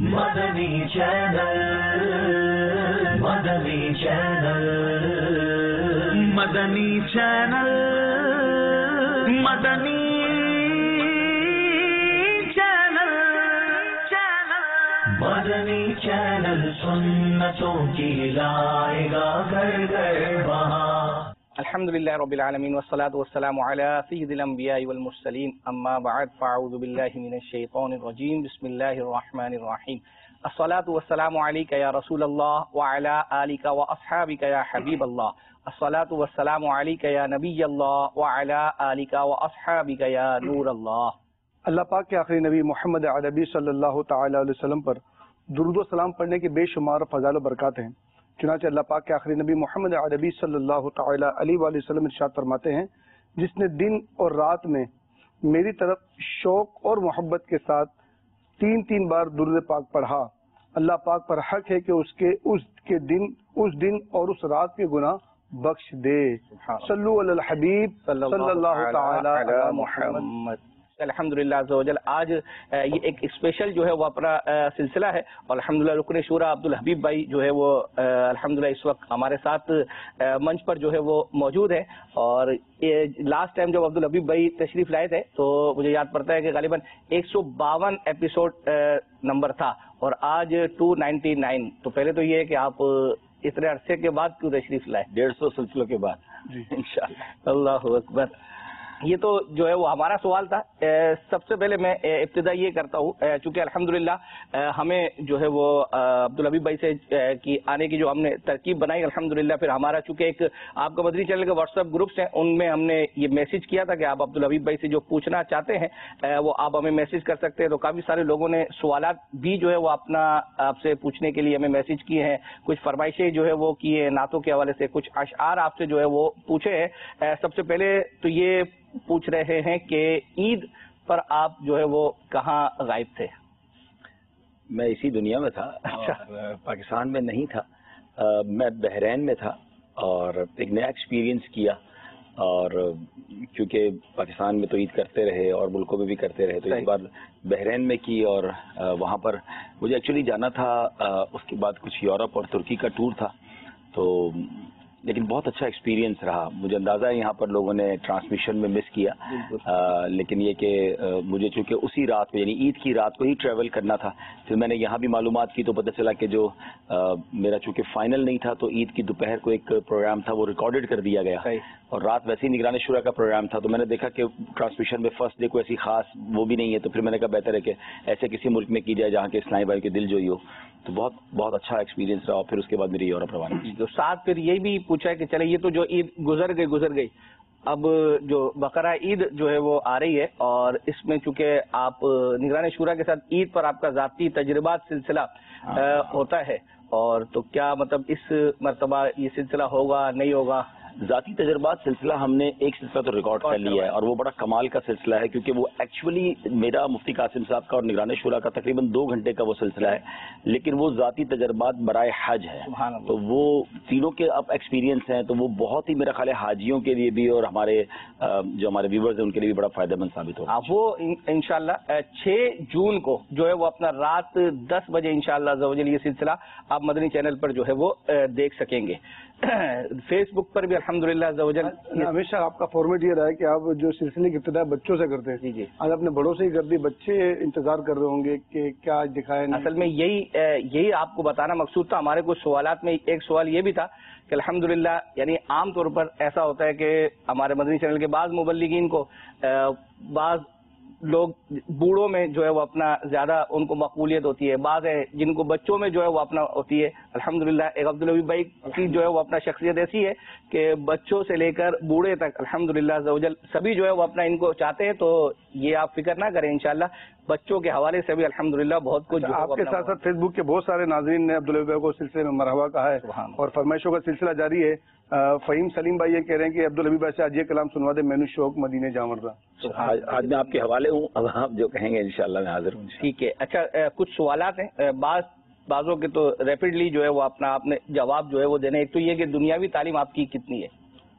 مدنی channel, مدنی channel, مدنی channel, مدنی channel, مدنی channel سنتوں کی لائے گا گھر گھر وہاں۔ الحمدللہ رب العالمین والصلاة والسلام علی سید الانبیاء والمرسلین، اما بعد فاعوذ باللہ من الشیطان الرجیم، بسم اللہ الرحمن الرحیم۔ الصلاة والسلام علیک یا رسول اللہ وعلی آلک واصحابک یا حبیب اللہ۔ الصلاة والسلام علیک یا نبی اللہ وعلی آلک واصحابک یا نور اللہ۔ اللہ پاک کے آخری نبی محمد عربی صلی اللہ تعالی علیہ وسلم پر درود و سلام پڑھنے کے بے شمار فضائل و برکات ہیں۔ چنانچہ اللہ پاک کے آخری نبی محمد عربی صلی اللہ تعالی علیہ وآلہ وسلم ارشاد فرماتے ہیں، جس نے دن اور رات میں میری طرف شوق اور محبت کے ساتھ تین بار درود پاک پڑھا، اللہ پاک پر حق ہے کہ اس دن اور اس رات کے گناہ بخش دے۔ صلو علی الحبیب صلی اللہ تعالی علی محمد۔ الحمدللہ عز و جل آج یہ ایک اسپیشل جو ہے وہ اپنا سلسلہ ہے، اور الحمدللہ رکن شورا عبدالحبیب بھائی جو ہے وہ الحمدللہ اس وقت ہمارے ساتھ منچ پر جو ہے وہ موجود ہے۔ اور لاسٹ ٹائم جب عبدالحبیب بھائی تشریف لائے تھے تو مجھے یاد پڑتا ہے کہ غالباً 152 ایپیسوڈ نمبر تھا، اور آج 299۔ تو پہلے تو یہ ہے کہ آپ اتنے عرصے کے بعد کیوں تشریف لائے؟ 150 سلسلوں کے بعد جی انشاءاللہ۔ اللہ اکبر۔ یہ تو جو ہے وہ ہمارا سوال تھا۔ سب سے پہلے میں ابتدا یہ کرتا ہوں، چونکہ الحمدللہ ہمیں جو ہے وہ عبدالحبیب بھائی سے کی آنے کی جو ہم نے ترکیب بنائی الحمدللہ، پھر ہمارا چونکہ ایک آپ کا مدنی چینل کے واٹس ایپ گروپس ہیں، ان میں ہم نے یہ میسج کیا تھا کہ آپ عبدالحبیب بھائی سے جو پوچھنا چاہتے ہیں وہ آپ ہمیں میسج کر سکتے ہیں۔ تو کافی سارے لوگوں نے سوالات بھی جو ہے وہ اپنا آپ سے پوچھنے کے لیے ہمیں میسج کیے ہیں، کچھ فرمائشیں جو ہے وہ کی ہیں نعتوں کے حوالے سے، کچھ اشعار آپ سے جو ہے وہ پوچھے ہیں۔ سب سے پہلے تو یہ پوچھ رہے ہیں کہ عید پر آپ جو ہے وہ کہاں غائب تھے؟ میں اسی دنیا میں تھا، پاکستان میں نہیں تھا، میں بحرین میں تھا اور ایک نیا ایکسپیرینس کیا۔ اور کیونکہ پاکستان میں تو عید کرتے رہے اور ملکوں میں بھی کرتے رہے، تو اس بار بحرین میں کی، اور وہاں پر مجھے ایکچولی جانا تھا، اس کے بعد کچھ یورپ اور ترکی کا ٹور تھا، تو لیکن بہت اچھا ایکسپیرینس رہا۔ مجھے اندازہ ہے یہاں پر لوگوں نے ٹرانسمیشن میں مس کیا، لیکن یہ کہ مجھے چونکہ اسی رات کو یعنی عید کی رات کو ہی ٹریول کرنا تھا، پھر میں نے یہاں بھی معلومات کی تو پتہ چلا کہ جو میرا چونکہ فائنل نہیں تھا تو عید کی دوپہر کو ایک پروگرام تھا وہ ریکارڈڈ کر دیا گیا، اور رات ویسے ہی نگران شورا کا پروگرام تھا، تو میں نے دیکھا کہ ٹرانسمیشن میں فرسٹ ڈے کو ایسی خاص وہ بھی نہیں ہے، تو پھر میں نے کہا بہتر ہے کہ ایسے کسی ملک میں کی جائے جہاں کے اسلامی بھائی کے دل جوئی ہو۔ تو بہت اچھا ایکسپیرینس رہا، پھر اس کے بعد میری یورپ روانگی۔ تو ساتھ پھر یہ بھی پوچھا ہے کہ چلے یہ تو جو عید گزر گئی، اب جو بقرہ عید جو ہے وہ آ رہی ہے، اور اس میں چونکہ آپ نگران شورا کے ساتھ عید پر آپ کا ذاتی تجربات سلسلہ ہوتا ہے، اور تو کیا مطلب اس مرتبہ یہ سلسلہ ہوگا نہیں ہوگا؟ ذاتی تجربات سلسلہ ہم نے ایک سلسلہ تو ریکارڈ کر لیا ہے، اور وہ بڑا کمال کا سلسلہ ہے، کیونکہ وہ ایکچولی میرا مفتی قاسم صاحب کا اور نگران شورا کا تقریباً 2 گھنٹے کا وہ سلسلہ ہے، لیکن وہ ذاتی تجربات برائے حج ہے، تو وہ تینوں کے اب ایکسپیرینس ہیں، تو وہ بہت ہی میرا خیال ہے حاجیوں کے لیے بھی اور جو ہمارے ویورز ہیں ان کے لیے بھی بڑا فائدہ مند ثابت ہوگا۔ وہ انشاءاللہ 6 جون کو جو ہے وہ اپنا رات 10 بجے انشاءاللہ عز و جل یہ سلسلہ آپ مدنی چینل پر جو ہے وہ دیکھ سکیں گے۔ فیس بک پر بھی الحمدللہ عز و جل ہمیشہ آپ کا فارمیٹ یہ رہا ہے کہ آپ جو سلسلے کی ابتدا بچوں سے کرتے ہیں، جی آج اپنے بڑوں سے ہی کر دی، بچے انتظار کر رہے ہوں گے کہ کیا دکھائیں۔ اصل میں یہی آپ کو بتانا مقصود تھا۔ ہمارے کچھ سوالات میں ایک سوال یہ بھی تھا کہ الحمدللہ یعنی عام طور پر ایسا ہوتا ہے کہ ہمارے مدنی چینل کے بعض مبلغین کو بعض لوگ بوڑھوں میں جو ہے وہ اپنا زیادہ ان کو مقبولیت ہوتی ہے، بعض ہے جن کو بچوں میں جو ہے وہ اپنا ہوتی ہے۔ الحمدللہ ایک عبدالحبیب بھائی کی جو ہے وہ اپنا شخصیت ایسی ہے کہ بچوں سے لے کر بوڑھے تک الحمدللہ عز و جل سبھی جو ہے وہ اپنا ان کو چاہتے ہیں، تو یہ آپ فکر نہ کریں، انشاءاللہ بچوں کے حوالے سے بھی الحمدللہ بہت کچھ آپ کے ساتھ ساتھ فیس بک کے بہت سارے ناظرین نے عبدالحبیب بھائی کو سلسلے میں مرحبا کہا ہے، اور فرمائشوں کا سلسلہ جاری ہے۔ فہیم سلیم بھائی یہ کہہ رہے ہیں کہ عبدالحبیب بھائی سے آج یہ کلام سنوا دے، مینو شوق مدینے جا مردا۔ آج میں آپ کے حوالے ہوں، اب آپ جو کہیں گے انشاءاللہ میں حاضر ہوں۔ ٹھیک ہے، اچھا کچھ سوالات ہیں، بعضوں کے تو ریپڈلی جو ہے وہ آپ نے جواب جو ہے وہ دینے۔ ایک تو یہ کہ دنیاوی تعلیم آپ کی کتنی ہے؟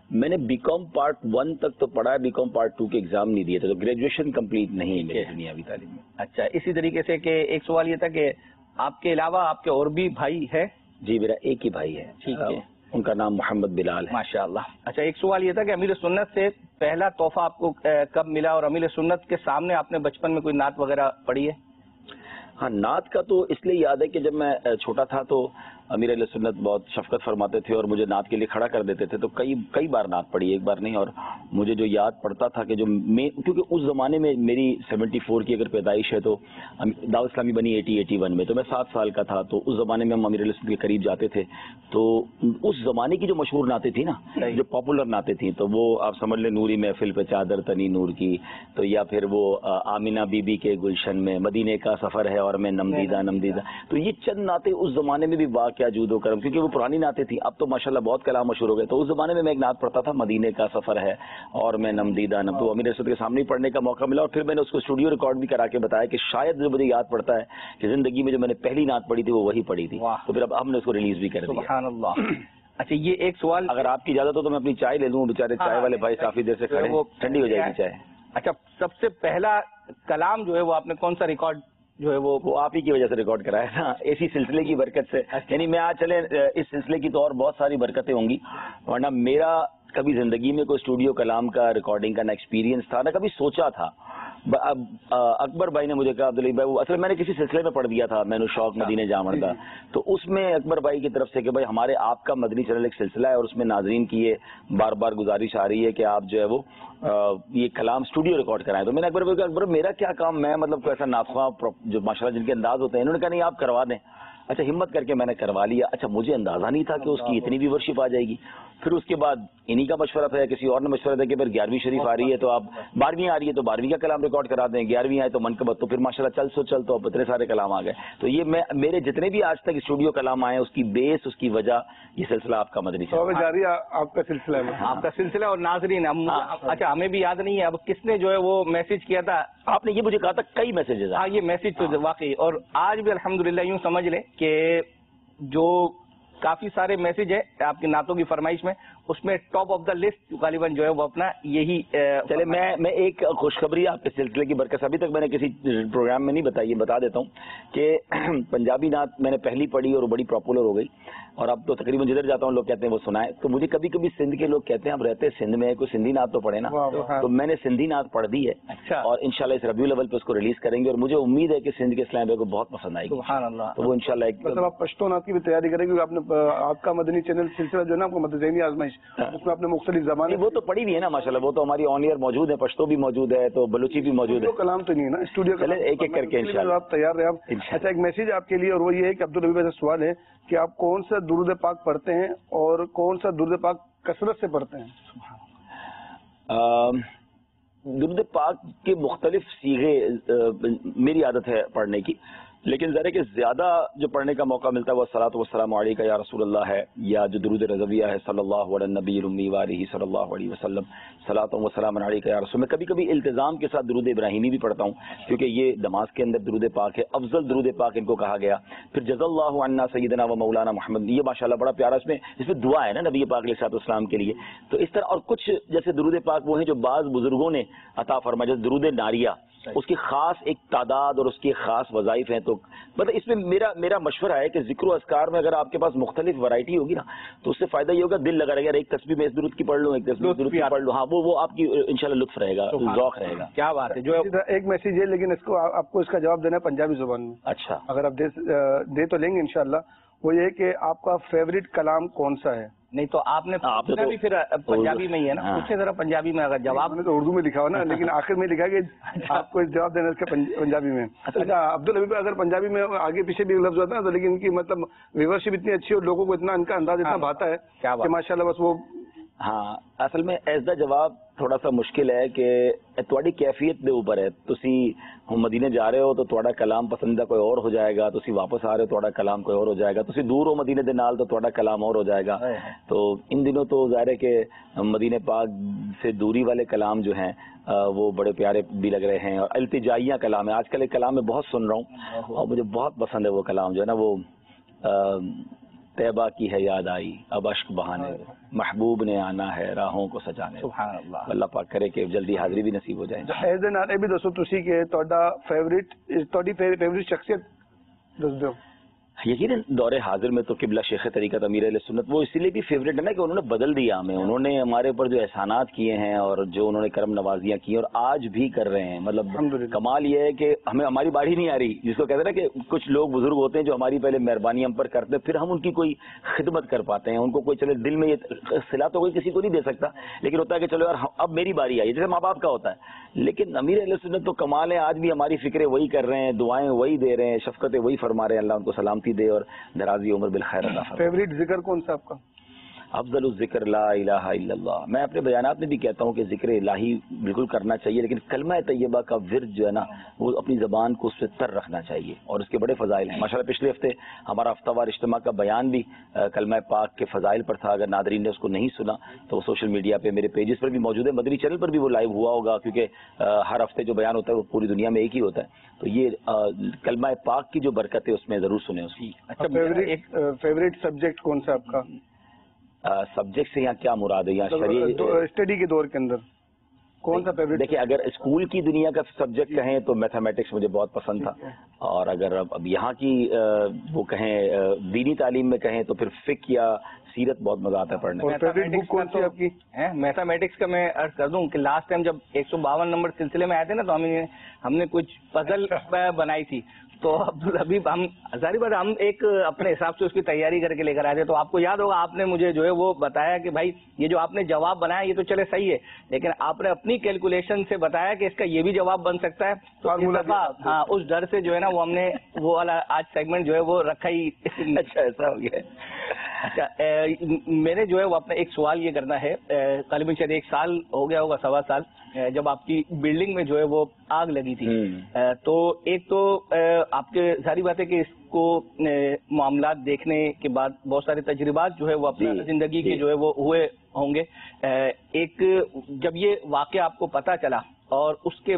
میں نے BCom Part 1 تک تو پڑھا ہے, BCom Part 2 کے ایگزام نہیں دیے تھے, تو گریجویشن کمپلیٹ نہیں ہے میری دنیاوی تعلیم میں. اچھا, اسی طریقے سے کہ ایک سوال یہ تھا کہ آپ کے علاوہ آپ کے اور بھی بھائی ہے؟ جی, میرا ایک ہی بھائی ہے. ٹھیک ہے, ان کا نام محمد بلال ہے. ماشاء اللہ. اچھا, ایک سوال یہ تھا کہ امیر سنت سے پہلا تحفہ آپ کو کب ملا, اور امیر سنت کے سامنے آپ نے بچپن میں کوئی نعت وغیرہ پڑھی ہے؟ ہاں, نعت کا تو اس لیے یاد ہے کہ جب میں چھوٹا تھا تو امیر علیہ سنت بہت شفقت فرماتے تھے اور مجھے نعت کے لیے کھڑا کر دیتے تھے, تو کئی بار نعت پڑھی, ایک بار نہیں. اور مجھے جو یاد پڑتا تھا کہ جو میں, کیونکہ اس زمانے میں میری 74 کی اگر پیدائش ہے تو دعوت اسلامی بنی 81 میں, تو میں 7 سال کا تھا. تو اس زمانے میں ہم امیر علیہ سنت کے قریب جاتے تھے, تو اس زمانے کی جو مشہور نعتیں تھیں نا, جو پاپولر نعتیں تھیں, تو وہ آپ سمجھ لیں نوری محفل پہ چادر تنی نور کی, تو یا پھر وہ آمینہ بی بی کے گلشن میں مدینے کا سفر ہے اور میں نمدیدہ. تو یہ چند نعتیں اس زمانے میں بھی واقعہ جود و کرم, کیونکہ وہ پرانی نعتیں تھیں. اب تو ماشاءاللہ بہت کلام مشہور ہو گئے. تو اس زمانے میں ایک نعت پڑھتا تھا, مدینے کا سفر ہے اور میں نمدیدہ. تو امیر سنت کے سامنے پڑھنے کا موقع ملا, اور پھر میں نے اس کو اسٹوڈیو ریکارڈ بھی کرا کے بتایا کہ شاید جو مجھے یاد پڑتا ہے کہ زندگی میں جو میں نے پہلی نعت پڑھی تھی وہ وہی پڑھی تھی. تو پھر اب ہم نے اس کو ریلیز بھی کر دیا. سبحان اللہ. اچھا, یہ ایک سوال, اگر آپ کی اجازت ہو تو میں اپنی چائے لے لوں, بیچارے چائے والے بھائی کافی دیر سے کھڑے, وہ ٹھنڈی ہو جائے گی چائے. اچھا, سب سے پہلا کلام جو ہے وہ آپ نے کون سا ریکارڈ جو ہے وہ آپ ہی کی وجہ سے ریکارڈ کرایا نا, اسی سلسلے کی برکت سے. یعنی میں آج چلے اس سلسلے کی تو اور بہت ساری برکتیں ہوں گی, ورنہ میرا کبھی زندگی میں کوئی اسٹوڈیو کلام کا ریکارڈنگ کا نہ ایکسپیرینس تھا, نہ کبھی سوچا تھا. اکبر بھائی نے مجھے کہا, عبدالعلی بھائی, وہ اصل میں نے کسی سلسلے میں پڑھ دیا تھا, میں نے شوق مدینے جامن کا, تو اس میں اکبر بھائی کی طرف سے کہ بھائی ہمارے آپ کا مدنی چینل ایک سلسلہ ہے اور اس میں ناظرین کی یہ بار بار گزارش آ رہی ہے کہ آپ جو ہے وہ یہ کلام اسٹوڈیو ریکارڈ کرائیں. تو میں نے اکبر بھائی کہا, اکبر میرا کیا کام, میں مطلب کوئی ایسا ناخواں جو ماشاءاللہ جن کے انداز ہوتے ہیں. انہوں نے کہا نہیں, آپ کروا دیں. اچھا, ہمت کر کے میں نے کروا لیا. اچھا, مجھے اندازہ نہیں تھا کہ اس کی اتنی ویورشپ آ جائے گی. پھر اس کے بعد انہی کا مشورہ تھا, کسی اور نے مشورہ دیا کہ پھر 11ویں شریف آ رہی ہے تو آپ 12ویں آ رہی ہے تو 12ویں کا کلام ریکارڈ کرا دیں, 11ویں آئے تو منقبت, تو پھر ماشاءاللہ چل تو اب اتنے سارے کلام آ گئے. تو یہ میرے جتنے بھی آج تک اسٹوڈیو کلام آئے ہیں اس کی بیس, اس کی وجہ یہ سلسلہ آپ کا مدنی جاری آپ کا سلسلہ ہے, آپ کا سلسلہ. اور ناظرین, اچھا ہمیں بھی یاد نہیں ہے اب کس نے جو ہے وہ میسج کیا تھا. آپ نے یہ مجھے کہا تھا کئی میسیجز. ہاں, یہ میسج تو واقعی, اور آج بھی الحمدللہ یوں سمجھ لیں کہ جو کافی سارے میسج ہے آپ کی نعتوں کی فرمائش میں, اس میں ٹاپ آف دا لسٹ غالباً جو ہے وہ اپنا یہی. چلے میں ایک خوشخبری آپ کے سلسلے کی برکت, ابھی تک میں نے کسی پروگرام میں نہیں بتائی, بتا دیتا ہوں کہ پنجابی نعت میں نے پہلی پڑھی اور وہ بڑی پاپولر ہو گئی, اور اب تو تقریباً جدھر جاتا ہوں لوگ کہتے ہیں وہ سنائے. تو مجھے کبھی کبھی سندھ کے لوگ کہتے ہیں ہم رہتے سندھ میں, کوئی سندھی نعت تو پڑھے نا, تو میں نے سندھی نعت پڑھ دی ہے. اچھا, اور انشاءاللہ اس ربیع الاول پہ اس کو ریلیز کریں گے, اور مجھے امید ہے کہ سندھ کے اسلام کو بہت پسند آئے گی. سبحان اللہ. تو وہ انشاءاللہ ایک مطلب آپ پشتو نعت کی بھی تیاری کریں گے, آپ کا مدنی چینل سلسلہ جو ہے نا آپ کو مدنی ذہنی آزمائش, اس میں آپ نے مختلف زبانیں, وہ تو پڑھی بھی ہے نا ماشاءاللہ, وہ تو ہماری آن ایئر موجود ہے, پشتو بھی موجود ہے, تو بلوچی بھی موجود ہے. کلام تو نہیں ہے نا اسٹوڈیو, چلیں ایک ایک کر کے انشاءاللہ آپ تیار رہے. آپ اچھا, ایک میسج آپ کے لیے, اور وہ یہ ہے کہ عبدالنبی بھائی سے سوال ہے کہ آپ کون سا درود پاک پڑھتے ہیں اور کون سا درود پاک کثرت سے پڑھتے ہیں؟ درود پاک کے مختلف صیغے میری عادت ہے پڑھنے کی, لیکن ذرا کہ زیادہ جو پڑھنے کا موقع ملتا ہے وہ صلاۃ والسلام علیک یا رسول اللہ ہے, یا جو درود رضویہ ہے صلی اللہ علی النبی الامی وآلہ صلی اللہ علیہ وسلم صلاۃ والسلام علیک یا رسول. میں کبھی کبھی التزام کے ساتھ درود ابراہیمی بھی پڑھتا ہوں, کیونکہ یہ نماز کے اندر درود پاک ہے, افضل درود پاک ان کو کہا گیا. پھر جزا اللہ عنا سیدنا و مولانا محمد, یہ ماشاءاللہ بڑا پیارا, اس میں دعا ہے نا نبی پاک علیہ الصلوۃ والسلام کے لیے. تو اس طرح, اور کچھ جیسے درود پاک وہ ہیں جو بعض بزرگوں نے عطا فرمایا, جیسے درود ناریہ, اس کی خاص ایک تعداد اور اس کی خاص وظائف ہیں. تو مطلب اس میں میرا مشورہ ہے کہ ذکر و اذکار میں اگر آپ کے پاس مختلف ورائٹی ہوگی نا, تو اس سے فائدہ یہ ہوگا, دل لگا رہے گا, ایک تسبیح میں اس درود کی پڑھ لوں, ایک تسبیح درود کی پڑھ لوں. ہاں, وہ آپ کی انشاءاللہ لطف رہے گا, ذوق رہے گا. کیا بات ہے. جو ایک میسج ہے, لیکن اس کو آپ کو اس کا جواب دینا ہے پنجابی زبان میں. اچھا, اگر آپ دے تو لیں گے انشاءاللہ. وہ یہ کہ آپ کا فیوریٹ کلام کون سا ہے؟ نہیں تو آپ نے بھی پھر پنجابی میں ہی ہے نا, پوچھے ذرا پنجابی میں, اگر جواب نے تو اردو میں لکھا ہو نا, لیکن آخر میں لکھا کہ آپ کو جواب دینا اس کا پنجابی میں. اچھا عبدالحبیب, اگر پنجابی میں آگے پیچھے بھی لفظ ہوتا ہے تو, لیکن ان کی مطلب ویورشپ اتنی اچھی اور لوگوں کو اتنا ان کا انداز اتنا بھاتا ہے کہ ماشاءاللہ بس وہ. ہاں, اصل میں ایسا جواب تھوڑا سا مشکل ہے کہ تھوڑی کیفیت دے اوپر ہے. تسی ہم مدینے جا رہے ہو تو تھوڑا کلام پسندیدہ کوئی اور ہو جائے گا, تسی واپس آ رہے ہو تھوڑا کلام کوئی اور ہو جائے گا, تسی دور ہو مدینے دے نال تو تھوڑا کلام اور ہو جائے گا. تو ان دنوں تو ظاہر ہے کہ مدینے پاک سے دوری والے کلام جو ہیں وہ بڑے پیارے بھی لگ رہے ہیں, اور التجائیہ کلام ہے. آج کل ایک کلام میں بہت سن رہا ہوں اور مجھے بہت پسند ہے وہ کلام جو ہے نا, وہ طیبہ کی ہے یاد آئی اب اشک بہانے محبوب نے آنا ہے راہوں کو سجانے. سبحان اللہ. اللہ پاک کرے کہ جلدی حاضری بھی نصیب ہو جائے. ایز این آر اے بھی دسو تسی کہ تہاڈا فیوریٹ شخصیت دس دو. یقیناً دور حاضر میں تو قبلہ شیخ طریقت امیر اہل سنت وہ اسی لیے بھی فیوریٹ ہے نا کہ انہوں نے بدل دیا ہمیں. انہوں نے ہمارے اوپر جو احسانات کیے ہیں اور جو انہوں نے کرم نوازیاں کی اور آج بھی کر رہے ہیں. مطلب کمال یہ ہے کہ ہمیں ہماری باری نہیں آ رہی, جس کو کہتے ہیں نا کہ کچھ لوگ بزرگ ہوتے ہیں جو ہماری پہلے مہربانی ہم پر کرتے ہیں, پھر ہم ان کی کوئی خدمت کر پاتے ہیں. ان کو کوئی چلے دل میں یہ صلہ تو کوئی کسی کو نہیں دے سکتا, لیکن ہوتا ہے کہ چلو یار اب میری باری آئی, جیسے ماں باپ کا ہوتا ہے. لیکن امیر اہل سنت تو کمال ہے, آج بھی ہماری فکریں وہی کر رہے ہیں, دعائیں وہی دے رہے ہیں, شفقتیں وہی فرما رہے ہیں. اللہ ان کو سلامتی دے اور دراز عمر بالخیر عطا فرمائے. فیوریٹ ذکر کون سا آپ کا؟ افضل الذکر لا الہ الا اللہ. میں اپنے بیانات میں بھی کہتا ہوں کہ ذکر الہی بالکل کرنا چاہیے, لیکن کلمہ طیبہ کا ورد جو ہے نا وہ اپنی زبان کو اس سے تر رکھنا چاہیے, اور اس کے بڑے فضائل ہیں. ماشاءاللہ پچھلے ہفتے ہمارا ہفتہ وار اجتماع کا بیان بھی کلمہ پاک کے فضائل پر تھا. اگر ناظرین نے اس کو نہیں سنا تو وہ سوشل میڈیا پہ میرے پیجز پر بھی موجود ہے, مدنی چینل پر بھی وہ لائیو ہوا ہوگا, کیونکہ ہر ہفتے جو بیان ہوتا ہے وہ پوری دنیا میں ایک ہی ہوتا ہے. تو یہ کلمہ پاک کی جو برکت ہے اس میں ضرور سنیں اس کی. اچھا, فیوریٹ سبجیکٹ کون سا آپ کا؟ سبجیکٹ سے یہاں کیا مراد ہے؟ یہاں اسٹڈی کے دور کے اندر کون سا فیوریٹ؟ دیکھیں, اگر اسکول کی دنیا کا سبجیکٹ کہیں تو میتھمیٹکس مجھے بہت پسند تھا, اور اگر اب یہاں کی وہ کہیں دینی تعلیم میں کہیں تو پھر فقہ یا سیرت بہت مزہ آتا ہے پڑھنے میں. فیوریٹ بک کون سی آپ کی؟ میتھمیٹکس کا میں عرض کر دوں کہ لاسٹ ٹائم جب 152 نمبر سلسلے میں آئے تھے نا تو ہم نے کچھ پزل بنائی تھی, تو ابھی ہم ظاہر بات ہم ایک اپنے حساب سے اس کی تیاری کر کے لے کر آئے تھے. تو آپ کو یاد ہوگا آپ نے مجھے جو ہے وہ بتایا کہ بھائی یہ جو آپ نے جواب بنایا یہ تو چلے صحیح ہے, لیکن آپ نے اپنی کیلکولیشن سے بتایا کہ اس کا یہ بھی جواب بن سکتا ہے. تو ہاں اس ڈر سے جو ہے نا وہ ہم نے وہ والا آج سیگمنٹ جو ہے وہ رکھا ہی. اچھا ایسا ہو گیا. اچھا, میں نے جو ہے وہ اپنا ایک سوال یہ کرنا ہے, غالباً شاید 1 سال ہو گیا ہوگا, 1.25 سال, جب آپ کی بلڈنگ میں جو ہے وہ آگ لگی تھی. تو ایک تو آپ کے ظاہری بات ہے کہ اس کو معاملات دیکھنے کے بعد بہت سارے تجربات جو ہے وہ اپنی زندگی کے جو ہے وہ ہوئے ہوں گے. ایک جب یہ واقعہ آپ کو پتا چلا اور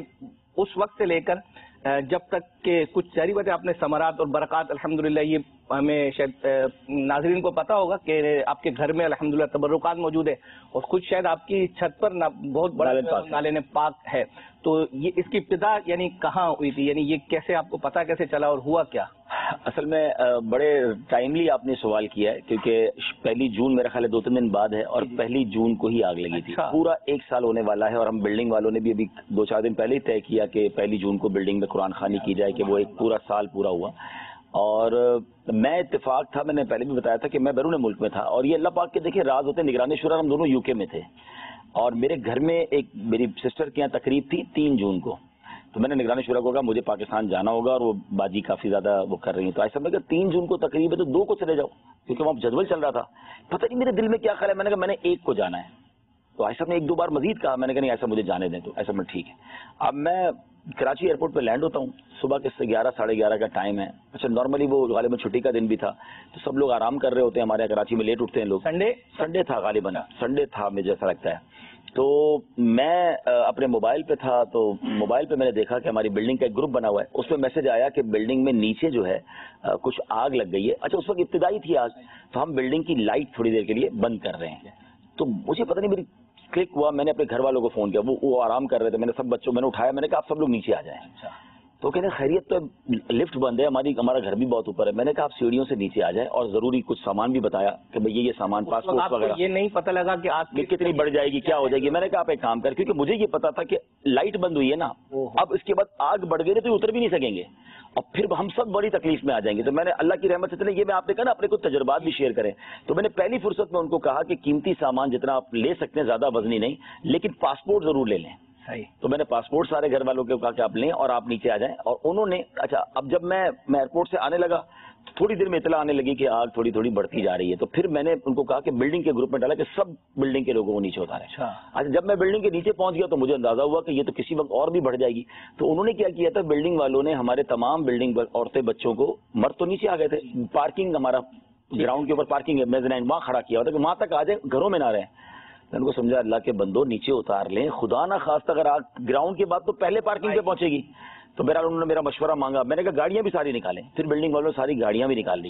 اس وقت سے لے کر جب تک کہ کچھ ظاہری بات ہے آپ نے ثمرات اور برکات الحمدللہ, یہ ہمیں شاید ناظرین کو پتا ہوگا کہ آپ کے گھر میں الحمدللہ تبرکات موجود ہے, اور خود شاید آپ کی چھت پر بہت بڑا نالے نے پاک ہے. تو یہ اس کی ابتدا یعنی کہاں ہوئی تھی, یعنی یہ کیسے آپ کو پتا کیسے چلا اور ہوا کیا؟ اصل میں بڑے ٹائملی آپ نے سوال کیا ہے, کیونکہ 1 جون میرا خیال ہے 2-3 دن بعد ہے, اور 1 جون کو ہی آگ لگی تھی. پورا 1 سال ہونے والا ہے, اور ہم بلڈنگ والوں نے بھی ابھی 2-4 دن پہلے ہی طے کیا کہ 1 جون کو بلڈنگ میں قرآن خوانی کی جائے, کہ وہ ایک پورا سال پورا ہوا. اور میں اتفاق تھا, میں نے پہلے بھی بتایا تھا کہ میں بیرون ملک میں تھا, اور یہ اللہ پاک کے دیکھیں راز ہوتے ہیں. نگران شورا ہم دونوں UK میں تھے, اور میرے گھر میں ایک میری سسٹر کے یہاں تقریب تھی 3 جون کو. تو میں نے نگران شورا کو کہا مجھے پاکستان جانا ہوگا, اور وہ باجی کافی زیادہ وہ کر رہی ہیں, تو ایسا میں کہ 3 جون کو تقریب ہے تو 2 کو چلے جاؤ, کیونکہ وہاں جدول چل رہا تھا. پتہ نہیں میرے دل میں کیا خیال ہے, میں نے کہا میں نے 1 کو جانا ہے. تو ایسا نے 1-2 بار مزید کہا, میں نے کہا نہیں ایسا مجھے جانے دیں. تو ایسا میں ٹھیک ہے. اب میں کراچی ایئرپورٹ پہ لینڈ ہوتا ہوں, صبح کے 11-11:30 کا ٹائم ہے. اچھا نارملی وہ غالباً چھٹی کا دن بھی تھا, تو سب لوگ آرام کر رہے ہوتے ہیں. ہمارے یہاں کراچی میں لیٹ اٹھتے ہیں لوگ. سنڈے تھا غالباً, سنڈے تھا مجھے ایسا لگتا ہے. تو میں اپنے موبائل پہ تھا, تو موبائل پہ میں نے دیکھا کہ ہماری بلڈنگ کا ایک گروپ بنا ہوا ہے, اس میں میسج آیا کہ بلڈنگ میں نیچے جو ہے کچھ آگ لگ گئی ہے. اچھا اس وقت ابتدائی تھی آگ, تو ہم بلڈنگ کی لائٹ تھوڑی دیر کے لیے بند کر رہے ہیں. تو مجھے پتہ نہیں میری کلک ہوا, میں نے اپنے گھر والوں کو فون کیا, وہ آرام کر رہے تھے. میں نے سب بچوں میں نے اٹھایا, میں نے کہا آپ سب لوگ نیچے آ جائیں. تو کہنے خیریت تو لفٹ بند ہے, ہمارا گھر بھی بہت اوپر ہے. میں نے کہا آپ سیڑھیوں سے نیچے آ جائیں, اور ضروری کچھ سامان بھی بتایا کہ بھئی یہ سامان پاسپورٹ وغیرہ. یہ نہیں پتہ لگا کہ آگ کتنی بڑھ جائے گی, کیا ہو جائے گی. میں نے کہا آپ ایک کام کر, کیونکہ مجھے یہ پتا تھا کہ لائٹ بند ہوئی ہے نا, اب اس کے بعد آگ بڑھ گئی تو اتر بھی نہیں سکیں گے, اور پھر ہم سب بڑی تکلیف میں آ جائیں گے. تو میں نے اللہ کی رحمت سے یہ میں آپ نے کہا نا اپنے کچھ تجربات بھی شیئر کریں, تو میں نے پہلی فرصت میں ان کو کہا کہ قیمتی سامان جتنا آپ لے سکتے ہیں, زیادہ وزنی نہیں, لیکن پاسپورٹ ضرور لے لیں. تو میں نے پاسپورٹ سارے گھر والوں کو کہا کہ آپ لیں اور آپ نیچے آ جائیں. اور انہوں نے اچھا, اب جب میں ایئرپورٹ سے آنے لگا تھوڑی دیر میں اطلاع آنے لگی کہ آگ تھوڑی تھوڑی بڑھتی جا رہی ہے. تو پھر میں نے ان کو کہا کہ بلڈنگ کے گروپ میں ڈالا کہ سب بلڈنگ کے لوگوں کو نیچے اتاریں. اچھا جب میں بلڈنگ کے نیچے پہنچ گیا تو مجھے اندازہ ہوا کہ یہ تو کسی وقت اور بھی بڑھ جائے گی. تو انہوں نے کیا کیا تھا, بلڈنگ والوں نے ہمارے تمام بلڈنگ عورتیں بچوں کو, مرد تو نیچے آ گئے تھے, پارکنگ ہمارا گراؤنڈ کے اوپر پارکنگ ہے, میزنائن وہاں کھڑا کیا ہوتا کہ وہاں تک آ جائیں, گھروں میں نہ رہیں. میں ان کو سمجھا اللہ کے بندو نیچے اتار لیں, خدا نہ خواستہ اگر آگ گراؤنڈ کے بعد تو پہلے پارکنگ پہ پہنچے گی. تو بہرحال انہوں نے میرا مشورہ مانگا, میں نے کہا گاڑیاں بھی ساری نکالیں. پھر بلڈنگ والوں نے ساری گاڑیاں بھی نکال لی.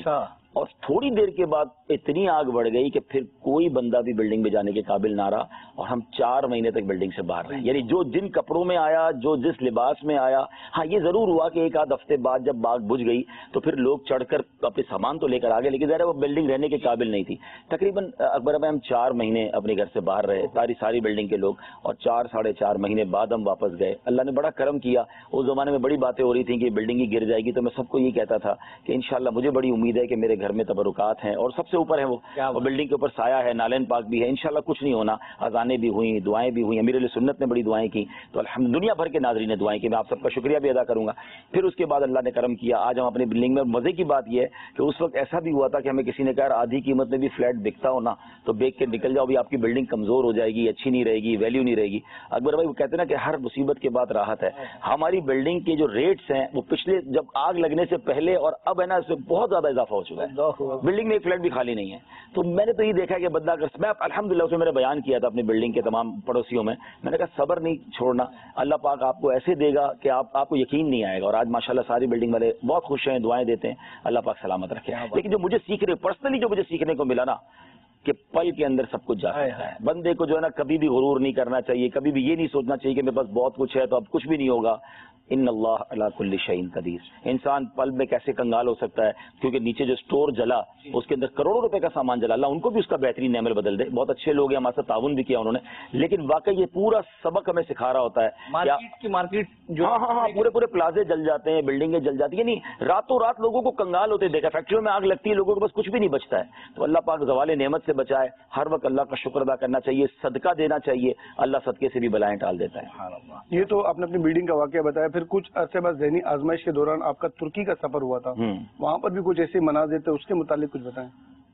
اور تھوڑی دیر کے بعد اتنی آگ بڑھ گئی کہ پھر کوئی بندہ بھی بلڈنگ میں جانے کے قابل نہ رہا، اور ہم 4 مہینے تک بلڈنگ سے باہر رہے. یعنی جو جن کپڑوں میں آیا، جو جس لباس میں آیا. ہاں یہ ضرور ہوا کہ ایک آدھ ہفتے بعد جب آگ بجھ گئی تو پھر لوگ چڑھ کر اپنے سامان تو لے کر آ گئے، لیکن ظاہر ہے وہ بلڈنگ رہنے کے قابل نہیں تھی. تقریباً اکبر بھائی ہم 4 مہینے اپنے گھر سے باہر رہے، ساری بلڈنگ کے لوگ، اور 4-4.5 مہینے بعد ہم واپس گئے. اللہ نے بڑا کرم کیا. اس زمانے میں بڑی باتیں ہو رہی تھیں کہ بلڈنگ ہی گر جائے گی، تو میں سب کو یہ کہتا تھا کہ انشاءاللہ مجھے بڑی امید ہے کہ میرے گھر میں تبرکات ہیں، اور سب سے اوپر ہے وہ، اور بلڈنگ کے اوپر سایہ ہے، نالین پاک بھی ہے، انشاءاللہ کچھ نہیں ہونا. اذانیں بھی ہوئیں، دعائیں بھی ہوئیں، امیر علیہ سنت نے بڑی دعائیں کی، تو الحمد دنیا بھر کے ناظرین نے دعائیں کی. میں آپ سب کا شکریہ بھی ادا کروں گا. پھر اس کے بعد اللہ نے کرم کیا، آج ہم اپنی بلڈنگ میں. مزے کی بات یہ ہے کہ اس وقت ایسا بھی ہوا تھا کہ ہمیں کسی نے کہا آدھی قیمت میں بھی فلیٹ بکتا ہو نا تو بیچ کے نکل جاؤ، بھی آپ کی بلڈنگ کمزور ہو جائے گی، اچھی نہیں رہے گی، ویلیو نہیں رہے گی. اکبر بھائی وہ کہتے ہیں نا کہ ہر مصیبت کے بعد راحت ہے. ہماری بلڈنگ کے جو ریٹس ہیں وہ پچھلے جب آگ لگنے سے پہلے اور اب ہے نا اس میں بہت زیادہ اضافہ ہو چکا ہے. بلڈنگ میں ایک فلیٹ بھی خالی نہیں ہے. تو میں نے تو یہ دیکھا کہ بندہ اگر میں الحمدللہ اسے میں نے بیان کیا تھا اپنی بلڈنگ کے تمام پڑوسیوں میں نے کہا صبر نہیں چھوڑنا، اللہ پاک آپ کو ایسے دے گا کہ آپ کو یقین نہیں آئے گا. اور آج ماشاءاللہ ساری بلڈنگ والے بہت خوش ہیں، دعائیں دیتے ہیں، اللہ پاک سلامت رکھے. لیکن جو مجھے پرسنلی جو مجھے سیکھنے کو ملا نا کہ پل کے اندر سب کچھ جا سکتا ہے. بندے کو جو ہے نا کبھی بھی غرور نہیں کرنا چاہیے، کبھی بھی یہ نہیں سوچنا چاہیے کہ میرے پاس بہت کچھ ہے تو اب کچھ بھی نہیں ہوگا. ان اللہ علی کل شیء قدیر. انسان پل میں کیسے کنگال ہو سکتا ہے کیونکہ نیچے جو سٹور جلا اس کے اندر کروڑوں روپے کا سامان جلا. اللہ ان کو بھی اس کا بہترین نعمت بدل دے. بہت اچھے لوگ ہیں، ہمارے ساتھ تعاون بھی کیا انہوں نے. لیکن واقعی یہ پورا سبق ہمیں سکھا رہا ہوتا ہے. مارکیٹ جو ہاں پورے پلازے جل جاتے ہیں، بلڈنگیں جل جاتی ہیں. یعنی راتوں رات لوگوں کو کنگال ہوتے دیکھا. فیکٹریوں میں آگ لگتی ہے، لوگوں کو بس کچھ بھی نہیں بچتا ہے. تو اللہ پاک زوال نعمت سے بچائے. ہر وقت اللہ کا شکر ادا کرنا چاہیے، صدقہ دینا چاہیے. اللہ صدقے سے بھی بلائیں ٹال دیتا ہے. یہ تو آپ نے اپنی بلڈنگ کا واقعہ بتایا. پھر کچھ عرصے بعد ذہنی آزمائش کے دوران آپ کا ترکی کا سفر ہوا تھا، وہاں پر بھی کچھ ایسے مناظر تھے، اس کے متعلق کچھ بتائیں.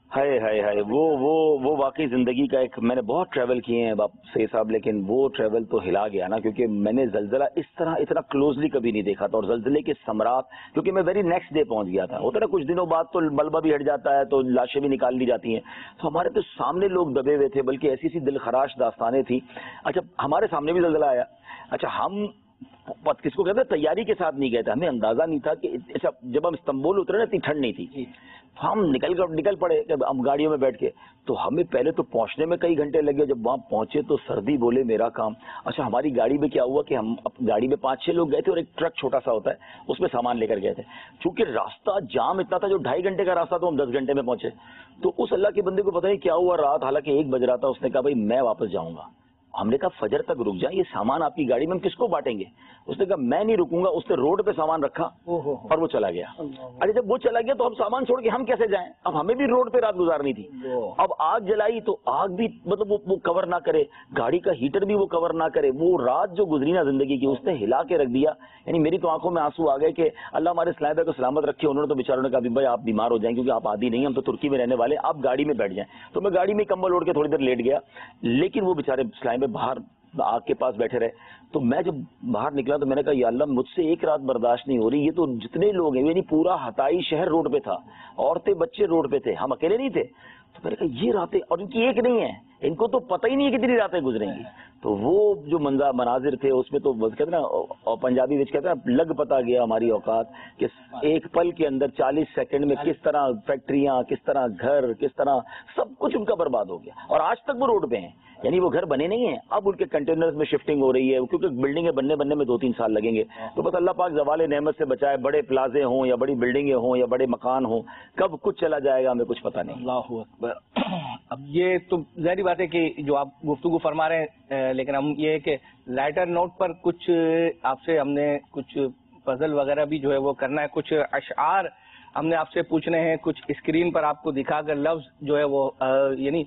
ہائے وہ واقعی زندگی کا ایک، میں نے بہت ٹریول کیے ہیں سید صاحب، لیکن وہ ٹریول تو ہلا گیا نا، کیونکہ میں نے زلزلہ اس طرح اتنا کلوزلی کبھی نہیں دیکھا تھا. اور زلزلے کے ثمرات، کیونکہ میں ویری نیکسٹ ڈے پہنچ گیا تھا. ہوتا نا کچھ دنوں بعد تو ملبہ بھی ہٹ جاتا ہے تو لاشیں بھی نکال لی جاتی ہیں. تو ہمارے تو سامنے لوگ دبے ہوئے تھے، بلکہ ایسی سی دل خراش داستانیں تھیں. اچھا ہمارے سامنے بھی زلزلہ آیا. اچھا ہم کس کو کہتے ہیں تیاری کے ساتھ نہیں گئے تھے، ہمیں اندازہ نہیں تھا کہ اچھا جب ہم استنبول اترے نا اتنی ٹھنڈ نہیں تھی. ہم نکل پڑے ہم گاڑیوں میں بیٹھ کے. تو ہمیں پہلے تو پہنچنے میں کئی گھنٹے لگے. جب وہاں پہنچے تو سردی بولے میرا کام. اچھا ہماری گاڑی میں کیا ہوا کہ ہم گاڑی میں 5-6 لوگ گئے تھے اور ایک ٹرک چھوٹا سا ہوتا ہے اس میں سامان لے کر گئے تھے. چونکہ راستہ جام اتنا تھا، جو 2.5 گھنٹے کا راستہ تو ہم 10 گھنٹے میں پہنچے. تو اس اللہ کے بندے کو پتہ نہیں کیا ہوا رات، حالانکہ 1 بج رہا تھا، اس نے کہا بھائی میں واپس جاؤں گا. ہم نے کہا فجر تک رک جائیں، یہ سامان آپ کی گاڑی میں ہم کس کو بانٹیں گے؟ اس نے کہا میں نہیں رکوں گا. اس نے روڈ پہ سامان رکھا اور وہ چلا گیا. ارے جب وہ چلا گیا تو ہم سامان چھوڑ کے ہم کیسے جائیں؟ اب ہمیں بھی روڈ پہ رات گزارنی تھی. اب آگ جلائی تو آگ بھی مطلب وہ کور نہ کرے، گاڑی کا ہیٹر بھی وہ کور نہ کرے. وہ رات جو گزری نا زندگی کی، اس نے ہلا کے رکھ دیا. یعنی میری تو آنکھوں میں آنسو آ گئے کہ اللہ ہمارے اسلام بھائی کو سلامت رکھے. انہوں نے تو بیچاروں نے کہا بھائی آپ بیمار ہو جائیں کیونکہ آپ عادی نہیں، ہم تو ترکی میں رہنے والے، آپ گاڑی میں بیٹھ جائیں. تو میں گاڑی میں کمبل اوڑھ کے تھوڑی دیر لیٹ گیا. لیکن وہ بیچارے اسلام بھائی باہر آگ کے پاس بیٹھے رہے. تو میں جب باہر نکلا تو میں نے کہا یا اللہ مجھ سے ایک رات برداشت نہیں ہو رہی. یہ تو جتنے لوگ ہیں، یعنی پورا ہتائی شہر روڈ پہ تھا، عورتیں بچے روڈ پہ تھے، ہم اکیلے نہیں تھے. تو میں نے کہا یہ راتیں، اور ان کی ایک نہیں ہے، ان کو تو پتہ ہی نہیں ہے کتنی راتیں گزریں گی. تو وہ جو مناظر تھے اس میں تو کہتے ہیں نا، اور پنجابی میں کہتے ہیں لگ پتا گیا ہماری اوقات کہ ایک پل کے اندر 40 سیکنڈ میں کس طرح فیکٹریاں، کس طرح گھر، کس طرح سب کچھ ان کا برباد ہو گیا. اور آج تک وہ روڈ پہ ہیں. یعنی وہ گھر بنے نہیں ہیں، اب ان کے کنٹینرز میں شفٹنگ ہو رہی ہے، کیونکہ بلڈنگیں بننے میں 2-3 سال لگیں گے. تو بس اللہ پاک زوال نعمت سے بچائے. بڑے پلازے ہوں یا بڑی بلڈنگیں ہوں یا بڑے مکان ہوں، کب کچھ چلا جائے گا ہمیں کچھ پتہ نہیں. اللہ اکبر. اب یہ تو ظاہری بات ہے کہ جو آپ گفتگو فرما رہے ہیں، لیکن ہم یہ کہ لائٹر نوٹ پر کچھ آپ سے ہم نے کچھ پزل وغیرہ بھی جو ہے وہ کرنا ہے، کچھ اشعار ہم نے آپ سے پوچھنے ہیں، کچھ اسکرین پر آپ کو دکھا کر لفظ جو ہے وہ یعنی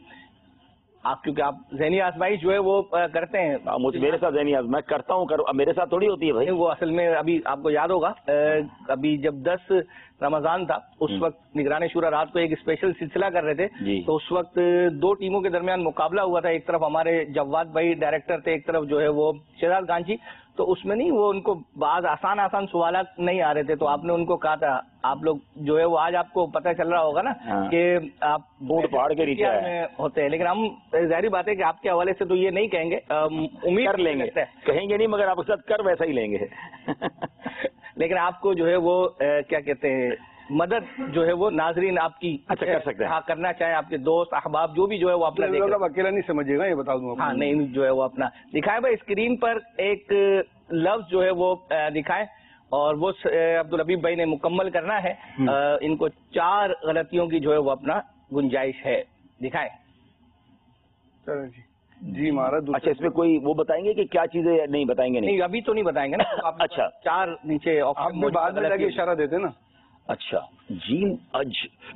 آپ، کیونکہ آپ ذہنی آزمائش جو ہے وہ کرتے ہیں. میرے ساتھ ذہنی آزمائش کرتا ہوں، اب میرے ساتھ تھوڑی ہوتی ہے بھائی. وہ اصل میں ابھی آپ کو یاد ہوگا ابھی جب 10 رمضان تھا اس وقت نگران شورا رات کو ایک اسپیشل سلسلہ کر رہے تھے. تو اس وقت 2 ٹیموں کے درمیان مقابلہ ہوا تھا. ایک طرف ہمارے جواد بھائی ڈائریکٹر تھے، ایک طرف جو ہے وہ شہزاد خان جی. تو اس میں نہیں، وہ ان کو بعض آسان سوالات نہیں آ رہے تھے. تو آپ نے ان کو کہا تھا، آپ لوگ جو ہے وہ آج آپ کو پتہ چل رہا ہوگا نا کہ آپ بوٹ پہاڑ کے نیچے میں ہوتے ہیں. لیکن ہم ظاہری بات ہے کہ آپ کے حوالے سے تو یہ نہیں کہیں گے، امید کر لیں گے، کہیں گے نہیں، مگر آپ کے ساتھ کر ویسا ہی لیں گے. لیکن آپ کو جو ہے وہ کیا کہتے ہیں، مدد جو ہے وہ ناظرین آپ کی اچھا کر سکتے ہیں. ہاں کرنا چاہیں آپ کے دوست احباب جو بھی جو ہے وہ اپنا دیکھ رہے ہیں. اکیلا نہیں سمجھے گا، یہ بتا دوں. ہاں نہیں جو ہے وہ اپنا دکھائیں بھائی اسکرین پر ایک لفظ جو ہے وہ دکھائیں اور وہ عبدالحبیب بھائی نے مکمل کرنا ہے. ان کو 4 غلطیوں کی جو ہے وہ اپنا گنجائش ہے. دکھائیں. چلو جی مہاراج. اچھا اس میں کوئی وہ بتائیں گے کہ کیا چیزیں نہیں بتائیں گے؟ نہیں ابھی تو نہیں بتائیں گے نا. اچھا 4 نیچے آپ بھی بعد میں جا کے اشارہ دیتے نا. اچھا جیم اج.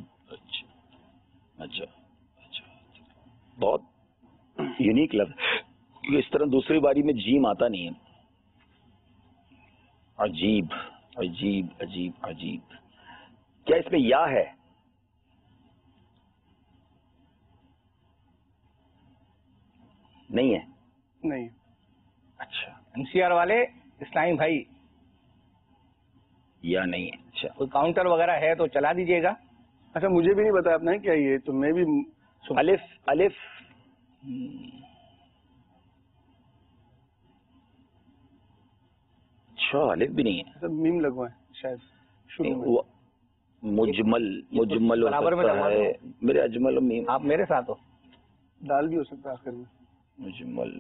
اچھا بہت یونیک لفظ، اس طرح دوسری باری میں جیم آتا نہیں ہے. عجیب عجیب عجیب عجیب. کیا اس میں یا ہے؟ نہیں ہے. نہیں. اچھا NCR والے اسلامی بھائی یا نہیں ہے. اچھا کوئی کاؤنٹر وغیرہ ہے تو چلا دیجیے گا. اچھا مجھے بھی نہیں بتایا آپ نے کیا یہ، تو میں بھی الف الف اچھا الف بھی نہیں ہے. میم لگوائے شاید شروع میں. مجمل مجمل برابر میں لگوا ہے میرے اجمل و میم. آپ میرے ساتھ ہو. دال بھی ہو سکتا ہے آخر میں. مجمل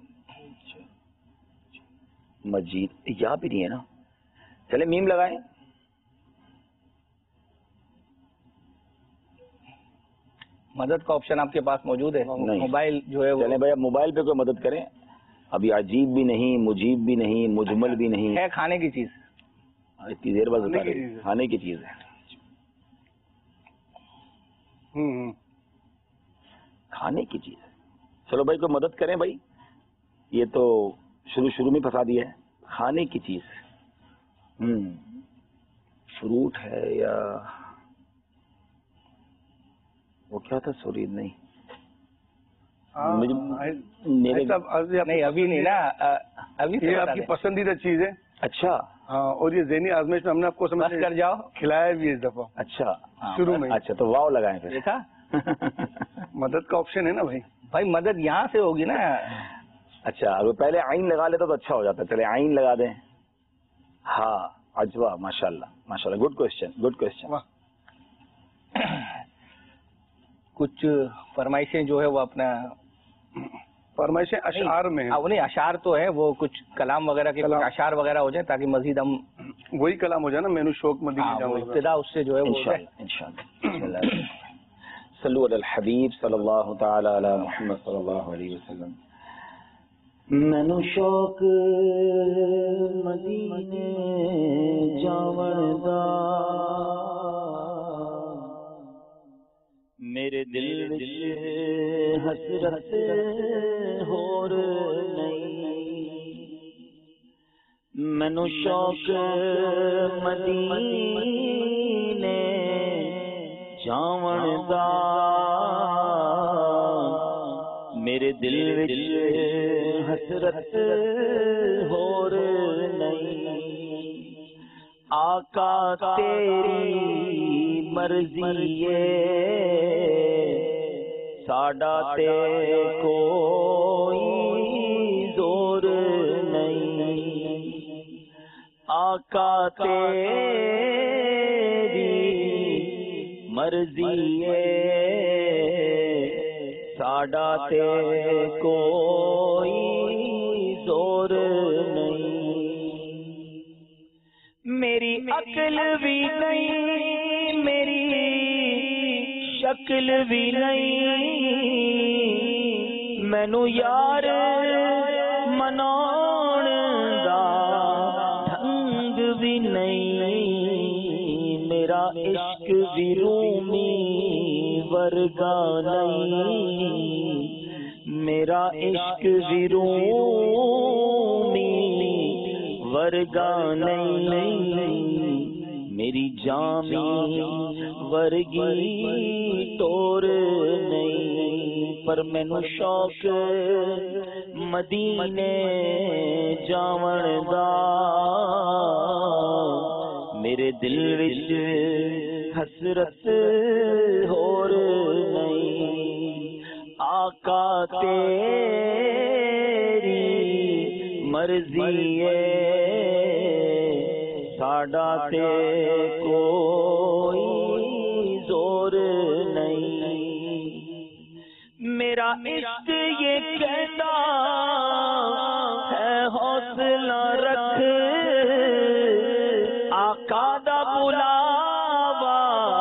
مجید یا بھی نہیں ہے نا. چلے میم لگائیں. مدد کا آپشن آپ کے پاس موجود ہے. نہیں. موبائل جو ہے چلیں بھائی اب موبائل پہ کوئی مدد کریں. ابھی عجیب بھی نہیں، مجیب بھی نہیں، مجمل بھی نہیں ہے. کھانے کی چیز. اتنی دیر بعد بتا رہے کھانے کی چیز ہے. کھانے کی چیز ہے. چلو بھائی کوئی مدد کریں بھائی. یہ تو شروع میں پھنسا دیا ہے. کھانے کی چیز فروٹ ہے یا وہ کیا تھا؟ سورید نہیں نہیں ابھی نہیں نا. ابھی یہ آپ کی پسندیدہ چیز ہے. اچھا ہاں اور یہ ذہنی آزمائش میں ہم نے آپ کو سمجھ کر جاؤ کھلایا بھی اس دفعہ. اچھا شروع میں. اچھا تو واو لگائیں پھر. دیکھا مدد کا آپشن ہے نا بھائی مدد یہاں سے ہوگی نا. اچھا اگر پہلے عین لگا لیتا تو اچھا ہو جاتا. چلے عین لگا دیں. ہاں اجوا. ماشاء اللہ گڈ کوشچن. کچھ فرمائشیں جو ہے وہ اپنا فرمائشیں اشعار میں ہیں. نہیں اشعار تو ہے وہ کچھ کلام وغیرہ کے اشعار وغیرہ ہو جائیں تاکہ مزید ہم وہی کلام ہو جائے نا. مینو شوق مدینہ جاؤں ابتدا اس سے جو ہے وہ انشاءاللہ. صلو علی الحبیب صلی اللہ تعالی علی محمد صلی اللہ علیہ وسلم. مینو شوق مدینے جاون دا میرے دل وچ حسرت ہور نہیں. مینو شوق مدینے جاون دا میرے دل وچ حسرت ہور نہیں. آقا تیری مرضی ساڈا تے کوئی زور نہیں. آقا تیری مرضی ساڈا تے کوئی زور نہیں. میری عقل بھی نہیں، میری شکل بھی نہیں، مینو یار مناؤن دا ڈھنگ بھی نہیں. میرا عشق بھی رومی ورگا نہیں، میرا عشق بھی رومی ورگا نہیں. میری جامی ورگی ٹور نہیں. پر مینو شوق مدینے جاون دا میرے دل وچ حسرت ہور نہیں. آقا تیری مرضی ساڈا تے کوئی میرا عشق یہ کہتا ہے حوصلہ رکھ آقا دا بلاوا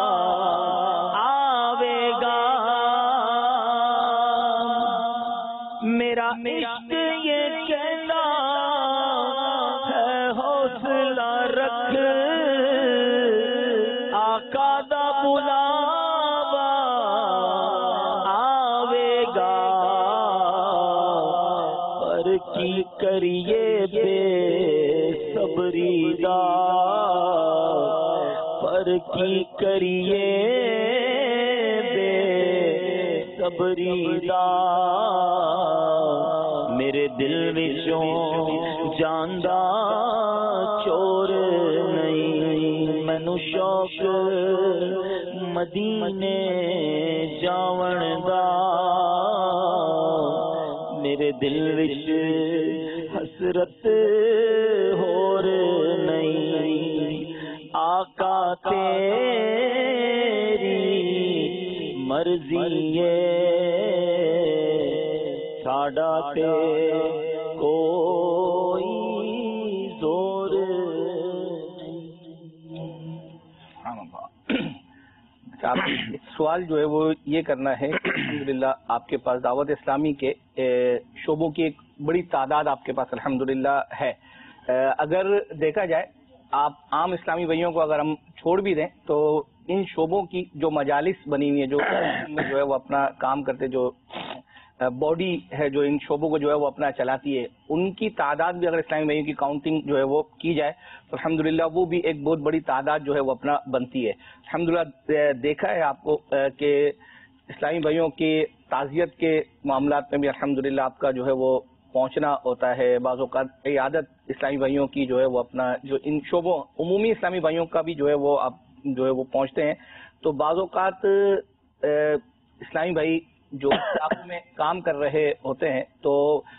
آوے گا. میرا عشق یہ کہتا ہے حوصلہ رکھ آقا دا بلاوا آوے گا. پر کی کریے بے صبری دا پر کی کریے بے صبری دا. میرے دل وچوں جاندا چور نہیں مینوں شوق مدینے جاون دا. میرے دل وچ حسرت ہور نہیں آقا تیری مرضی ہے ساڈا تے کوئی زور سوال جو ہے وہ یہ کرنا ہے کہ الحمدللہ آپ کے پاس دعوت اسلامی کے شعبوں کی ایک بڑی تعداد آپ کے پاس الحمدللہ ہے. اگر دیکھا جائے آپ عام اسلامی بھائیوں کو اگر ہم چھوڑ بھی دیں تو ان شعبوں کی جو مجالس بنی ہوئی ہے جو ہے وہ اپنا کام کرتے جو باڈی ہے جو ان شعبوں کو جو ہے وہ اپنا چلاتی ہے ان کی تعداد بھی اگر اسلامی بھائیوں کی کاؤنٹنگ جو ہے وہ کی جائے تو الحمدللہ وہ بھی ایک بہت بڑی تعداد جو ہے وہ اپنا بنتی ہے. الحمدللہ دیکھا ہے آپ کو کہ اسلامی بھائیوں کی تعزیت کے معاملات میں بھی الحمدللہ آپ کا جو ہے وہ پہنچنا ہوتا ہے. بعض اوقات عیادت اسلامی بھائیوں کی جو ہے وہ اپنا جو ان شعبوں عمومی اسلامی بھائیوں کا بھی جو ہے وہ آپ جو ہے وہ پہنچتے ہیں. تو بعض اوقات اسلامی بھائی جو علاقوں میں کام کر رہے ہوتے ہیں تو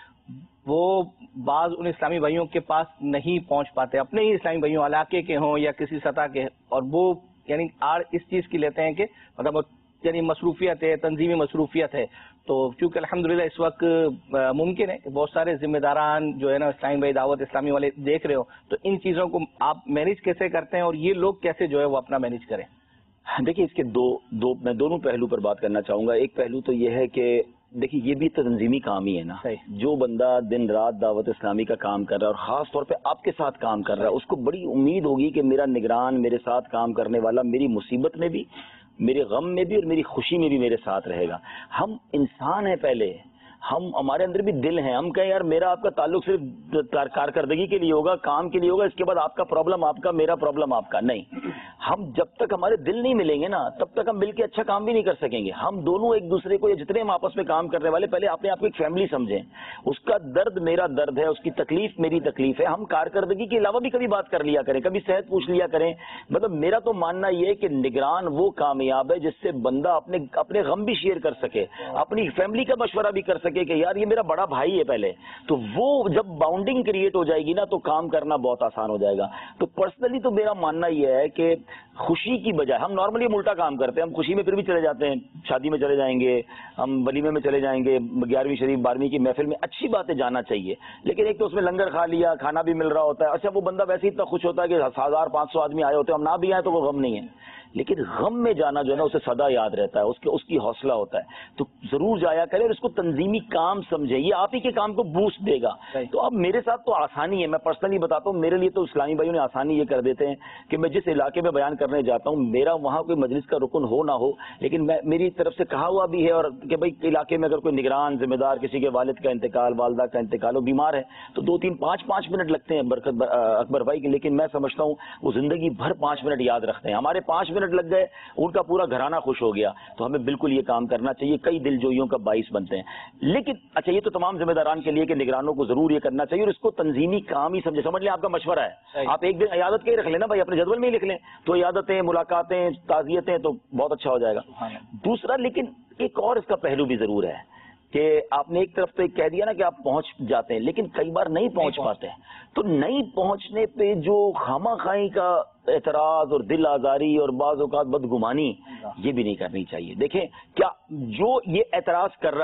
وہ بعض ان اسلامی بھائیوں کے پاس نہیں پہنچ پاتے اپنے ہی اسلامی بھائیوں علاقے کے ہوں یا کسی سطح کے, اور وہ یعنی آڑ اس چیز کی لیتے ہیں کہ مطلب یعنی مصروفیت ہے تنظیمی مصروفیت ہے. تو چونکہ الحمدللہ اس وقت ممکن ہے کہ بہت سارے ذمہ داران جو ہے نا اسلامی بھائی دعوت اسلامی والے دیکھ رہے ہو تو ان چیزوں کو آپ مینیج کیسے کرتے ہیں اور یہ لوگ کیسے جو ہے وہ اپنا مینیج کریں؟ دیکھیے اس کے میں دونوں پہلو پر بات کرنا چاہوں گا. ایک پہلو تو یہ ہے کہ دیکھیے یہ بھی تنظیمی کام ہی ہے نا. جو بندہ دن رات دعوت اسلامی کا کام کر رہا ہے اور خاص طور پہ آپ کے ساتھ کام کر رہا ہے اس کو بڑی امید ہوگی کہ میرا نگران میرے ساتھ کام کرنے والا میری مصیبت میں بھی میرے غم میں بھی اور میری خوشی میں بھی میرے ساتھ رہے گا. ہم انسان ہیں پہلے, ہمارے اندر بھی دل ہیں. ہم کہیں یار میرا آپ کا تعلق صرف کارکردگی کے لیے ہوگا, کام کے لیے ہوگا, اس کے بعد آپ کا پرابلم آپ کا, میرا پرابلم آپ کا. نہیں, ہم جب تک ہمارے دل نہیں ملیں گے نا تب تک ہم مل کے اچھا کام بھی نہیں کر سکیں گے. ہم دونوں ایک دوسرے کو, جتنے ہم آپس میں کام کرنے والے, پہلے اپنے آپ کو ایک فیملی سمجھیں. اس کا درد میرا درد ہے, اس کی تکلیف میری تکلیف ہے. ہم کارکردگی کے علاوہ بھی کبھی بات کر لیا کریں, کبھی صحت پوچھ لیا کریں. مطلب میرا تو ماننا یہ ہے کہ نگران وہ کامیاب ہے جس سے بندہ اپنے غم بھی شیئر کر سکے, اپنی فیملی کا مشورہ بھی کر سکے کہ یار یہ میرا بڑا بھائی ہے پہلے. تو وہ جب باؤنڈنگ کریٹ ہو جائے گی نا تو کام کرنا بہت آسان ہو جائے گا. تو پرسنلی تو میرا ماننا یہ ہے کہ خوشی کی بجائے ہم نارملی الٹا کام کرتے ہیں. ہم خوشی میں پھر بھی چلے جاتے ہیں, شادی میں چلے جائیں گے, ہم ولیمے میں چلے جائیں گے, 11ویں شریف 12ویں کی محفل میں, اچھی بات ہے جانا چاہیے. لیکن ایک تو اس میں لنگر کھا لیا, کھانا بھی مل رہا ہوتا ہے. اچھا وہ بندہ ویسے ہی اتنا خوش ہوتا ہے کہ 1500 آدمی آئے ہوتے ہیں, ہم نہ بھی آئے تو وہ غم نہیں ہے. لیکن غم میں جانا جو ہے نا اسے سدا یاد رہتا ہے, اس کی حوصلہ ہوتا ہے. تو ضرور جایا کرے اور اس کو تنظیمی کام سمجھے, یہ آپ ہی کے کام کو بوسٹ دے گا. تو اب میرے ساتھ تو آسانی ہے, میں پرسنلی بتاتا ہوں, میرے لیے تو اسلامی بھائیوں نے آسانی یہ کر دیتے ہیں کہ میں جس علاقے میں بیان کرنے جاتا ہوں میرا وہاں کوئی مجلس کا رکن ہو نہ ہو, لیکن میری طرف سے کہا ہوا بھی ہے اور کہ بھائی علاقے میں اگر کوئی نگران ذمہ دار, کسی کے والد کا انتقال, والدہ کا انتقال ہو, بیمار ہے, تو 2-3-5 منٹ لگتے ہیں اکبر بھائی کے, لیکن میں سمجھتا ہوں وہ زندگی بھر 5 منٹ یاد رکھتے ہیں. ہمارے 5 منٹ لگ گئے, ان کا پورا گھرانہ خوش ہو گیا. تو ہمیں بالکل یہ کام کرنا چاہیے, کئی دل جوئیوں کا باعث بنتے ہیں. لیکن اچھا یہ تو تمام ذمہ داران کے لیے کہ نگرانوں کو ضرور یہ کرنا چاہیے اور اس کو تنظیمی کام ہی سمجھ لیں. آپ کا مشورہ ہے, آپ ایک دن عیادت کا ہی رکھ لینا بھائی, اپنے جدول میں ہی لکھ لیں, تو عیادتیں, ملاقاتیں, تعزیتیں, تو بہت اچھا ہو جائے گا. دوسرا لیکن ایک اور اس کا پہلو بھی ضرور ہے کہ آپ نے ایک طرف تو کہہ دیا نا کہ آپ پہنچ جاتے ہیں لیکن کئی بار نہیں پہنچ پاتے ہیں. تو نہیں پہنچنے پہ جو خامہ خواہی کا اعتراض اور دل آزاری اور بعض اوقات بدگمانی, یہ بھی نہیں کرنی چاہیے. دیکھیں کیا جو یہ اعتراض کر رہا ہے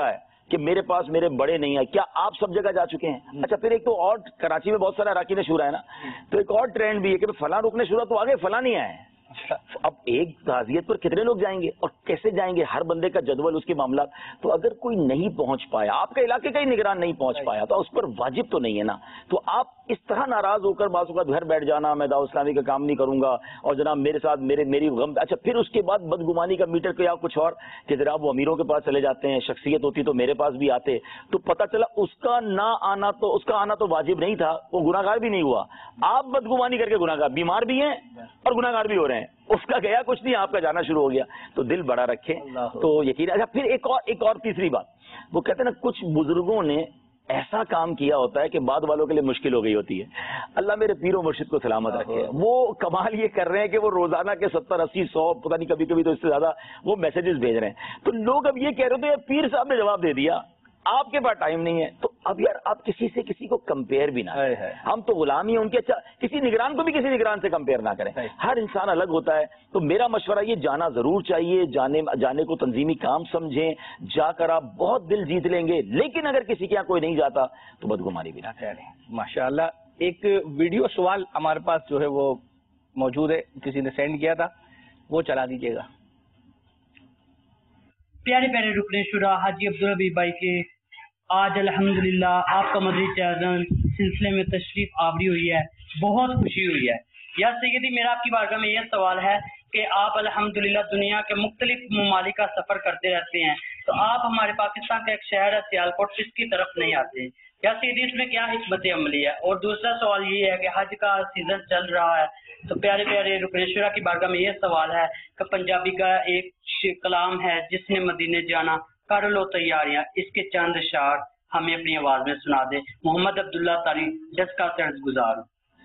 کہ میرے پاس میرے بڑے نہیں ہیں. کیا آپ سب جگہ جا چکے ہیں؟ اچھا پھر ایک تو اور کراچی میں بہت سارا اراکین شورا ہے نا, تو ایک اور ٹرینڈ بھی ہے کہ فلاں رکن شورا تو آگے فلاں نہیں آئے. اب ایک تعزیت پر کتنے لوگ جائیں گے اور کیسے جائیں گے؟ ہر بندے کا جدول, اس کے معاملات. تو اگر کوئی نہیں پہنچ پایا, آپ کے علاقے کا ہی نگران نہیں پہنچ پایا, تو اس پر واجب تو نہیں ہے نا. تو آپ اس طرح ناراض ہو کر بعض اوقات گھر بیٹھ جانا, میں دعوت اسلامی کا کام نہیں کروں گا اور جناب میرے ساتھ میری غم. اچھا پھر اس کے بعد بدگمانی کا میٹر کیا کچھ اور کہ جناب وہ امیروں کے پاس چلے جاتے ہیں, شخصیت ہوتی تو میرے پاس بھی آتے, تو پتہ چلا اس کا نہ آنا تو اس کا آنا تو واجب نہیں تھا, وہ گناہگار بھی نہیں ہوا. آپ بدگمانی کر کے گناہگار, بیمار بھی ہیں اور گناہگار بھی ہو رہے ہیں. اس کا گیا کچھ نہیں, آپ کا جانا شروع ہو گیا. تو دل بڑا رکھیں تو یقین. اچھا پھر ایک اور تیسری بات, وہ کہتے ہیں نا کچھ بزرگوں نے ایسا کام کیا ہوتا ہے کہ بعد والوں کے لیے مشکل ہو گئی ہوتی ہے. اللہ میرے پیر و مرشد کو سلامت رکھے. وہ کمال یہ کر رہے ہیں کہ وہ روزانہ کے 70 80 100 پتہ نہیں کبھی کبھی تو اس سے زیادہ وہ میسیجز بھیج رہے ہیں. تو لوگ اب یہ کہہ رہے تھے پیر صاحب نے جواب دے دیا, آپ کے پاس ٹائم نہیں ہے. تو اب یار آپ کسی سے کسی کو کمپیئر بھی نہ کریں. ہم تو غلام ہی ہیں ان کے. اچھا کسی نگران کو بھی کسی نگران سے کمپیئر نہ کریں. ہر انسان الگ ہوتا ہے. تو میرا مشورہ یہ, جانا ضرور چاہیے, جانے کو تنظیمی کام سمجھیں, جا کر آپ بہت دل جیت لیں گے. لیکن اگر کسی کے یہاں کوئی نہیں جاتا تو بدگمانی بھی نہ کریں. ماشاءاللہ. ایک ویڈیو سوال ہمارے پاس جو ہے وہ موجود ہے, کسی نے سینڈ کیا تھا, وہ چلا دیجیے گا. پیارے پیارے رکن شورا حاجی عبدالحبیب بھائی کے آج الحمدللہ آپ کا مدری چاہزن سلسلے میں تشریف آوری ہوئی ہے, بہت خوشی ہوئی ہے. یا سیدی میرا آپ کی بارگاہ میں یہ سوال ہے کہ آپ الحمدللہ دنیا کے مختلف ممالک کا سفر کرتے رہتے ہیں, تو آپ ہمارے پاکستان کا ایک شہر ہے سیالکوٹ, اس کی طرف نہیں آتے. یا سیدی اس میں کیا حکمت عملی ہے؟ اور دوسرا سوال یہ ہے کہ حج کا سیزن چل رہا ہے, تو پیارے پیارے رکن شورا کی بارگاہ میں یہ سوال ہے کہ پنجابی کا ایک کلام ہے, جس نے مدینے جانا کر لو تیاریاں, اس کے چند اشعار ہمیں اپنی آواز میں سنا دے. محمد عبداللہ تاری ڈسکا طرز گزار.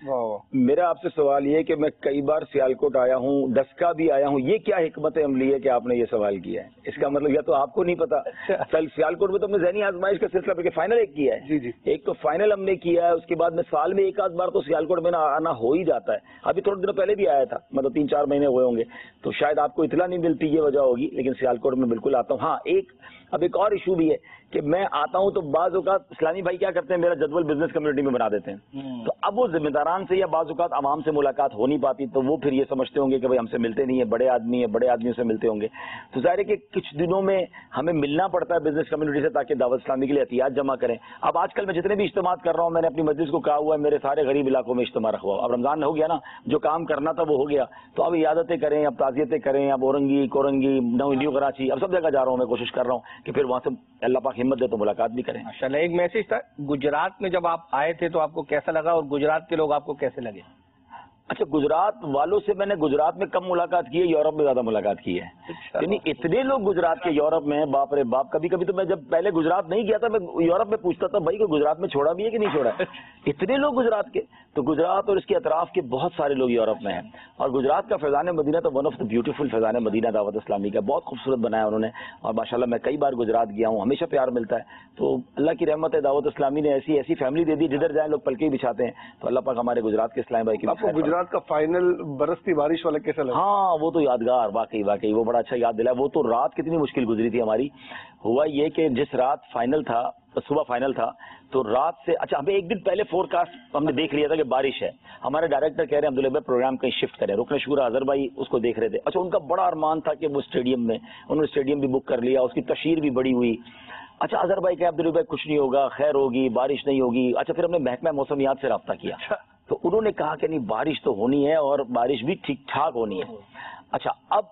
میرا آپ سے سوال یہ ہے کہ میں کئی بار سیالکوٹ آیا ہوں, ڈسکا بھی آیا ہوں, یہ کیا حکمت عملی ہے کہ آپ نے یہ سوال کیا ہے؟ اس کا مطلب یا تو آپ کو نہیں پتا. کل سیالکوٹ میں تو ہم نے ذہنی آزمائش کا سلسلہ پہ فائنل ایک کیا ہے. جی ایک تو فائنل ہم نے کیا ہے, اس کے بعد میں سال میں ایک آدھ بار تو سیالکوٹ میں آنا ہو ہی جاتا ہے. ابھی تھوڑے دنوں پہلے بھی آیا تھا, مطلب 3-4 مہینے ہوئے ہوں گے, تو شاید آپ کو اطلاع نہیں ملتی, یہ وجہ ہوگی. لیکن سیالکوٹ میں بالکل آتا ہوں. ہاں اب ایک اور ایشو بھی ہے کہ میں آتا ہوں تو بعض اوقات اسلامی بھائی کیا کرتے ہیں, میرا جدول بزنس کمیونٹی میں بنا دیتے ہیں. تو اب وہ ذمہ داران سے یا بعض اوقات عوام سے ملاقات ہو نہیں پاتی, تو وہ پھر یہ سمجھتے ہوں گے کہ بھائی ہم سے ملتے نہیں ہیں, بڑے آدمی ہیں, بڑے آدمیوں سے ملتے ہوں گے. تو ظاہر ہے کہ کچھ دنوں میں ہمیں ملنا پڑتا ہے بزنس کمیونٹی سے, تاکہ دعوت اسلامی کے لیے احتیاط جمع کریں. اب آج کل میں جتنے بھی اجتماع کر رہا ہوں, میں نے اپنی مجلس کو کہا ہوا ہے میرے سارے غریب علاقوں میں اجتماع رکھوا. اب رمضان ہو گیا نا, جو کام کرنا تھا وہ ہو گیا, تو اب عیادتیں کریں, اب تعزیتیں کریں, اب اورنگی کورنگی نیو کراچی, اب سب جگہ جا رہا ہوں. میں کوشش کر رہا ہوں کہ پھر وہاں سے اللہ پاک ہمت دے تو ملاقات بھی کریں. ماشاءاللہ. ایک میسج تھا, گجرات میں جب آپ آئے تھے تو آپ کو کیسا لگا, اور گجرات کے لوگ آپ کو کیسے لگے؟ اچھا, گجرات والوں سے میں نے گجرات میں کم ملاقات کی ہے, یورپ میں زیادہ ملاقات کی ہے. یعنی اتنے لوگ گجرات کے یورپ میں ہیں, باپ رے باپ. کبھی کبھی تو میں جب پہلے گجرات نہیں گیا تھا, میں یورپ میں پوچھتا تھا بھائی کو گجرات میں چھوڑا بھی ہے کہ نہیں چھوڑا ہے. اتنے لوگ گجرات کے. تو گجرات اور اس کے اطراف کے بہت سارے لوگ یورپ میں ہیں. اور گجرات کا فیضان مدینہ تو one of the beautiful Faizan Madina Dawat Islami کا, بہت خوبصورت بنایا انہوں نے. اور ماشاءاللہ میں کئی بار گجرات گیا ہوں, ہمیشہ پیار ملتا ہے. تو اللہ کی رحمت ہے, دعوت اسلامی نے ایسی فیملی دے دی, جدھر جائیں لوگ پلکیں بچھاتے ہیں. تو اللہ پاک ہمارے گجرات کے اسلام بھائی کی. آپ کو گجرات کا فائنل برستی بارش والا کیسا لگا؟ ہاں وہ تو یادگار, واقعی وہ بڑا اچھا یاد دلا. وہ تو رات کتنی مشکل گزری تھی ہماری. ہوا یہ کہ جس رات فائنل تھا, صبح فائنل تھا, تو رات سے اچھا ہمیں ایک دن پہلے فور کاسٹ ہم نے دیکھ لیا تھا کہ بارش ہے. ہمارے ڈائریکٹر کہہ رہے ہیں عبداللہ بھائی پروگرام کہیں شفٹ کریں. رکن شورا اظہر بھائی اس کو دیکھ رہے تھے. اچھا ان کا بڑا ارمان تھا کہ وہ اسٹیڈیم میں, انہوں نے اسٹیڈیم بھی بک کر لیا, اس کی تشہیر بھی بڑی ہوئی. اچھا اظہر بھائی کہ عبداللہ بھائی کچھ نہیں ہوگا, خیر ہوگی, بارش نہیں ہوگی. اچھا پھر ہم نے محکمہ موسمیات سے رابطہ کیا, تو انہوں نے کہا کہ نہیں بارش تو ہونی ہے, اور بارش بھی ٹھیک ٹھاک ہونی ہے. اچھا اب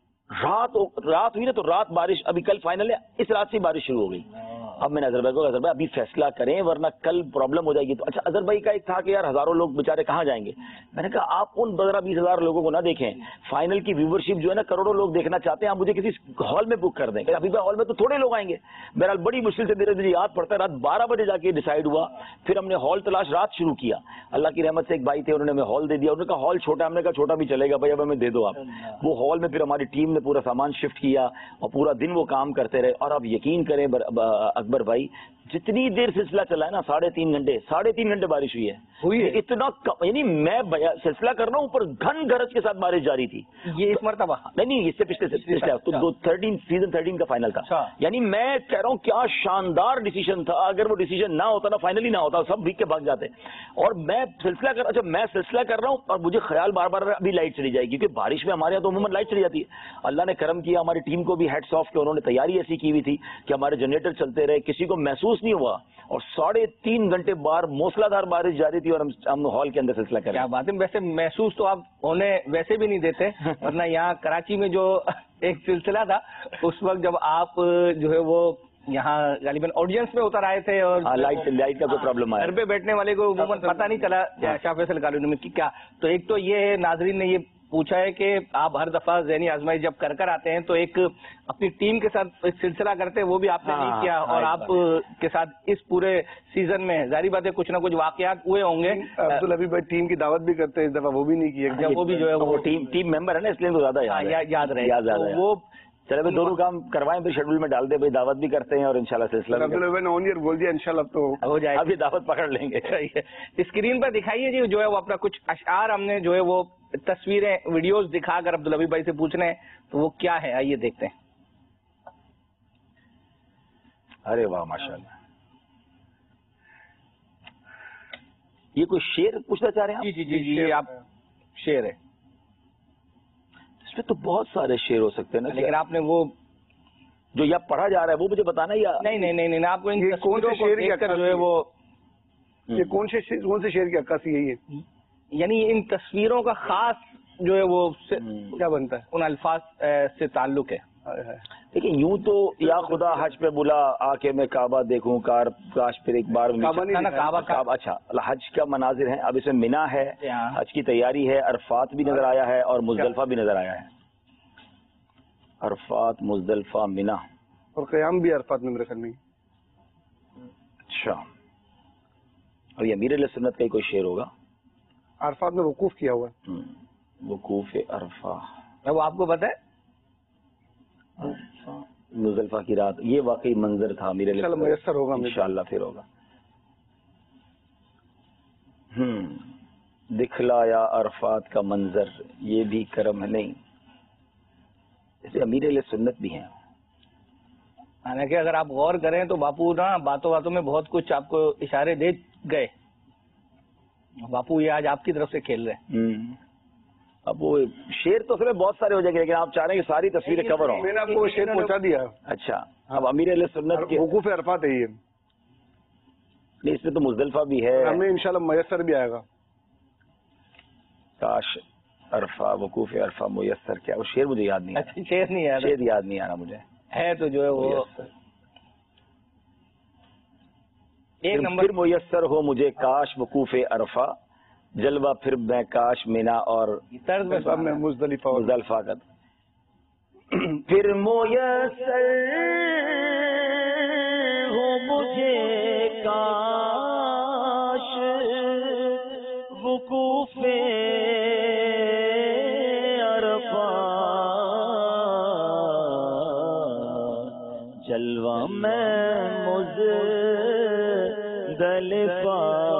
رات ہوئی نا, تو رات بارش, ابھی کل فائنل ہے, اس رات سے بارش شروع ہو گئی. اب میں نے اظہر بھائی کو, اظہر بھائی ابھی فیصلہ کریں ورنہ کل پرابلم ہو جائے گی. تو اچھا اظہر بھائی کا ایک تھا کہ یار ہزاروں لوگ بےچارے کہاں جائیں گے. میں نے کہا آپ ان 15-20 ہزار لوگوں کو نہ دیکھیں, فائنل کی ویورشپ جو ہے نا کروڑوں لوگ دیکھنا چاہتے ہیں, آپ مجھے کسی ہال میں بک کر دیں. ابھی بھائی ہال میں تو تھوڑے لوگ آئیں گے. بہرحال بڑی مشکل سے مجھے یاد پڑتا ہے, رات 12 بجے جا کے ڈیسائیڈ ہوا. پھر ہم نے ہال تلاش رات شروع کیا. اللہ کی رحمت سے ایک بھائی تھے, انہوں نے ہمیں ہال دے دیا. انہوں نے کہا ہال چھوٹا ہے, ہم نے کہا چھوٹا بھی چلے گا بھائی, اب ہمیں دے دو آپ. وہ ہال میں پھر ہماری ٹیم نے پورا سامان شفٹ کیا, اور پورا دن وہ کام کرتے رہے. اور آپ یقین کریں اکبر بھائی جتنی دیر سلسلہ چلا ہے نا 3.5 گھنٹے بارش ہوئی ہے اتنا یعنی میں سلسلہ کر رہا ہوں اوپر گھن گرج کے ساتھ بارش جاری تھی. یہ اس مرتبہ نہیں اس سے پچھلے سیزن 13 کا فائنل تھا. یعنی میں کہہ رہا ہوں کیا شاندار ڈیسیژن تھا. اگر وہ ڈیسیژن نہ ہوتا نا فائنلی نہ ہوتا سب بھیگ کے بھاگ جاتے. اور میں سلسلہ کر رہا ہوں اور مجھے خیال بار بار ابھی لائٹ چلی جائے گی کیونکہ بارش میں ہمارے یہاں تو عموماً لائٹ چلی جاتی ہے. اللہ نے کرم کیا ہماری ٹیم کو بھی ہیڈس آف کہ انہوں نے تیاری ایسی کی ہوئی تھی کہ ہمارے جنریٹر چلتے رہے کسی کو محسوس نہیں ہوا. اور 3.5 گھنٹے بعد موسلا دھار بارش جاری تھی اور ہم ہال کے اندر سلسلہ کر رہے ہیں. کیا بات ہے. ویسے محسوس تو آپ ہونے ویسے بھی نہیں دیتے ورنہ یہاں کراچی میں جو ایک سلسلہ تھا اس وقت جب آپ جو ہے وہ یہاں غالباً آڈینس میں اتر آئے تھے اور لائٹ کا کوئی پرابلم آیا. گھر پہ بیٹھنے والے کو عموماً پتہ نہیں چلا شاہ فیصل کالونی میں کیا. تو ایک تو یہ ہے ناظرین نے یہ پوچھا ہے کہ آپ ہر دفعہ ذہنی آزمائش جب کر آتے ہیں تو ایک اپنی ٹیم کے ساتھ ایک سلسلہ کرتے ہیں وہ بھی آپ نے نہیں کیا اور آپ کے ساتھ اس پورے سیزن میں ظاہری بات ہے کچھ نہ کچھ واقعات ہوئے ہوں گے. عبدالحبیب بھائی ٹیم کی دعوت بھی کرتے ہیں اس دفعہ وہ بھی نہیں کیا. وہ بھی جو ہے وہ ٹیم ممبر ہے نا اس لیے تو زیادہ یاد رہے. وہ چلے بھائی دونوں کام کروائیں پھر شیڈول میں ڈال دیں بھائی دعوت بھی کرتے ہیں اور انشاءاللہ سلسلہ بول دیا انشاءاللہ تو ہو جائے. ابھی دعوت پکڑ لیں گے. اسکرین پر دکھائیے جی جو ہے وہ اپنا کچھ اشعار ہم نے جو ہے وہ تصویریں ویڈیوز دکھا کر عبدالحبیب بھائی سے پوچھ رہے ہیں تو وہ کیا ہے آئیے دیکھتے ہیں. ارے واہ ماشاءاللہ. یہ کوئی شعر پوچھنا چاہ رہے ہیں آپ؟ جی آپ شعر ہے. اس میں تو بہت سارے شعر ہو سکتے ہیں نا لیکن آپ نے وہ جو یا پڑھا جا رہا ہے وہ مجھے بتانا یا نہیں آپ کو ان کون سے شعر کی جو ہے وہ یہ کون سے شعر کی عکاسی ہے یہ یعنی ان تصویروں کا خاص جو ہے وہ کیا بنتا ہے ان الفاظ سے تعلق ہے. لیکن یوں تو یا خدا حج پہ بلا آ کے میں کعبہ دیکھوں کاش پھر ایک بار کعبہ. اچھا حج کا مناظر ہیں. اب اس میں مینا ہے حج کی تیاری ہے عرفات بھی نظر آیا ہے اور مزدلفہ بھی نظر آیا ہے. عرفات مزدلفہ مینا اور قیام بھی عرفات میں میرے خیال میں. اچھا اور یہ امیر علیہ سنت کا ہی کوئی شعر ہوگا. عرفات میں وقوف کیا ہوا ہے. وقوف عرفہ وہ آپ کو پتہ ہے مزدلفہ کی رات یہ واقعی منظر تھا امیر علیہ انشاءاللہ میسر ہوگا انشاءاللہ پھر ہوگا. دکھلایا عرفات کا منظر یہ بھی کرم ہے نہیں. اسے امیر علیہ سنت بھی ہیں. حالانکہ اگر آپ غور کریں تو باپو نا باتوں میں بہت کچھ آپ کو اشارے دے گئے. باپو یہ آج آپ کی طرف سے کھیل رہے ہیں. اب وہ شعر تو اس میں بہت سارے ہو جائیں گے لیکن آپ چاہ رہے ہیں کہ ساری تصویریں کور ہوں. میں نے آپ کو شعر پہنچا دیا. اچھا اب امیر علیہ سنت کے وقوف عرفات ہے یہ نہیں اس میں تو مزدلفہ بھی ہے. ہمیں انشاءاللہ میسر بھی آئے گا. کاش عرفہ وقوف عرفہ میسر کیا وہ شعر مجھے یاد نہیں آ رہا. شعر نہیں ہے شعر یاد نہیں آ رہا مجھے ہے تو جو ہے وہ ایک نمبر میسر ہو مجھے کاش وقوف عرفہ جلوہ پھر میں کاش مینا اور میں مزدلفہ کا پھر میسر ہو مجھے کاش وقوف عرفہ جلوہ میں مزدلفہ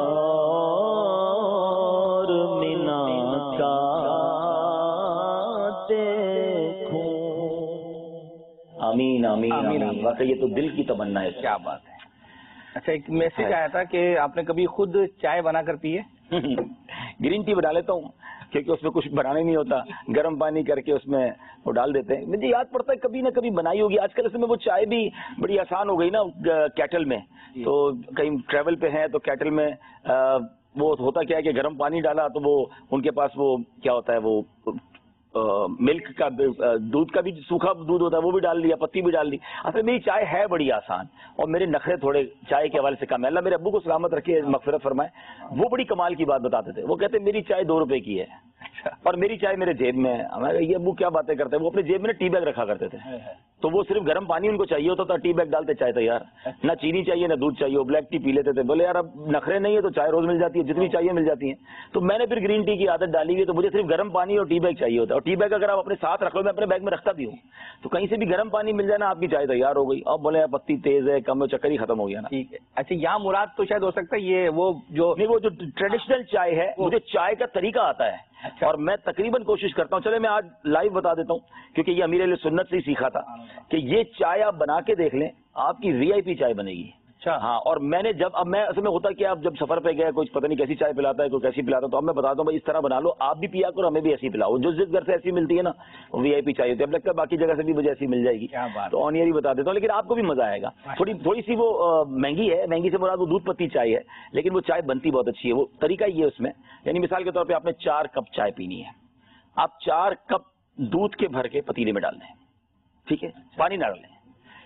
آمین. واقعی یہ تو دل کی تمنا ہے. کیا بات ہے. اچھا ایک میسج آیا تھا کہ آپ نے کبھی خود چائے بنا کر پی ہے؟ گرین ٹی بنا لیتا ہوں کیونکہ اس میں کچھ بنانا نہیں ہوتا. گرم پانی کر کے اس میں وہ ڈال دیتے ہیں. مجھے یاد پڑتا ہے کبھی نہ کبھی بنائی ہوگی. آج کل اس میں وہ چائے بھی بڑی آسان ہو گئی نا کیٹل میں. تو کہیں ٹریول پہ ہیں تو کیٹل میں وہ ہوتا کیا ہے کہ گرم پانی ڈالا تو وہ ان کے پاس وہ کیا ہوتا ہے وہ ملک کا دودھ کا بھی سوکھا دودھ ہوتا ہے وہ بھی ڈال دیا پتی بھی ڈال دی. اصل میری چائے ہے بڑی آسان اور میرے نخرے تھوڑے چائے کے حوالے سے کم ہے. اللہ میرے ابو کو سلامت رکھے مغفرت فرمائے. وہ بڑی کمال کی بات بتاتے تھے. وہ کہتے میری چائے 2 روپے کی ہے اور میری چائے میرے جیب میں ہے. ہمارے یہ ابو کیا باتیں کرتے ہیں, وہ اپنے جیب میں ٹی بیگ رکھا کرتے تھے, تو وہ صرف گرم پانی ان کو چاہیے ہوتا تھا, ٹی بیگ ڈالتے چائے تیار, نہ چینی چاہیے نہ دودھ چاہیے, وہ بلیک ٹی پی لیتے تھے. بولے یار اب نخرے نہیں ہے تو چائے روز مل جاتی ہے, جتنی چاہیے مل جاتی ہیں. تو میں نے پھر گرین ٹی کی عادت ڈالی ہوئی, تو مجھے صرف گرم پانی اور ٹی بیگ چاہیے ہوتا ہے. اور ٹی بیگ اگر آپ اپنے ساتھ رکھ لو, میں اپنے بیگ میں رکھتا بھی ہوں, تو کہیں سے بھی گرم پانی مل جائے نا, آپ کی چائے تیار ہو گئی. اب بولے یار پتی تیز ہے کم ہے, چکر ہی ختم ہو گیا نا. ٹھیک ہے. اچھا یہاں مراد تو شاید ہو سکتا ہے یہ وہ جو ٹریڈیشنل چائے ہے, مجھے چائے کا طریقہ آتا ہے. اور میں تقریباً کوشش کرتا ہوں, چلے میں آج لائیو بتا دیتا ہوں, کیونکہ یہ امیر علیہ سنت سے ہی سیکھا تھا, کہ یہ چائے آپ بنا کے دیکھ لیں, آپ کی وی آئی پی چائے بنے گی. ہاں, اور میں نے جب اب میں اصل میں ہوتا کہ آپ جب سفر پہ گئے, کوئی پتہ نہیں کیسی چائے پلاتا ہے, کوئی کیسی پلاتا ہے, تو اب میں بتاتا ہوں بھائی اس طرح بنا لو, آپ بھی پیا کرو, ہمیں بھی ایسی پلاؤ. جو جس گھر سے ایسی ملتی ہے نا وی آئی پی چائے ہوتی ہے, اب لگتا ہے باقی جگہ سے بھی مجھے ایسی مل جائے گی, تو آن ایئر ہی بتا دیتا ہوں, لیکن آپ کو بھی مزہ آئے گا. تھوڑی سی وہ مہنگی ہے, مہنگی سے مراد وہ دودھ پتی چائے ہے, لیکن وہ چائے بنتی بہت اچھی ہے. وہ طریقہ یہ ہے اس میں, یعنی مثال کے طور پہ آپ نے 4 کپ چائے پینی ہے, آپ 4 کپ دودھ کے بھر کے پتیلے میں ڈال دیں, ٹھیک ہے, پانی نہ ڈالیں,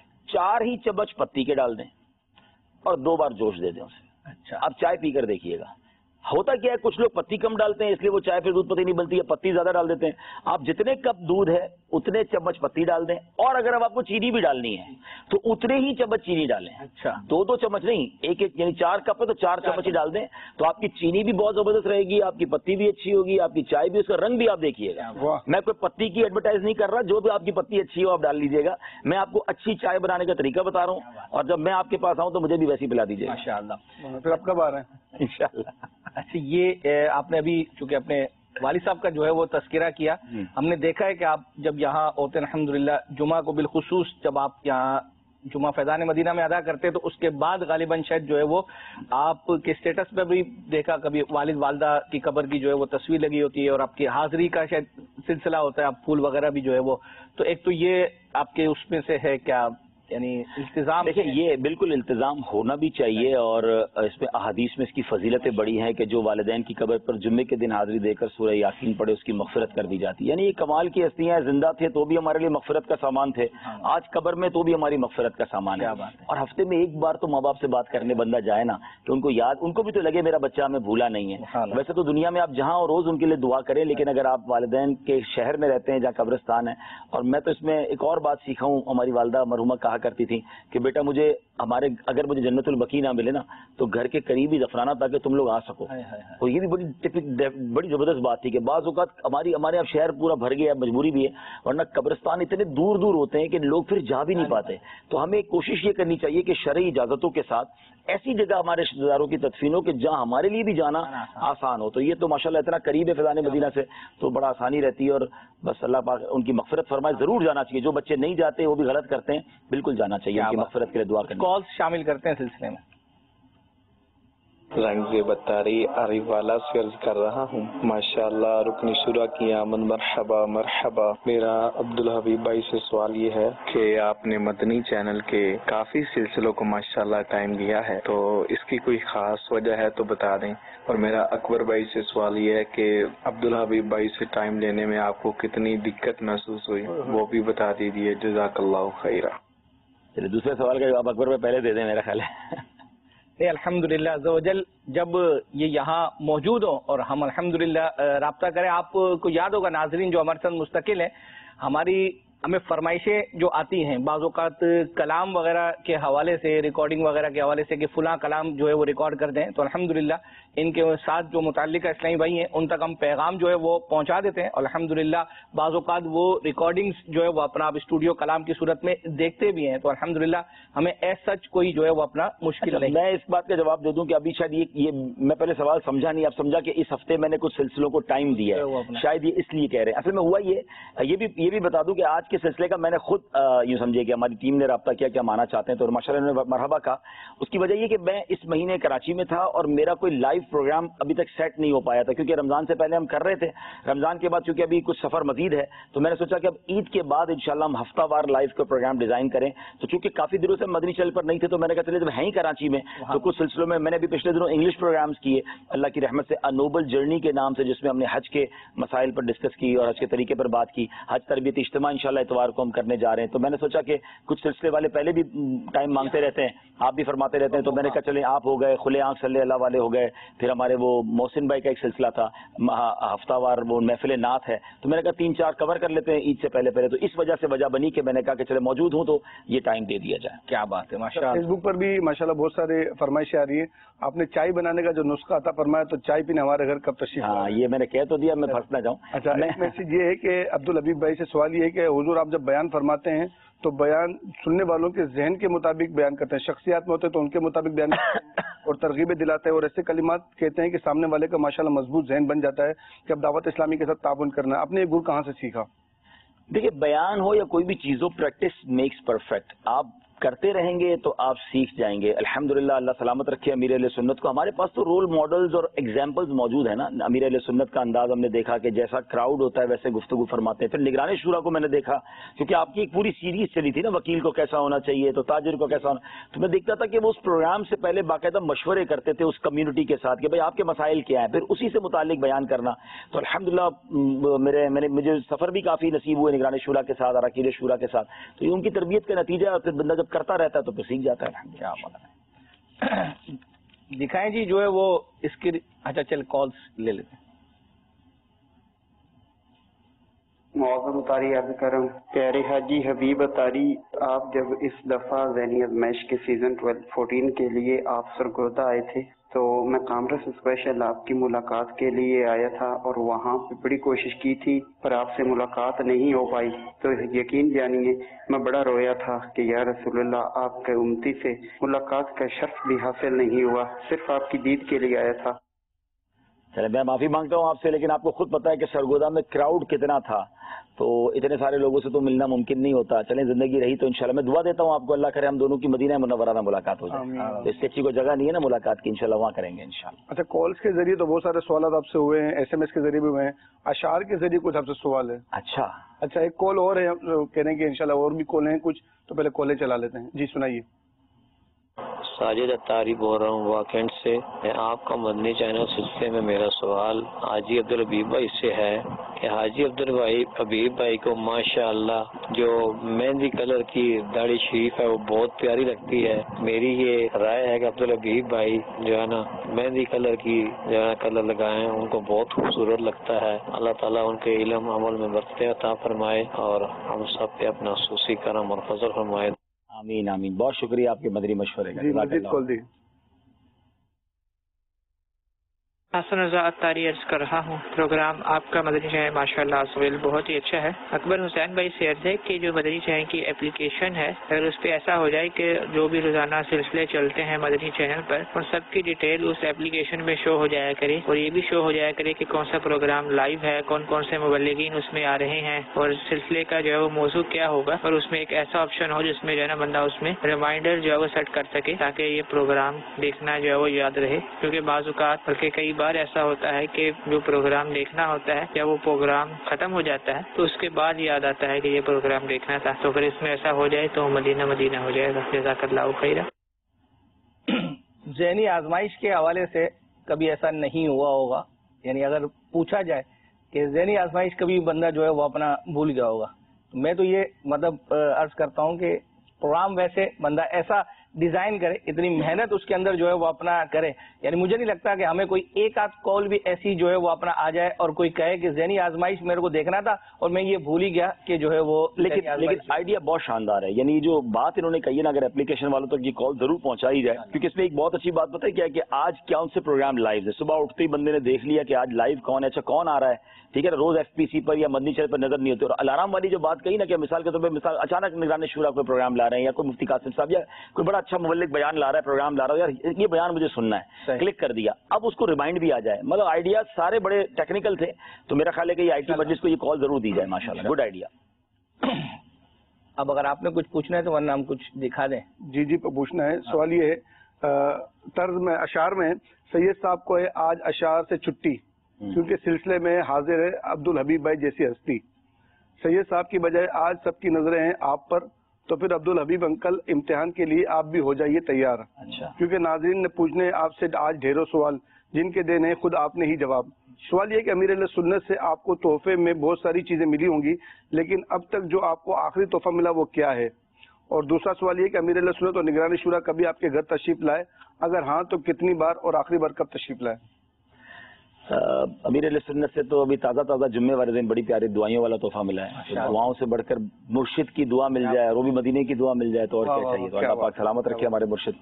4 ہی چمچ پتی کے ڈال دیں, اور 2 بار جوش دے دیں اسے. اچھا, آپ چائے پی کر دیکھیے گا. ہوتا کیا ہے, کچھ لوگ پتی کم ڈالتے ہیں, اس لیے وہ چائے پھر دودھ پتی نہیں بنتی ہے, پتی زیادہ ڈال دیتے ہیں. آپ جتنے کپ دودھ ہے اتنے چمچ پتی ڈال دیں, اور اگر اب آپ کو چینی بھی ڈالنی ہے تو اتنے ہی چمچ چینی ڈالیں. اچھا, 2 چمچ نہیں, ایک یعنی 4 کپ ہے تو 4 چمچ ہی ڈال دیں, تو آپ کی چینی بھی بہت زبردست رہے گی, آپ کی پتی بھی اچھی ہوگی, آپ کی چائے بھی, اس کا رنگ بھی آپ دیکھیے گا. میں کوئی پتی کی ایڈورٹائز نہیں کر رہا, جو بھی آپ کی پتی اچھی ہو آپ ڈال لیجیے گا. میں آپ کو اچھی چائے بنانے کا طریقہ بتا رہا ہوں, اور جب میں آپ کے پاس آؤں تو مجھے بھی ویسی پلا دیجیے. ماشاء اللہ. پھر آپ کب آ رہے ہیں؟ انشاءاللہ. اچھا, یہ آپ نے ابھی چونکہ اپنے والد صاحب کا جو ہے وہ تذکرہ کیا, ہم نے دیکھا ہے کہ آپ جب یہاں ہوتے ہیں الحمدللہ, جمعہ کو بالخصوص جب آپ یہاں جمعہ فیضان مدینہ میں ادا کرتے, تو اس کے بعد غالباً شاید جو ہے وہ آپ کے اسٹیٹس پہ بھی دیکھا کبھی والد والدہ کی قبر کی جو ہے وہ تصویر لگی ہوتی ہے, اور آپ کی حاضری کا شاید سلسلہ ہوتا ہے, آپ پھول وغیرہ بھی جو ہے وہ, تو ایک تو یہ آپ کے اس میں سے ہے کیا, یعنی التزام؟ دیکھیں, یہ بالکل التزام ہونا بھی چاہیے, اور اس میں احادیث میں اس کی فضیلتیں بڑی ہیں کہ جو والدین کی قبر پر جمعے کے دن حاضری دے کر سورہ یاسین پڑھے اس کی مغفرت کر دی جاتی ہے. یعنی یہ کمال کی ہستیاں, زندہ تھے تو بھی ہمارے لیے مغفرت کا سامان تھے, آج قبر میں تو بھی ہماری مغفرت کا سامان ہے. اور ہفتے میں ایک بار تو ماں باپ سے بات کرنے بندہ جائے نا, کہ ان کو یاد, ان کو بھی تو لگے میرا بچہ ہمیں بھولا نہیں ہے. ویسے تو دنیا میں آپ جہاں اور روز ان کے لیے دعا کریں, لیکن اگر آپ والدین کے شہر میں رہتے ہیں جہاں قبرستان ہے, اور میں تو اس میں ایک اور بات سیکھا ہوں, ہماری والدہ مرحومہ کہا کرتی تھی کہ بیٹا مجھے اگر مجھے جنت البقیع نہ ملے نا تو گھر کے قریب ہی دفنانا تاکہ تم لوگ آ سکو. اور یہ بھی بڑی زبردست بات تھی کہ بعض اوقات ہمارے اب شہر پورا بھر گیا, مجبوری بھی ہے, ورنہ قبرستان اتنے دور دور ہوتے ہیں کہ لوگ پھر جا بھی نہیں پاتے. تو ہمیں کوشش یہ کرنی چاہیے کہ شرعی اجازتوں کے ساتھ ایسی جگہ ہمارے رشتہ داروں کی تدفین ہو کہ جہاں ہمارے لیے بھی جانا آسان ہو. تو یہ تو ماشاءاللہ اتنا قریب ہے فیضان مدینہ سے, تو بڑا آسانی رہتی ہے. اور بس اللہ پاک ان کی مغفرت فرمائے, ضرور جانا چاہیے. جو بچے نہیں جاتے وہ بھی غلط کرتے ہیں, بالکل جانا چاہیے, ان کی مغفرت کے لیے دعا کریں. کالز شامل کرتے ہیں سلسلے میں. رنگ بتاری عارف والا سے عرض کر رہا ہوں. ماشاءاللہ رکن شورا کی آمد, مرحبا مرحبا. میرا عبدالحبیب بھائی سے سوال یہ ہے کہ آپ نے مدنی چینل کے کافی سلسلوں کو ماشاءاللہ ٹائم دیا ہے, تو اس کی کوئی خاص وجہ ہے تو بتا دیں. اور میرا اکبر بھائی سے سوال یہ ہے کہ عبدالحبیب بھائی سے ٹائم لینے میں آپ کو کتنی دقت محسوس ہوئی, وہ بھی بتا دیجیے. جزاک اللہ خیرہ. چلیے دوسرے سوال کا جواب اکبر بھائی پہلے دے دیں, میرا خیال ہے. الحمدللہ عز و جل جب یہ یہاں موجود ہوں اور ہم الحمدللہ رابطہ کریں. آپ کو یاد ہوگا ناظرین, جو ہمارے ساتھ مستقل ہیں, ہمیں فرمائشیں جو آتی ہیں بعض اوقات کلام وغیرہ کے حوالے سے, ریکارڈنگ وغیرہ کے حوالے سے, کہ فلاں کلام جو ہے وہ ریکارڈ کر دیں, تو الحمدللہ ان کے ساتھ جو متعلقہ اسلامی بھائی ہیں ان تک ہم پیغام جو ہے وہ پہنچا دیتے ہیں. الحمدللہ بعض اوقات وہ ریکارڈنگز جو ہے وہ اپنا اسٹوڈیو کلام کی صورت میں دیکھتے بھی ہیں, تو الحمدللہ ہمیں ایس سچ کوئی جو ہے وہ اپنا مشکل نہیں. میں اس بات کا جواب دے دوں کہ ابھی شاید یہ میں پہلے سوال سمجھا نہیں, اب سمجھا کہ اس ہفتے میں نے کچھ سلسلوں کو ٹائم دیا ہے, شاید یہ اس لیے کہہ رہے ہیں. اصل میں ہوا یہ بھی بتا دوں کہ آج کے سلسلے کا میں نے خود یوں سمجھے کہ ہماری ٹیم نے رابطہ کیا کہ ہم آنا چاہتے ہیں, تو ماشاءاللہ نے مرحبا کہا. اس کی وجہ یہ کہ میں اس مہینے کراچی میں تھا اور میرا کوئی لائیو پروگرام ابھی تک سیٹ نہیں ہو پایا تھا, کیونکہ رمضان سے پہلے ہم کر رہے تھے. رمضان کے بعد چونکہ ابھی کچھ سفر مزید ہے, تو میں نے سوچا کہ اب عید کے بعد انشاءاللہ ہم ہفتہ وار لائیو کا پروگرام ڈیزائن کریں. تو چونکہ کافی دنوں سے مدنی چینل پر نہیں تھے, تو میں نے کہا چلے جب ہیں ہی کراچی میں تو کچھ سلسلوں میں نے بھی پچھلے دنوں انگلش پروگرامز کیے اللہ کی رحمت سے, ا نوبل جرنی کے نام سے, جس میں ہم نے حج کے مسائل پر ڈسکس کی اور حج کے طریقے پر بات کی. حج تربیتی اجتماع انشاءاللہ انشاءاللہ اتوار کو ہم کرنے جا رہے ہیں. تو میں نے سوچا کہ کچھ سلسلے والے پہلے بھی ٹائم مانگتے رہتے ہیں, آپ بھی فرماتے رہتے ہیں, تو میں نے کہا چلیں آپ ہو گئے, کھلے آنکھ صلی اللہ والے ہو گئے, پھر ہمارے وہ محسن بھائی کا ایک سلسلہ تھا ہفتہ وار وہ محفل نعت ہے, تو میں نے کہا 3-4 کور کر لیتے ہیں عید سے پہلے. تو اس وجہ سے وجہ بنی کہ میں نے کہا کہ چلے موجود ہوں تو یہ ٹائم دے دیا جائے. کیا بات ہے ماشاءاللہ. فیس بک پر بھی ماشاءاللہ بہت سارے فرمائشیں آ رہی ہیں. آپ نے چائے بنانے کا جو نسخہ عطا فرمایا, تو چائے پینے ہمارے گھر کب تشریف؟ ہاں یہ میں نے کہہ تو دیا, میں پھنس نہ جاؤں. اچھا, ایک میسج یہ ہے کہ عبدالحبیب بھائی سے سوال یہ ہے کہ حضور آپ جب بیان فرماتے ہیں تو بیان سننے والوں کے ذہن کے مطابق بیان کرتے ہیں, شخصیات میں ہوتے ہیں تو ان کے مطابق بیان کرتے ہیں اور ترغیبیں دلاتے ہیں, اور ایسے کلمات کہتے ہیں کہ سامنے والے کا ماشاءاللہ مضبوط ذہن بن جاتا ہے کہ اب دعوت اسلامی کے ساتھ تعاون کرنا ہے. آپ نے یہ گل کہاں سے سیکھا؟ دیکھیے بیان ہو یا کوئی بھی چیز ہو, پریکٹس میکس پرفیکٹ. آپ کرتے رہیں گے تو آپ سیکھ جائیں گے. الحمدللہ اللہ سلامت رکھے امیر اہل سنت کو. ہمارے پاس تو رول ماڈلز اور ایگزامپلز موجود ہیں نا. امیر اہل سنت کا انداز ہم نے دیکھا کہ جیسا کراؤڈ ہوتا ہے ویسے گفتگو فرماتے ہیں. پھر نگران شورا کو میں نے دیکھا, کیونکہ آپ کی ایک پوری سیریز چلی تھی نا, وکیل کو کیسا ہونا چاہیے, تو تاجر کو کیسا ہونا, تو میں دیکھتا تھا کہ وہ اس پروگرام سے پہلے باقاعدہ مشورے کرتے تھے اس کمیونٹی کے ساتھ کہ بھائی آپ کے مسائل کیا ہیں, پھر اسی سے متعلق بیان کرنا. تو الحمدللہ مجھے سفر بھی کافی نصیب ہوئے نگران شورا کے ساتھ, اراکین شورا کے ساتھ. تو یہ ان کی تربیت کا نتیجہ ہے, اور پھر بندہ جب کرتا رہتا ہے تو سیکھ جاتا ہے. کیا بات ہے. دکھائیں جی جو ہے وہ اس کی. اچھا چل کالز لے لیتے ہیں. معظم اطاری عرض کرم. پیارے حاجی حبیب اطاری, آپ جب اس دفعہ ذہنی آزمائش کے سیزن 12-14 کے لیے آپ سرگردہ آئے تھے, تو میں کامرس اسپیشل آپ کی ملاقات کے لیے آیا تھا, اور وہاں پہ بڑی کوشش کی تھی پر آپ سے ملاقات نہیں ہو پائی. تو یقین جانیے میں بڑا رویا تھا کہ یا رسول اللہ, آپ کے امتی سے ملاقات کا شرف بھی حاصل نہیں ہوا, صرف آپ کی دید کے لیے آیا تھا. چلے میں معافی مانگتا ہوں آپ سے, لیکن آپ کو خود پتا ہے کہ سرگودا میں کراؤڈ کتنا تھا, تو اتنے سارے لوگوں سے تو ملنا ممکن نہیں ہوتا. چلیں زندگی رہی تو انشاءاللہ میں دعا دیتا ہوں آپ کو, اللہ کرے ہم دونوں کی مدینہ منورہ میں ملاقات ہو جائے. اس سے اچھی کوئی جگہ نہیں ہے نا ملاقات کی, انشاءاللہ وہاں کریں گے انشاءاللہ. اچھا, کالز کے ذریعے تو بہت سارے سوالات آپ سے ہوئے ہیں, SMS کے ذریعے بھی ہوئے ہیں, اشعار کے ذریعے کچھ آپ سے سوال ہے. اچھا ایک کال اور ہے, کہہ رہے ہیں کہ انشاءاللہ اور بھی کال ہیں کچھ, تو پہلے کالیں چلا لیتے ہیں. جی سنائیے. ساجد اطاری بول رہا ہوں واکنڈ سے. آپ کا مدنی چینل سلسلے میں میرا سوال حاجی عبدالحبیب بھائی سے ہے کہ حاجی عبدالحبیب بھائی کو ماشاءاللہ جو مہندی کلر کی داڑھی شریف ہے وہ بہت پیاری لگتی ہے. میری یہ رائے ہے کہ عبدالحبیب بھائی جو ہے نا مہندی کلر کی جو ہے کلر لگائیں, ان کو بہت خوبصورت لگتا ہے. اللہ تعالیٰ ان کے علم عمل میں برکت عطا فرمائے اور ہم سب پہ اپنا خصوصی کرم اور فضل فرمائے. آمین آمین. بہت شکریہ آپ کے مدری مشورے کا. جی مزید کال دی. حسن رضا اطاری عرض کر رہا ہوں. پروگرام آپ کا مدنی چینل ماشاءاللہ سویل بہت ہی اچھا ہے. اکبر حسین بھائی سے عرض ہے کہ جو مدنی چینل کی اپلیکیشن ہے, اگر اس پہ ایسا ہو جائے کہ جو بھی روزانہ سلسلے چلتے ہیں مدنی چینل پر, ان سب کی ڈیٹیل اس اپلیکیشن میں شو ہو جایا کرے, اور یہ بھی شو ہو جایا کرے کہ کون سا پروگرام لائیو ہے, کون کون سے مبلغین اس میں آ رہے ہیں, اور سلسلے کا جو ہے وہ موضوع کیا ہوگا, اور اس میں ایک ایسا آپشن ہو جس میں جو ہے نا بندہ اس میں ریمائنڈر جو ہے وہ سیٹ کر سکے تاکہ یہ پروگرام دیکھنا جو ہے وہ یاد رہے. کیونکہ بعض اوقات بلکہ کئی بار ایسا ہوتا ہے کہ جو پروگرام دیکھنا ہوتا ہے یا وہ پروگرام ختم ہو جاتا ہے تو اس کے بعد یاد آتا ہے کہ یہ پروگرام دیکھنا تھا. تو اگر اس میں ایسا ہو جائے تو مدینہ مدینہ ہو جائے گا. جزاک اللہ خیرہ. ذہنی آزمائش کے حوالے سے کبھی ایسا نہیں ہوا ہوگا, یعنی اگر پوچھا جائے کہ ذہنی آزمائش کبھی بندہ جو ہے وہ اپنا بھول گیا ہوگا, میں تو یہ مطلب عرض کرتا ہوں کہ پروگرام ویسے بندہ ایسا ڈیزائن کرے, اتنی محنت اس کے اندر جو ہے وہ اپنا کرے. یعنی مجھے نہیں لگتا کہ ہمیں کوئی ایک آدھ کال بھی ایسی جو ہے وہ اپنا آ جائے اور کوئی کہے کہ ذہنی آزمائش میرے کو دیکھنا تھا اور میں یہ بھول ہی گیا کہ جو ہے وہ. لیکن آئیڈیا بہت شاندار ہے. یعنی جو بات انہوں نے کہی ہے نا, اگر اپلیکیشن والوں تک یہ کال ضرور پہنچائی جائے, کیونکہ اس میں ایک بہت اچھی بات پتہ ہے کیا ہے کہ آج کون سے پروگرام لائیو ہے. صبح اٹھتے ہی بندے نے دیکھ لیا کہ آج لائیو کون ہے, اچھا کون آ رہا ہے, ٹھیک ہے نا. روز FPC پر یا مدنی چینل پر نظر نہیں ہوتی. اور الارم والی جو بات کہی نا کہ مثال کے طور پہ مثال اچانک نگران شورا کوئی پروگرام لا رہے ہیں, یا کوئی مفتی قاسم صاحب یا کوئی بڑا اچھا مبلغ بیان لا رہا ہے, پروگرام لا رہا ہے, یار یہ بیان مجھے سننا ہے, کلک کر دیا, اب اس کو ریمائنڈ بھی آ جائے. مطلب آئیڈیاز سارے بڑے ٹیکنیکل تھے. تو میرا خیال ہے کہ یہ IT مجلس کو یہ کال ضرور دی جائے. ماشاءاللہ گڈ آئیڈیا. اب اگر آپ نے کچھ پوچھنا ہے تو ورنہ ہم کچھ دکھا دیں. جی پوچھنا ہے. سوال یہ ہے, طرز میں اشعار میں سید صاحب کو ہے آج اشعار سے چھٹی, کیونکہ سلسلے میں حاضر ہے عبدالحبیب بھائی جیسی ہستی. سید صاحب کی بجائے آج سب کی نظریں ہیں آپ پر, تو پھر عبدالحبیب انکل امتحان کے لیے آپ بھی ہو جائیے تیار. اچھا. کیونکہ ناظرین نے پوچھنے آپ سے آج ڈھیروں سوال, جن کے دینے خود آپ نے ہی جواب. سوال یہ کہ امیر اہل سنت سے آپ کو تحفے میں بہت ساری چیزیں ملی ہوں گی، لیکن اب تک جو آپ کو آخری تحفہ ملا وہ کیا ہے؟ اور دوسرا سوال یہ کہ امیر اہل سنت اور نگران شورا کبھی آپ کے گھر تشریف لائے؟ اگر ہاں تو کتنی بار، اور آخری بار کب تشریف لائے؟ امیر اہل سنت سے تو ابھی تازہ جمعے والے دن بڑی پیاری دعائیوں والا تحفہ ملا ہے. دعاؤں سے بڑھ کر مرشد کی دعا مل جائے، روبی مدینے کی دعا مل جائے تو اور کیا چاہیے. تو اللہ پاک سلامت رکھے ہمارے مرشد.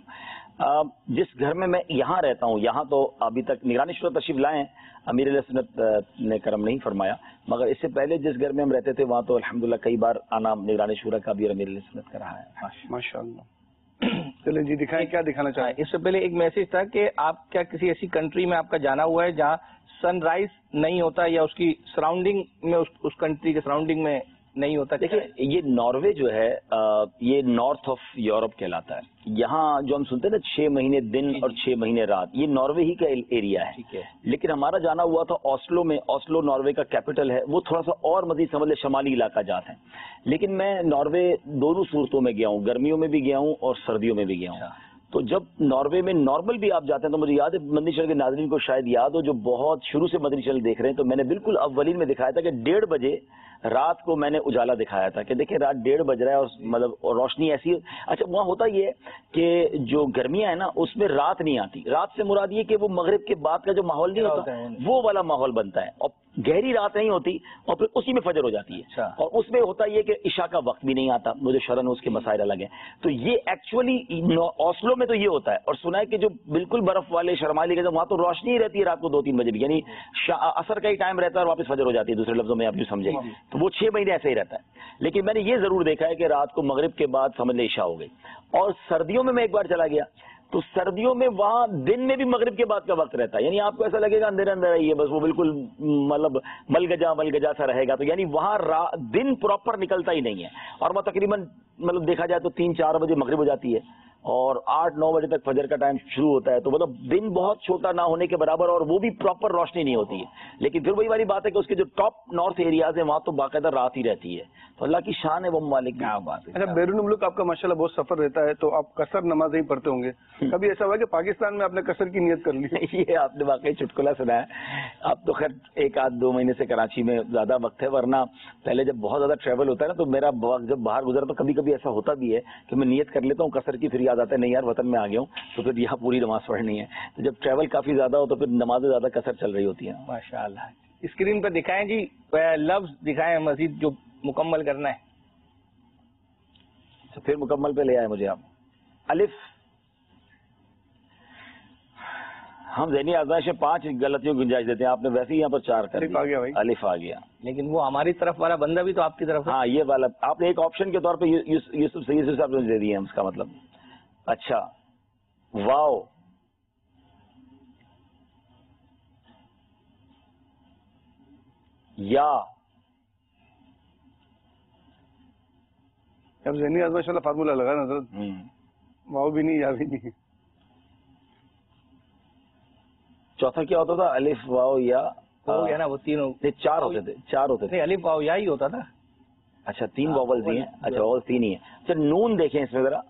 جس گھر میں یہاں رہتا ہوں، یہاں تو ابھی تک نگران شورا تشریف لائے ہیں، امیر اہل سنت نے کرم نہیں فرمایا، مگر اس سے پہلے جس گھر میں ہم رہتے تھے وہاں تو الحمدللہ کئی بار آنا نگران شورا کا بھی اور امیر اہل سنت کا رہا ہے. ماشاء اللہ. چلیں جی دکھائیں کیا دکھانا چاہیں. اس سے پہلے ایک میسج تھا کہ آپ کیا کسی ایسی کنٹری میں آپ کا جانا ہوا ہے جہاں سن رائز نہیں ہوتا، یا اس کی سراؤنڈنگ میں، اس کنٹری کے سراؤنڈنگ میں نہیں ہوتا؟ دیکھیں یہ ناروے جو ہے یہ نارتھ آف یورپ کہلاتا ہے. یہاں جو ہم سنتے ہیں نا 6 مہینے دن اور 6 مہینے رات، یہ ناروے ہی کا ایریا ہے. ٹھیک ہے. لیکن ہمارا جانا ہوا تھا اوسلو میں. اوسلو ناروے کا کیپٹل ہے، وہ تھوڑا سا اور مزید سمجھ لے شمالی علاقہ جات ہیں. لیکن میں ناروے دونوں صورتوں میں گیا ہوں، گرمیوں میں بھی گیا ہوں اور سردیوں میں بھی گیا ہوں. تو جب ناروے میں نارمل بھی آپ جاتے ہیں تو مجھے یاد ہے، مدنی چینل کے ناظرین کو شاید یاد ہو جو بہت شروع سے مدنی چینل دیکھ رہے ہیں، تو میں نے بالکل اولین میں دکھایا تھا کہ 1:30 بجے رات کو میں نے اجالا دکھایا تھا کہ دیکھیں رات 1:30 بج رہا ہے اور مطلب روشنی ایسی. اچھا وہاں ہوتا یہ ہے کہ جو گرمیاں ہیں نا اس میں رات نہیں آتی. رات سے مراد یہ کہ وہ مغرب کے بعد کا جو ماحول نہیں ہوتا وہ والا ماحول بنتا ہے، اور گہری رات نہیں ہوتی اور پھر اسی میں فجر ہو جاتی ہے. اور اس میں ہوتا یہ کہ عشاء کا وقت بھی نہیں آتا، مجھے شرن اس کے مسائل الگ ہیں. تو یہ ایکچولی اوسلو میں تو یہ ہوتا ہے. اور سنا ہے کہ جو بالکل برف والے شرمالی کے وہاں تو روشنی ہی رہتی ہے رات کو 2-3 بجے بھی، یعنی عصر کا ہی ٹائم رہتا ہے اور واپس فجر ہو جاتی ہے. دوسرے لفظوں میں آپ یوں سمجھیں تو وہ 6 مہینے ایسے ہی رہتا ہے. لیکن میں نے یہ ضرور دیکھا ہے کہ رات کو مغرب کے بعد سمجھ لے عشاء ہو گئی. اور سردیوں میں ایک بار چلا گیا تو سردیوں میں وہاں دن میں بھی مغرب کے بعد کا وقت رہتا ہے، یعنی آپ کو ایسا لگے گا اندھیرا اندھیرا ہی ہے بس، وہ بالکل مطلب ملگجا سا رہے گا. تو یعنی وہاں دن پراپر نکلتا ہی نہیں ہے. اور وہ تقریباً مطلب دیکھا جائے تو 3-4 بجے مغرب ہو جاتی ہے اور 8-9 بجے تک فجر کا ٹائم شروع ہوتا ہے. تو مطلب دن بہت چھوٹا نہ ہونے کے برابر، اور وہ بھی پراپر روشنی نہیں ہوتی ہے. لیکن پھر وہی والی بات ہے کہ اس کے جو ٹاپ نارتھ ایریاز ہیں وہاں تو باقاعدہ رات ہی رہتی ہے. تو اللہ کی شان ہے وہ ممالک. کیا بات ہے. اچھا بیرون ملک آپ کا ماشاءاللہ بہت سفر رہتا ہے تو آپ قصر نماز نہیں پڑھتے ہوں گے، کبھی ایسا ہوا کہ پاکستان میں آپ نے قصر کی نیت کر لی؟ یہ آپ نے واقعی چٹکلا سنا ہے. اب تو خیر 1-2 مہینے سے کراچی میں زیادہ وقت ہے، ورنہ پہلے جب بہت زیادہ ٹریول ہوتا ہے نا تو میرا جب باہر گزرا تو کبھی کبھی ایسا ہوتا بھی ہے کہ میں نیت کر لیتا ہوں قصر کی، پھر یاد آتا ہے نہیں یار وطن میں آ گیا ہوں تو پھر یہاں پوری نماز پڑھنی ہے. تو جب ٹریول کافی زیادہ ہو تو پھر نمازیں زیادہ قصر چل رہی ہوتی ہیں. ماشاءاللہ. اسکرین پہ دکھائیں جی، لفظ دکھائیں مزید جو مکمل کرنا ہے. پھر مکمل پہ لے آئے مجھے آپ. الف، ہم ذہنی آزمائش میں 5 غلطیوں کی گنجائش دیتے ہیں، آپ نے ویسے ہی یہاں پر 4 کر دیا. الف آ گیا. لیکن وہ ہماری طرف والا بندہ بھی تو آپ کی طرف ہے. ہاں یہ والا آپ نے ایک آپشن کے طور پہ یوسف سید صاحب نے دے دیا ہے اس کا مطلب. اچھا واو، یا اب ذہنی آزمائش والا فارمولا لگا نا حضرت، واو بھی نہیں یا بھی نہیں. چوتھا کیا ہوتا تھا؟ الف واو یا ہو گیا نا، وہ تینوں 4 ہوتے تھے. 4 ہوتے تھے. الف واو یا ہی ہوتا تھا. اچھا 3 واولز ہی ہیں. اچھا واولز 3 ہی ہیں. اچھا نون دیکھیں اس میں ذرا،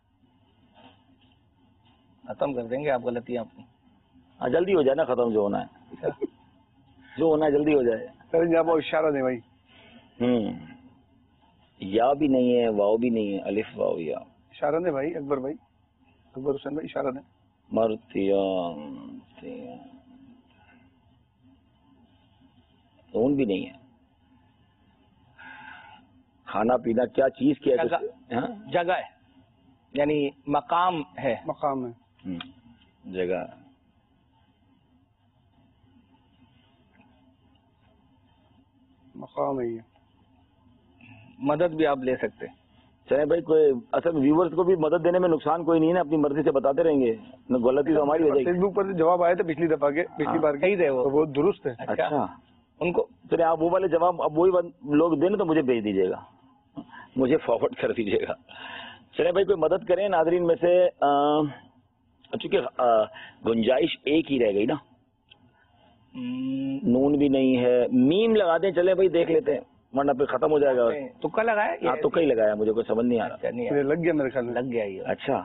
ختم کر دیں گے آپ غلطیاں اپنی. ہاں جلدی ہو جائے نا ختم، جو ہونا ہے جو ہونا ہے جلدی ہو جائے. آپ اشارہ دیں بھائی. یا بھی نہیں ہے، واو بھی نہیں ہے، الف واو یا. اشارہ دیں بھائی، اکبر بھائی، اکبر حسین بھائی اشارہ دیں. نون بھی نہیں ہے. کھانا پینا کیا چیز کیا ہے؟ جگہ ہے، یعنی مقام ہے. مقام ہے، جگہ. مقام ہے. یہ مدد بھی آپ لے سکتے. چلے بھائی، کوئی اصل ویورز کو بھی مدد دینے میں نقصان کوئی نہیں ہے نا، اپنی مرضی سے بتاتے رہیں گے. غلطی تو ہماری ہو جائے گی. فیس بک پر جواب آئے تھے پچھلی دفعہ کے، پچھلی بار صحیح تھے وہ درست ہے. اچھا ان کو چلے آپ وہ والے جواب اب وہی لوگ دیں تو مجھے بھیج دیجیے گا، مجھے فارورڈ کر دیجیے گا. چلے بھائی کوئی مدد کریں ناظرین میں سے. چونکہ گنجائش ایک ہی رہ گئی نا، نون بھی نہیں ہے. میم لگا دیں، چلے بھائی دیکھ لیتے ہیں ورنہ پھر ختم ہو جائے گا. تکا لگایا؟ ہاں تکا ہی لگایا، مجھے کوئی سمجھ نہیں آ رہا. لگ گیا میرے خیال میں. لگ گیا یہ. اچھا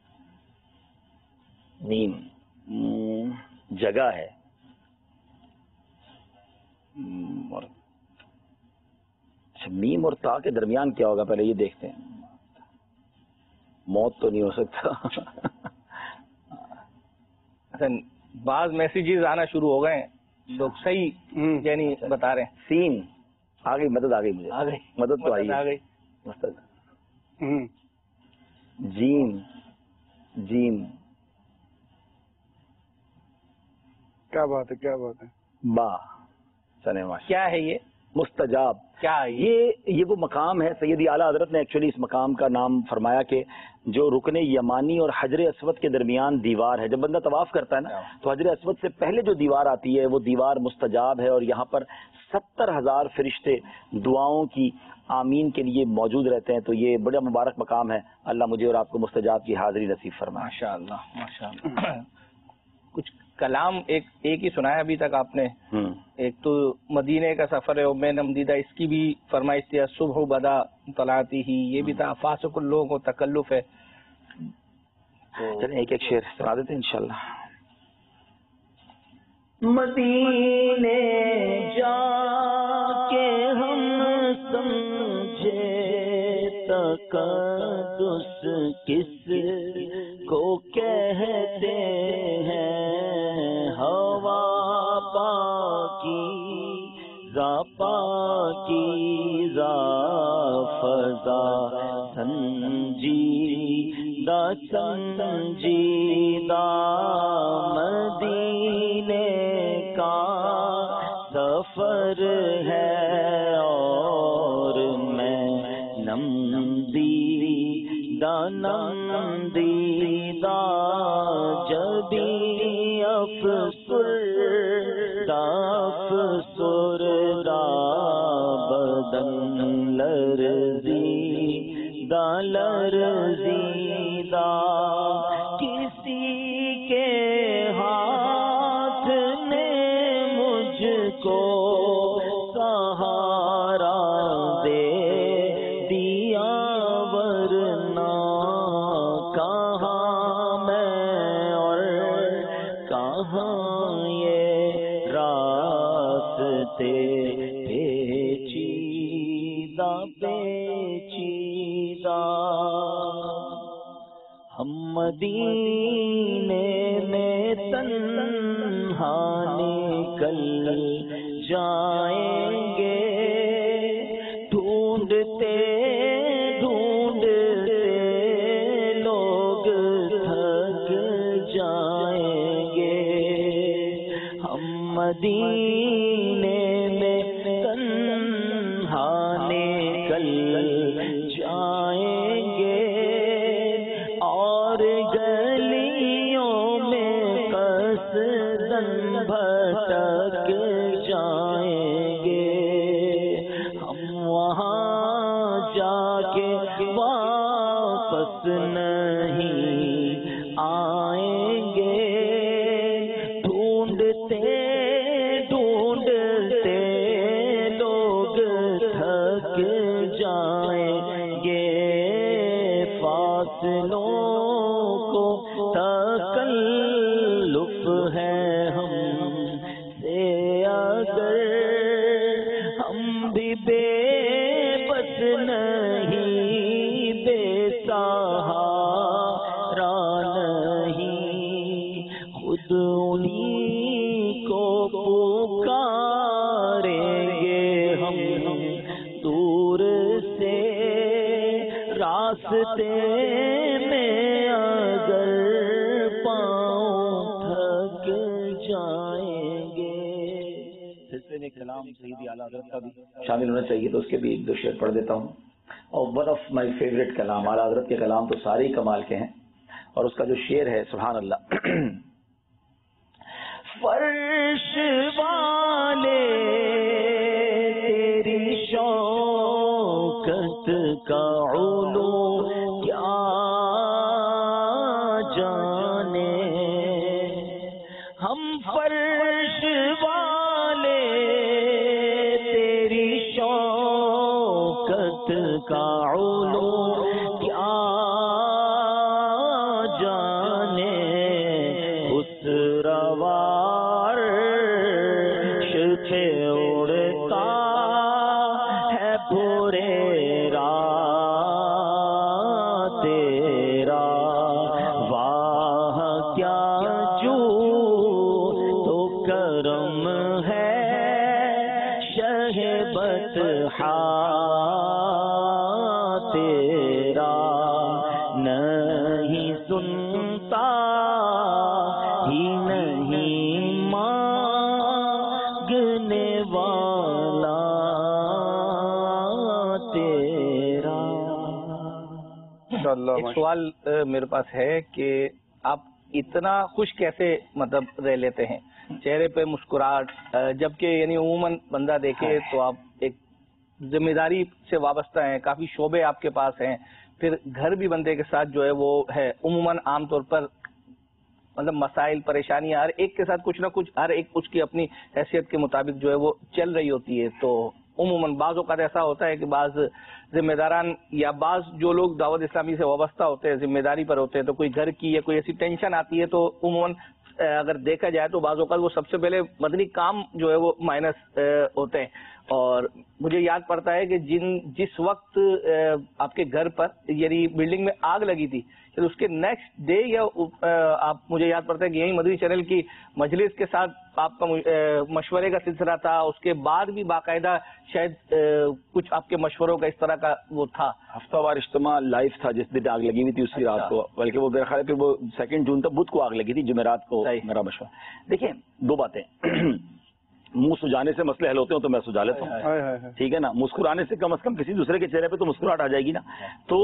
نیم جگہ ہے. میم اور تا کے درمیان کیا ہوگا پہلے یہ دیکھتے ہیں. موت تو نہیں ہو سکتا. بعض میسیجز آنا شروع ہو گئے ہیں, لوگ صحیح یعنی بتا رہے ہیں. سین آ گئی, مدد آ گئی, مجھے آ گئی مدد تو آئی, آ گئی. جیم جیم, کیا بات ہے, کیا بات ہے. با چلے ماشاء. کیا ہے یہ مستجاب؟ کیا ہے یہ وہ مقام ہے. سیدی اعلیٰ حضرت نے ایکچولی اس مقام کا نام فرمایا کہ جو رکن یمانی اور حجر اسود کے درمیان دیوار ہے, جب بندہ طواف کرتا ہے نا تو حجر اسود سے پہلے جو دیوار آتی ہے وہ دیوار مستجاب ہے, اور یہاں پر 70,000 فرشتے دعاؤں کی آمین کے لیے موجود رہتے ہیں. تو یہ بڑا مبارک مقام ہے. اللہ مجھے اور آپ کو مستجاب کی حاضری نصیب فرمائے. ماشاءاللہ ماشاءاللہ. کچھ کلام ایک ہی سنایا ابھی تک آپ نے. ایک تو مدینے کا سفر ہے میں نمدیدہ, اس کی بھی فرمائش تھی. صبح بدا طلعتی ہی, یہ بھی تھا. فاسق لوگوں کو تکلف ہے. چلیں ایک ایک شعر سنا دیتے ہیں انشاءاللہ. مدینے جا کے ہم سمجھے تقدس کس کو کہتے ہیں, ہوا پاکیزہ فضا سنجیدہ مدینے کا سفر ہے, اور میں نمدیدہ جبی افسردہ بدن لرزیدہ کسی کے ہاتھ نے مجھ کو سہارا دے دیا, ورنہ کہاں میں اور کہاں یہ راستے پیچیدہ. ہم مدینے میں تنہا نکل جائیں گے, ڈھونڈتے لوگ تھک جائیں گے. ہم مدینے میں تنہا نکل جائیں گے, اور گلیوں میں قصداً بھٹک جائیں گے. ہم وہاں جا کے واپس نہیں آئیں گے, ڈھونڈتے لوگ تھک جائیں گے. فاصلوں کو تکلف ہے ہم سے اگر, ہم بھی بے بس نہیں, بے سہارا نہیں, خود انہیں کو پکاریں گے ہم دور سے, راستے میں اگر پاؤں تھک جائیں گے. سلسلے میں کلام سیدی اعلیٰ حضرت کا بھی شامل ہونا چاہیے, تو اس کے بھی ایک دو شعر پڑھ دیتا ہوں. اور ون آف مائی فیوریٹ کلام, اعلیٰ حضرت کے کلام تو سارے ہی کمال کے ہیں, اور اس کا جو شعر ہے سبحان اللہ. فرش والے تیری شوکت کا علو کیا جانے, ہم فرش والے تیری شوکت کا علو کیا جانے, اس روار پہ اڑ माशाअल्लाह, एक सवाल मेरे पास है कि आप इतना खुश कैसे मतलब रह लेते हैं, चेहरे पे मुस्कुराहट, जबकि यानी उमूमन बंदा देखे तो आप एक जिम्मेदारी से वाबस्ता हैं, काफी शोबे आपके पास हैं, फिर घर भी बंदे के साथ जो है वो है, उमूमन आमतौर पर मतलब मसाइल परेशानियां हर एक के साथ कुछ ना कुछ, हर एक उसकी अपनी हैसियत के मुताबिक जो है वो चल रही होती है। तो उमूमन बाज़ औक़ात ऐसा होता है कि बाज़ जिम्मेदारान या बाज़ जो लोग दावत इस्लामी से वाबस्ता होते हैं, जिम्मेदारी पर होते हैं, तो कोई घर की या कोई ऐसी टेंशन आती है तो उमूमन अगर देखा जाए तो बाज़ औक़ात वो सबसे पहले मदनी काम जो है वो माइनस होते हैं। और मुझे याद पड़ता है कि जिस वक्त आपके घर पर यानी बिल्डिंग में आग लगी थी, फिर उसके नेक्स्ट डे या आप मुझे याद पड़ता है कि यही मदनी चैनल की मजलिस के साथ आपका मशवरे का सिलसिला था, उसके बाद भी बाकायदा शायद कुछ आपके मशवरों का इस तरह का वो था। हफ्तावार इज्तिमा लाइव था जिस दिन आग लगी हुई थी उसी रात को, बल्कि वो मेरा ख्याल है फिर वो 2 जून तक बुध को आग लगी थी, जुमेरात को मेरा मशवरा। देखिए 2 बातें, मुंह सुझाने से मसले हल होते हो तो मैं सुझा लेता हूँ, ठीक है ना। मुस्कुराने से कम किसी दूसरे के चेहरे पे तो मुस्कुराहट आ जाएगी ना। तो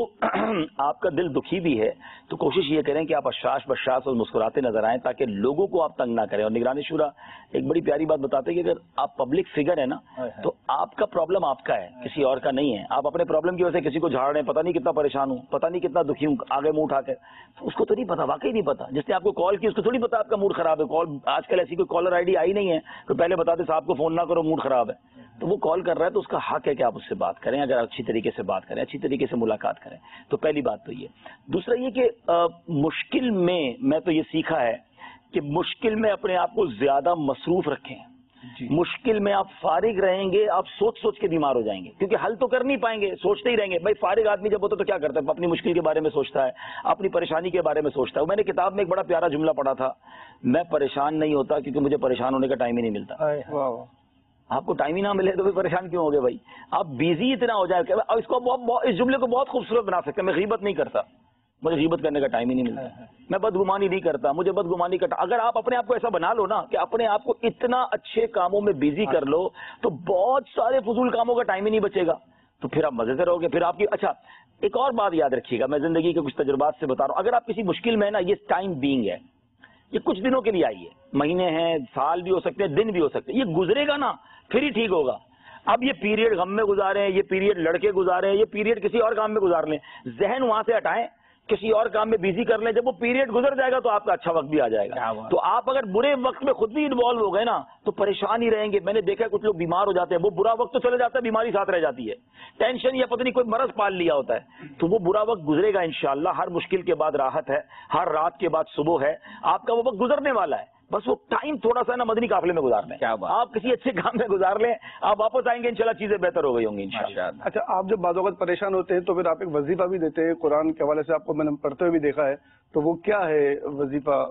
आपका दिल दुखी भी है तो कोशिश ये करें कि आप अशाश बशाश और मुस्कुराते नजर आएं ताकि लोगों को आप तंग ना करें। और निगरानी शुरा एक बड़ी प्यारी बात बताते हैं कि अगर आप पब्लिक फिगर है ना तो आपका प्रॉब्लम आपका है, किसी और का नहीं है। आप अपने प्रॉब्लम की वजह से किसी को झाड़ रहे हैं, पता नहीं कितना परेशान हूँ, पता नहीं कितना दुखी हूँ, आगे मुंह उठाकर, उसको तो नहीं पता, वाकई नहीं पता। जिसने आपको कॉल की उसको थोड़ी पता आपका मूड खराब है। कॉल आजकल ऐसी कोई कॉलर आईडी आई नहीं है तो पहले बताते साहब को फोन ना करो, मूड खराब है। तो वो कॉल कर रहा है तो उसका हक है कि आप उससे बात करें, अगर अच्छी तरीके से बात करें, अच्छी तरीके से मुलाकात करें। तो पहली बात तो ये। दूसरा ये कि मुश्किल में मैं तो ये सीखा है कि मुश्किल में अपने आप को ज्यादा मसरूफ रखें। मुश्किल में आप फारिग रहेंगे, आप सोच सोच के बीमार हो जाएंगे, क्योंकि हल तो कर नहीं पाएंगे, सोचते ही रहेंगे। भाई फारिग आदमी जब होता तो क्या करता है, अपनी मुश्किल के बारे में सोचता है, अपनी परेशानी के बारे में सोचता है। मैंने किताब में एक बड़ा प्यारा जुमला पढ़ा था, मैं परेशान नहीं होता क्योंकि मुझे परेशान होने का टाइम ही नहीं मिलता। आपको टाइम ही ना मिले तो फिर परेशान क्यों हो गए भाई? आप बिजी इतना हो जाए। इसको इस जुमले को बहुत खूबसूरत बना सकते हैं। मैं गीबत नहीं करता, मुझे गीबत करने का टाइम ही नहीं मिलता। मैं बदगुमानी नहीं करता, मुझे बदगुमानी का। अगर आप अपने आप को ऐसा बना लो ना कि अपने आप को इतना अच्छे कामों में बिजी कर लो तो बहुत सारे फजूल कामों का टाइम ही नहीं बचेगा, तो फिर आप मजे से रहोगे। फिर आपकी अच्छा एक और बात याद रखिएगा, मैं जिंदगी के कुछ तजुर्बात से बता रहा हूँ। अगर आप किसी मुश्किल में है ना, ये टाइम बीइंग है, ये कुछ दिनों के लिए आई है, महीने हैं, साल भी हो सकते हैं, दिन भी हो सकते हैं, ये गुजरेगा ना फिर ही ठीक होगा। अब ये पीरियड गम में गुजारे हैं, ये पीरियड लड़के गुजारे हैं, ये पीरियड किसी और काम में गुजार लें, जहन वहां से हटाएं, किसी और काम में बिजी कर लें। जब वो पीरियड गुजर जाएगा तो आपका अच्छा वक्त भी आ जाएगा। तो आप अगर बुरे वक्त में खुद भी इन्वॉल्व हो गए ना तो परेशान ही रहेंगे। मैंने देखा है कुछ लोग बीमार हो जाते हैं, वो बुरा वक्त तो चले जाता है, बीमारी साथ रह जाती है, टेंशन या पता नहीं कोई मरज पाल लिया होता है, तो वो बुरा वक्त गुजरेगा इंशाअल्लाह। हर मुश्किल के बाद राहत है, हर रात के बाद सुबह है, आपका वो वक्त गुजरने वाला है। बस वो टाइम थोड़ा सा ना मदनी काफिले में गुजार लें, आप किसी अच्छे काम में गुजार लें, आप वापस आएंगे इंशाल्लाह, चीजें बेहतर हो गई होंगी इंशाल्लाह। अच्छा, आप जब बाज़ औक़ात परेशान होते हैं तो फिर आप एक वजीफा भी देते हैं, कुरान के हवाले से आपको मैंने पढ़ते हुए भी देखा है, तो वो क्या है वजीफा?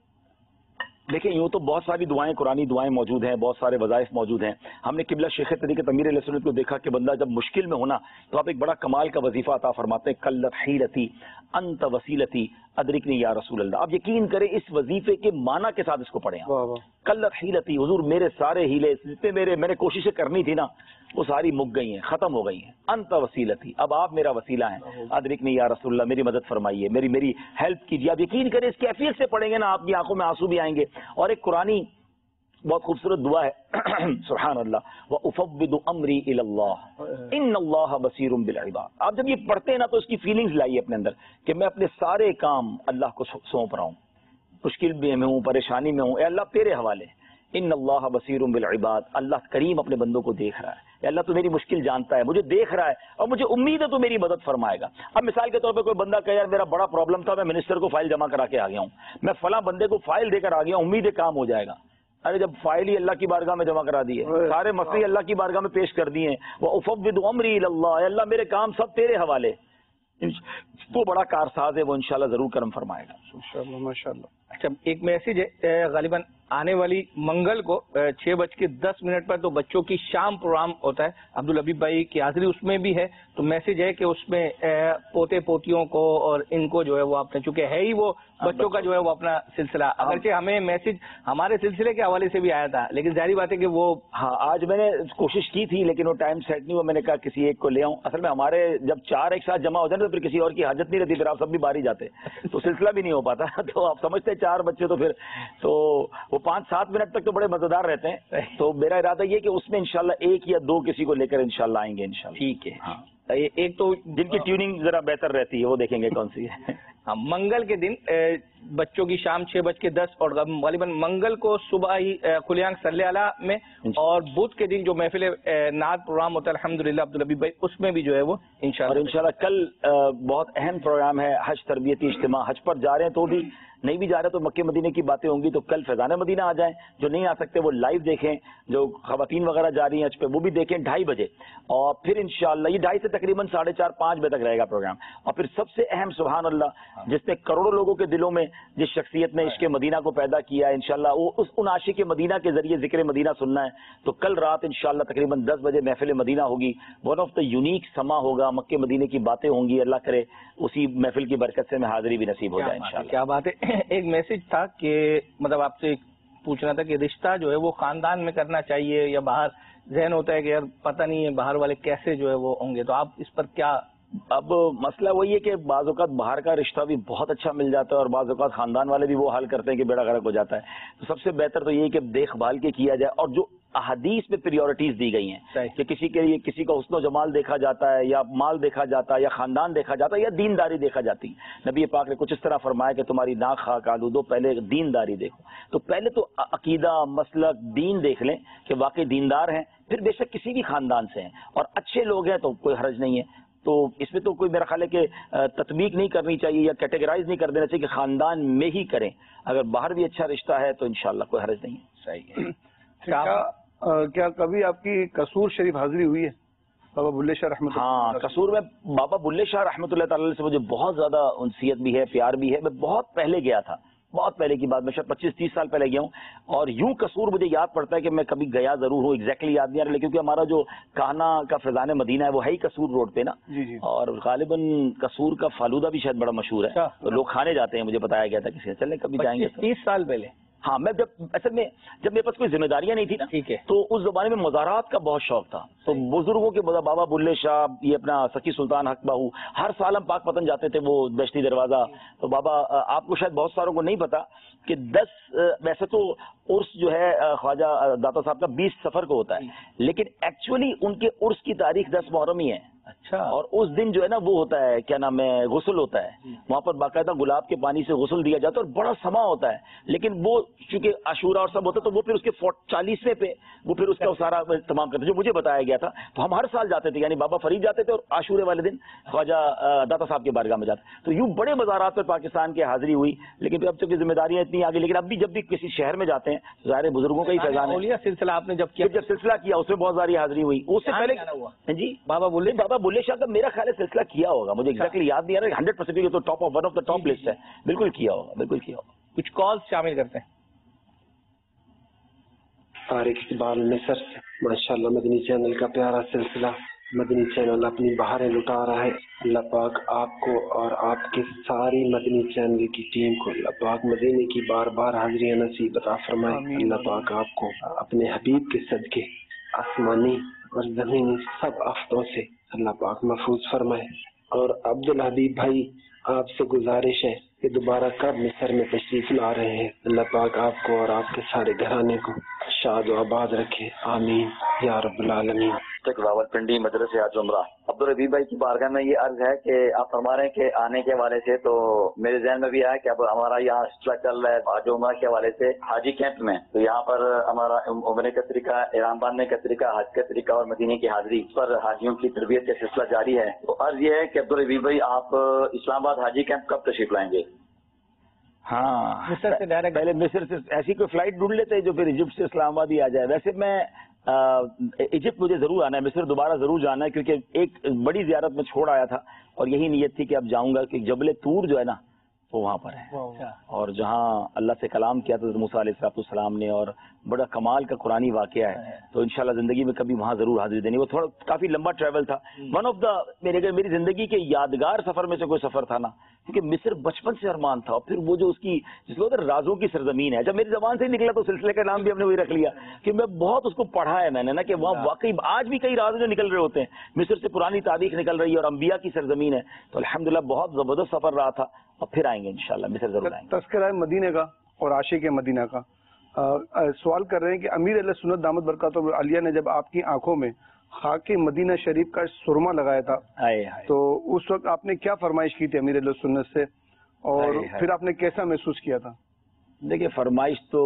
देखिए यूँ तो बहुत सारी दुआएं, कुरानी दुआएं मौजूद हैं, बहुत सारे वज़ाइफ मौजूद हैं। हमने किबला शेख तरीक़त अमीर अलैहि सुन्नत को देखा कि बंदा जब मुश्किल में होना तो आप एक बड़ा कमाल का वजीफा अता फरमाते हैं, कल्लत हीलती अंत वसीलती अदरिकनी या रसूल अल्लाह। आप यकीन करें इस वजीफे के माना के साथ इसको पढ़ें। कल्लत हीलती, हुजूर मेरे सारे हीले जितने मैंने कोशिशें करनी थी ना वो सारी मुक गई हैं, खत्म हो गई हैं। अंत वसीलती, अब आप मेरा वसीला हैं, अदरिकनी या रसूल अल्लाह, मेरी मदद फरमाइए, मेरी हेल्प कीजिए। आप यकीन करें इस कैफियत से पढ़ेंगे ना आपकी आंखों में आंसू भी आएंगे। और एक कुरानी बहुत खूबसूरत दुआ है सुभान अल्लाह, व उफव्विदु अमरी इलल्लाह इन्नल्लाह बसीरुम बिल इबाद। आप जब ये पढ़ते हैं ना तो इसकी फीलिंग्स लाइए अपने अंदर कि मैं अपने सारे काम अल्लाह को सौंप रहा हूँ, मुश्किल में हूँ, परेशानी में हूँ, अल्लाह तेरे हवाले। इन्नल्लाह बसीरुम बिल इबाद, अल्लाह करीम अपने बंदों को देख रहा है, अल्लाह तो मेरी मुश्किल जानता है, मुझे देख रहा है और मुझे उम्मीद है तो मेरी मदद फरमाएगा। अब मिसाल के तौर पे कोई बंदा कहे यार मेरा बड़ा प्रॉब्लम था, मैं मिनिस्टर को फाइल जमा करा के आ गया हूँ, मैं फला बंदे को फाइल देकर आ गया, उम्मीद है काम हो जाएगा। अरे जब फाइल ही अल्लाह की बारगाह में जमा करा दी है, सारे मसले अल्लाह की बारगाह में पेश कर दिए हैं, वो उफव्विदु अमरी इलल्लाह, अल्लाह मेरे काम सब तेरे हवाले, वो बड़ा कारसाज है, वो इंशाल्लाह जरूर करम फरमाएगा। माशाल्लाह माशाल्लाह। अच्छा, एक मैसेज है गालिबन आने वाली मंगल को 6:10 पर तो बच्चों की शाम प्रोग्राम होता है, अब्दुल हबीब भाई की हाजिरी उसमें भी है। तो मैसेज है कि उसमें पोते पोतियों को और इनको जो है वो आपने, चूंकि है ही वो बच्चों का जो है वो अपना सिलसिला, अगरचे हमें मैसेज हमारे सिलसिले के हवाले से भी आया था, लेकिन जाहिर बात है कि वो, हाँ, आज मैंने कोशिश की थी लेकिन वो टाइम सेट नहीं हुआ। मैंने कहा किसी एक को ले आऊं। असल में हमारे जब 4 एक साथ जमा हो जाए तो फिर किसी और की हाजत नहीं रहती, फिर आप सब भी बाहर ही जाते, तो सिलसिला भी नहीं हो पाता। तो आप समझते हैं 4 बच्चे तो फिर तो वो 5-7 मिनट तक तो बड़े मजेदार रहते हैं। तो मेरा इरादा ये कि उसमें इंशाल्लाह 1 या 2 किसी को लेकर इंशाल्लाह आएंगे इंशाल्लाह। ठीक है। हाँ, एक तो जिनकी ट्यूनिंग जरा बेहतर रहती है वो देखेंगे कौन सी है। हाँ, मंगल के दिन बच्चों की शाम 6:10 और गालिबन मंगल को सुबह ही खुलियांग सल्ले अला में, और बुध के दिन जो महफिल नाद प्रोग्राम होता है अल्हम्दुलिल्लाह अब्दुल हबीब भाई, उसमें भी जो है वो इंशाल्लाह। और इंशाल्लाह कल बहुत अहम प्रोग्राम है, हज तरबियती इज्तिमा। हज पर जा रहे हैं तो भी, नहीं भी जा रहे तो मक्के मदीने की बातें होंगी। तो कल फैजान मदीना आ जाएं, जो नहीं आ सकते वो लाइव देखें, जो खवातीन वगैरह जा रही हैं हज पे वो भी देखें 2:30 बजे। और फिर इंशाल्लाह ये 2:30 से तकरीबन 4:30-5 बजे तक रहेगा प्रोग्राम। और फिर सबसे अहम सुभान अल्लाह, जिसने करोड़ों लोगों के दिलों में, जिस शख्सियत ने इश्क़ मदीना को पैदा किया, इंशाल्लाह वो उन आशिक़ मदीना के जरिए जिक्र मदीना सुनना है। तो कल रात इंशाल्लाह तकरीबन 10 बजे महफिल मदीना होगी। वन ऑफ द यूनिक समा होगा, मक्के मदीने की बातें होंगी। अल्लाह करे उसी महफिल की बरकत से हमें हाजिरी भी नसीब हो जाए इंशाल्लाह। क्या बात है। एक मैसेज था कि मतलब आपसे पूछना था कि रिश्ता जो है वो खानदान में करना चाहिए या बाहर, जहन होता है कि यार पता नहीं है बाहर वाले कैसे जो है वो होंगे, तो आप इस पर क्या? अब मसला वही है कि बाज़ औक़ात बाहर का रिश्ता भी बहुत अच्छा मिल जाता है और बाज़ औक़ात खानदान वाले भी वो हाल करते हैं कि बेड़ा गर्क हो जाता है। तो सबसे बेहतर तो यही कि देखभाल के किया जाए, और जो अहादीस में प्रायोरिटीज दी गई हैं कि किसी के लिए किसी का हुस्न जमाल देखा जाता है, या माल देखा जाता है, या खानदान देखा जाता है, या दीनदारी देखा जाती है। नबी पाक ने कुछ इस तरह फरमाया कि तुम्हारी नाक खाक आलूदो, पहले दीनदारी देखो। तो पहले तो अकीदा, मसलक, दीन देख लें कि वाकई दीनदार हैं, फिर बेशक किसी भी खानदान से हैं और अच्छे लोग हैं तो कोई हर्ज नहीं है। तो इसमें तो कोई मेरा ख्याल है कि तत्मीक नहीं करनी चाहिए या कैटेगराइज नहीं कर देना चाहिए कि खानदान में ही करें। अगर बाहर भी अच्छा रिश्ता है तो इंशाल्लाह कोई हर्ज नहीं है। सही है। क्या कभी आपकी कसूर शरीफ हाजिरी हुई है बाबा बुल्ले शाह रहमत? हाँ, कसूर में बाबा बुल्ले शाह रहमतुल्लाह ताला से मुझे बहुत ज्यादा उनसियत भी है, प्यार भी है। मैं बहुत पहले गया था, बहुत पहले की बात, मैं शायद 25-30 साल पहले गया हूँ। और यूं कसूर मुझे याद पड़ता है कि मैं कभी गया जरूर हूँ, एग्जैक्टली याद नहीं आ रहा, लेकिन क्योंकि हमारा जो काना का फैजान मदीना है वो है ही कसूर रोड पे ना। जी। और गालिबन कसूर का फालूदा भी शायद बड़ा मशहूर है, तो लोग खाने जाते हैं, मुझे बताया गया था किसी ने। चलें कभी जाएंगे। 30 साल पहले? हाँ, मैं असल में जब मेरे पास कोई जिम्मेदारियां नहीं थी ना, ठीक है, तो उस जमाने में मज़ारात का बहुत शौक था। तो बुजुर्गों के बाबा बुल्ले शाह, ये अपना सखी सुल्तान हक बाहू, हर साल हम पाक पतन जाते थे, वो दश्ती दरवाजा। तो बाबा, आपको शायद बहुत सारों को नहीं पता कि 10 वैसे तो उर्स जो है ख्वाजा दाता साहब का 20 सफर को होता है, लेकिन एक्चुअली उनके उर्स की तारीख 10 मुहर्रम ही है। अच्छा। और उस दिन जो है ना वो होता है, क्या नाम है, गुस्ल होता है वहां पर, बाकायदा गुलाब के पानी से गुस्ल दिया जाता है और बड़ा समा होता है। लेकिन वो चूंकि आशूरा और सब होता है तो वो फिर उसके 40वें पे वो फिर उसका सारा तमाम करते, जो मुझे बताया गया था। तो हम हर साल जाते थे, यानी बाबा फरीद जाते थे और आशूरे वाले दिन ख्वाजा दाता साहब के बारगाह में जाते। तो यूं बड़े मज़ारात पर पाकिस्तान की हाजिरी हुई, लेकिन फिर अब चूंकि जिम्मेदारियां इतनी आ गई। लेकिन अब भी जब भी किसी शहर में जाते हैं, ज़ाहिर बुजुर्गों का ही फैजान है। सिलसिला आपने जब किया, जब सिलसिला किया उसमें बहुत सारी हाजिरी हुई। उससे पहले जी बाबा बुल्ले शाह का मेरा ख्याल है सिलसिला किया होगा, मुझे एग्जैक्टली याद नहीं आ रहा। 100% तो top of one of the top list है, बिल्कुल किया होगा, बिल्कुल किया होगा। कुछ कॉल्स शामिल करते हैं। तारिक इकबाल मिस्र से, माशाल्लाह मदनी चैनल का प्यारा सिलसिला, मदनी चैनल अपनी बहारें लुटा रहा है। अल्लाह पाक आपको और आपके सारी मदनी चैनल की टीम को अल्लाह पाक मदीने की बार बार हाजिरियां नसीब अता फरमाए। अल्लाह पाक आपको अपने हबीब के सदके आसमानी और जमीनी सब आफतों से अल्लाह पाक महफूज फरमाए। और अब्दुल हबीब भाई, आपसे गुजारिश है कि दोबारा कब मिस्र में तशरीफ ला रहे हैं? अल्लाह पाक आपको और आपके सारे घराने को शाद व आबाद रखे, आमीन या रब्बुल आलमीन। रावलपिंडी मदरसे आज उमरा। अब्दुल हबीब भाई की बारगाह में ये अर्ज है कि आप फरमा रहे हैं कि आने के हवाले से, तो मेरे जहन में भी आया कि अब हमारा यहाँ सिलसिला चल रहा है आज उमरा के हवाले से हाजी कैंप में। तो यहाँ पर हमारा उमरे का तरीका, इहराम बांधने का तरीका, हज का तरीका और मदीने की हाजिरी पर हाजियों की तरबियत का सिलसिला जारी है। तो अर्ज ये है कि अब्दुल हबीब भाई आप इस्लामाबाद हाजी कैंप कब तशरीफ लाएंगे? हाँ, मिस्र से डायरेक्ट, पहले मिस्र से ऐसी कोई फ्लाइट ढूंढ लेते हैं जो फिर इजिप्ट से इस्लामाबाद ही आ जाए। वैसे मैं इजिप्ट मुझे जरूर आना है, मिस्र दोबारा जरूर जाना है, क्योंकि एक बड़ी जियारत में छोड़ आया था और यही नीयत थी कि अब जाऊंगा कि जबल तूर जो है ना وہ وہاں پر ہے، اور جہاں اللہ سے کلام کیا تھا موسیٰ علیہ السلام نے، اور بڑا کمال کا قرآنی واقعہ ہے، تو انشاءاللہ زندگی میں کبھی وہاں ضرور حاضری دینی. وہ تھوڑا کافی لمبا ٹریول تھا. ون آف دا میری زندگی کے یادگار سفر میں سے کوئی سفر تھا نا، کیونکہ مصر بچپن سے ارمان تھا، اور پھر وہ جو اس کی جس کو رازوں کی سرزمین ہے، جب میری زبان سے نکلا تو سلسلے کا نام بھی ہم نے وہی رکھ لیا کہ میں بہت اس کو پڑھا ہے میں نے نا، کہ وہاں واقعی آج بھی کئی راز جو نکل رہے ہوتے ہیں، مصر سے پرانی تاریخ نکل رہی ہے اور انبیاء کی سرزمین ہے. تو الحمدللہ بہت زبردست سفر رہا تھا، اور پھر آئیں گے انشاءاللہ، مصر ضرور آئیں گے. تذکرہ مدینہ کا اور عاشق مدینہ کا سوال کر رہے ہیں کہ امیر علیہ سنت دامت برکاتہ عالیہ نے جب آپ کی آنکھوں میں خاک مدینہ شریف کا سرما لگایا تھا تو اس وقت آپ نے کیا فرمائش کی تھی امیر علیہ سنت سے، اور پھر آپ نے کیسا محسوس کیا تھا؟ دیکھیے فرمائش تو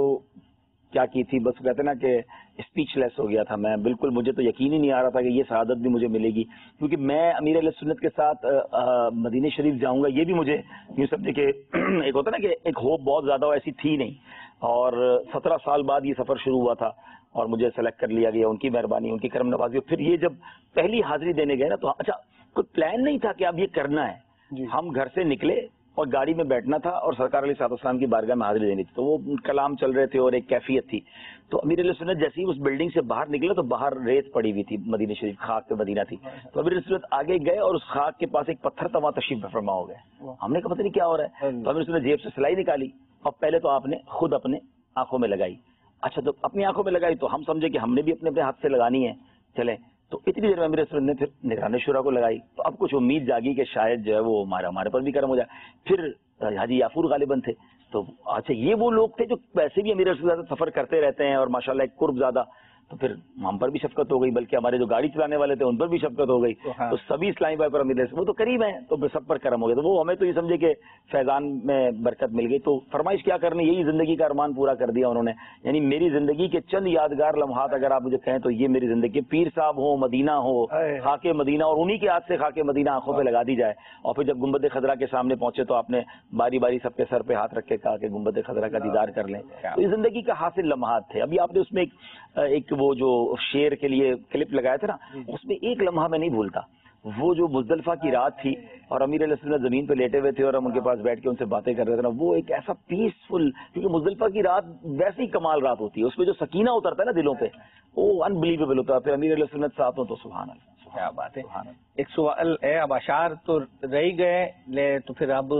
کیا کی تھی، بس کہتے نا کہ اسپیچ لیس ہو گیا تھا میں، بالکل مجھے تو یقین ہی نہیں آ رہا تھا کہ یہ سعادت بھی مجھے ملے گی، کیونکہ میں امیر علیہ سنت کے ساتھ مدینہ شریف جاؤں گا یہ بھی مجھے یوں سمجھے کہ ایک ہوتا نا کہ ایک ہوپ بہت زیادہ ہو، ایسی تھی نہیں. اور 17 سال بعد یہ سفر شروع ہوا تھا اور مجھے سلیکٹ کر لیا گیا، ان کی مہربانی، ان کی کرم نوازی. پھر یہ جب پہلی حاضری دینے گئے نا تو اچھا کوئی پلان نہیں تھا کہ اب یہ کرنا ہے، ہم گھر سے نکلے اور گاڑی میں بیٹھنا تھا اور سرکار علیہ السلام کی بارگاہ میں حاضری دینی تھی. تو وہ کلام چل رہے تھے اور ایک کیفیت تھی. تو امیر علیہ سنت جیسے ہی اس بلڈنگ سے باہر نکلے تو باہر ریت پڑی ہوئی تھی، مدینہ شریف خاک پہ مدینہ تھی. تو امیر علیہ سنت آگے گئے اور اس خاک کے پاس ایک پتھر تھا، وہاں تشریف فرما ہو گئے. ہم نے کہا پتہ نہیں کیا ہو رہا ہے. تو امیر علیہ سنت جیب سے سلائی نکالی اور پہلے تو آپ نے خود اپنے آنکھوں میں لگائی. اچھا تو اپنی آنکھوں میں لگائی تو ہم سمجھے کہ ہم نے بھی اپنے اپنے ہاتھ سے لگانی ہے، چلیں. تو اتنی دیر میں امیر علیہ سنت نے پھر نگران شورا کو لگائی. تو اب کچھ امید جاگی کہ شاید جو ہے وہ ہمارے پر بھی کرم ہو جائے. پھر حاجی یافور غالباً تھے. تو اچھا یہ وہ لوگ تھے جو ویسے بھی امیر علیہ سنت سفر کرتے رہتے ہیں اور ماشاءاللہ ایک قرب زیادہ. تو پھر ہم پر بھی شفقت ہو گئی، بلکہ ہمارے جو گاڑی چلانے والے تھے ان پر بھی شفقت ہو گئی. تو سبھی اسلامی بھائی پر امیر علیہ وہ تو قریب ہیں تو سب پر کرم ہو گیا. تو وہ ہمیں تو یہ سمجھے کہ فیضان میں برکت مل گئی. تو فرمائش کیا کرنی، یہی زندگی کا ارمان پورا کر دیا انہوں نے. یعنی میری زندگی کے چند یادگار لمحات اگر آپ مجھے کہیں تو یہ میری زندگی، پیر صاحب ہو، مدینہ ہو، خاک مدینہ، اور انہی کے ہاتھ سے خاک مدینہ آنکھوں پہ لگا دی جائے. اور پھر جب گنبد خضرا کے سامنے پہنچے تو آپ نے باری باری سب کے سر پہ ہاتھ رکھ کے کہا کہ گنبد خضرا کا دیدار کر لیں. تو یہ زندگی کا حاصل لمحات تھے. ابھی آپ نے اس میں ایک وہ جو شیر کے لیے کلپ لگایا تھا نا، اس میں ایک لمحہ میں نہیں بھولتا. وہ جو مزدلفہ کی رات تھی اور امیر علیہ السلام زمین پہ لیٹے ہوئے تھے اور ہم ان کے پاس بیٹھ کے ان سے باتیں کر رہے تھے نا، وہ ایک ایسا پیسفل، کیونکہ مزدلفہ کی رات ویسے ہی کمال رات ہوتی ہے، اس میں جو سکینہ اترتا ہے نا دلوں پہ وہ انبلیویبل ہوتا ہے. پھر امیر علیہ السلام ساتھ ہوں تو سبحان اللہ. کیا بات ہے. ایک سوال ہے، اب اشعار تو رہ گئے تو پھر اب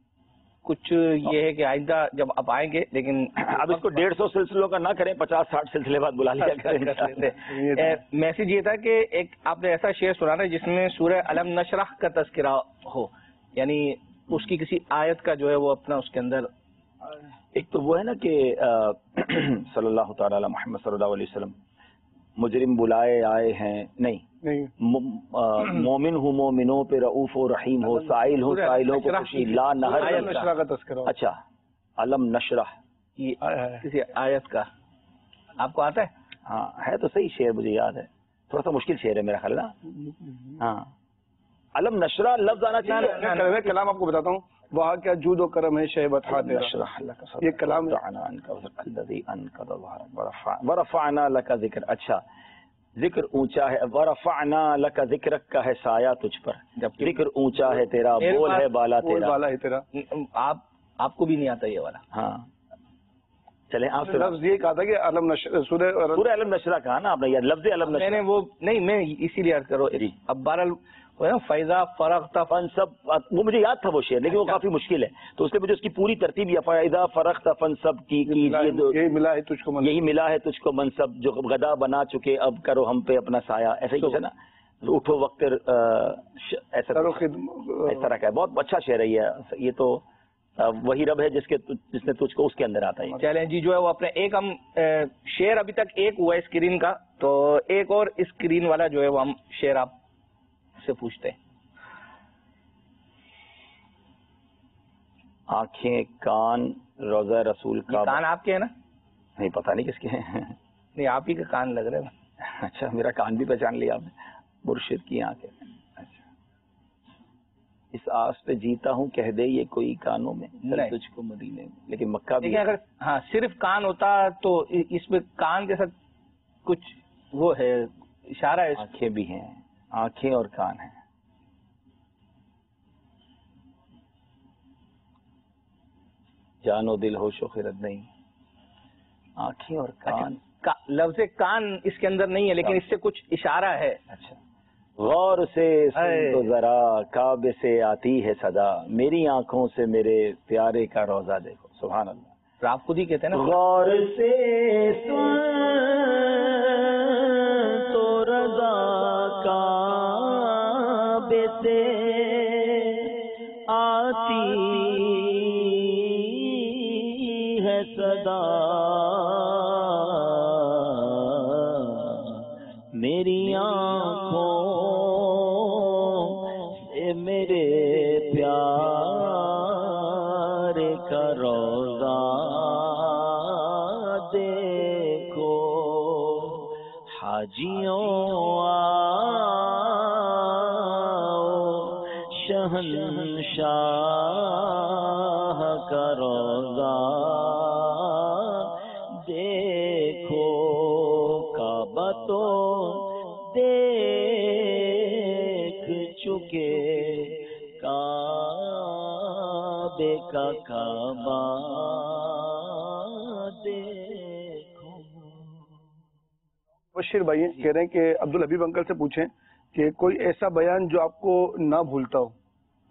کچھ یہ ہے کہ آئندہ جب آپ آئیں گے، لیکن اب اس کو 150 سلسلوں کا نہ کریں، 50-60 سلسلے بعد بلا لیا کریں. میسج یہ تھا کہ ایک آپ نے ایسا شعر سنا ہے جس میں سورہ علم نشرح کا تذکرہ ہو، یعنی اس کی کسی آیت کا جو ہے وہ اپنا اس کے اندر. ایک تو وہ ہے نا کہ صلی اللہ تعالی علی محمد صلی اللہ علیہ وسلم، مجرم بلائے آئے ہیں، نہیں مومن ہوں مومنوں پہ رؤوف و رحیم ہو، سائل ہوں سائلوں کو خوشی لا نہر کا تذکرہ. اچھا علم نشرح کسی آیت کا آپ کو آتا ہے؟ ہاں ہے تو صحیح شعر، مجھے یاد ہے، تھوڑا سا مشکل شعر ہے میرا خیال نا. ہاں علم نشرح لفظ آنا چاہیے. کلام آپ کو بتاتا ہوں، وہاں کیا جود و کرم ہے شہبت یہ کلام ورفعنا لک ذکر. اچھا ذکر اونچا ہے، ورفعنا لک ذکرک کا ہے سایہ تجھ پر، جب ذکر اونچا ہے تیرا، بول ہے بالا تیرا. آپ کو بھی نہیں آتا یہ والا؟ ہاں چلیں آپ سے لفظ یہ کہا تھا کہ علم نشرہ، سورہ علم نشرہ کہا نا آپ نے، لفظ علم نشرہ میں نے وہ نہیں، میں اسی لیے عرض کرو. اب بہرحال فیضا فرغت فنصب، وہ مجھے یاد تھا وہ شعر، لیکن وہ کافی مشکل ہے، تو اس لیے مجھے اس کی پوری ترتیب یا فیضا فرغت فنصب کی یہی ملا ہے تجھ کو منصب، یہی ملا ہے تجھ کو منصب، جو غدا بنا چکے اب کرو ہم پہ اپنا سایہ، ایسا ہی کچھ ہے نا، اٹھو وقت ایسا طرح کا ہے. بہت اچھا شعر ہے یہ تو وہی رب ہے جس نے تجھ کو اس کے اندر آتا ہے. چلیں جی، جو ہے وہ اپنے ایک ہم شعر ابھی تک ایک ہوا اسکرین کا، تو ایک اور اسکرین والا جو ہے وہ ہم شعر آپ سے پوچھتے ہیں. آنکھیں کان روضہ رسول کا. کان آپ کے ہیں نا؟ نہیں پتہ نہیں کس کے ہیں. نہیں آپ ہی کے کان لگ رہے ہیں. اچھا میرا کان بھی پہچان لیا آپ نے، مرشد کی آنکھیں. اچھا اس آس پہ جیتا ہوں کہہ دے یہ کوئی کانوں میں تجھ کو مدینے میں، لیکن مکہ بھی اگر ہاں صرف کان ہوتا تو اس میں کان کے ساتھ کچھ وہ ہے اشارہ ہے. آنکھیں بھی ہیں، آنکھیں اور کان ہیں. جان و دل ہوش و خرد نہیں، آنکھیں اور کان. لفظ کان اس کے اندر نہیں ہے لیکن اس سے کچھ اشارہ ہے. اچھا، غور سے سن تو ذرا کعبے سے آتی ہے صدا، میری آنکھوں سے میرے پیارے کا روزہ دیکھو. سبحان اللہ. آپ خود ہی کہتے ہیں نا، غور سے سن تو رضا کعبے سے آتی ہے صدا، میری آنکھوں سے میرے پیارے کا روزہ دیکھو. حاجیوں آؤ شہنشاہ کا روزہ دیکھو، کعبہ تو دیکھ چکے، کعبے کا کعبہ دیکھو. بشیر بھائی کہہ رہے ہیں کہ عبدالحبیب انکل سے پوچھیں کہ کوئی ایسا بیان جو آپ کو نہ بھولتا ہو.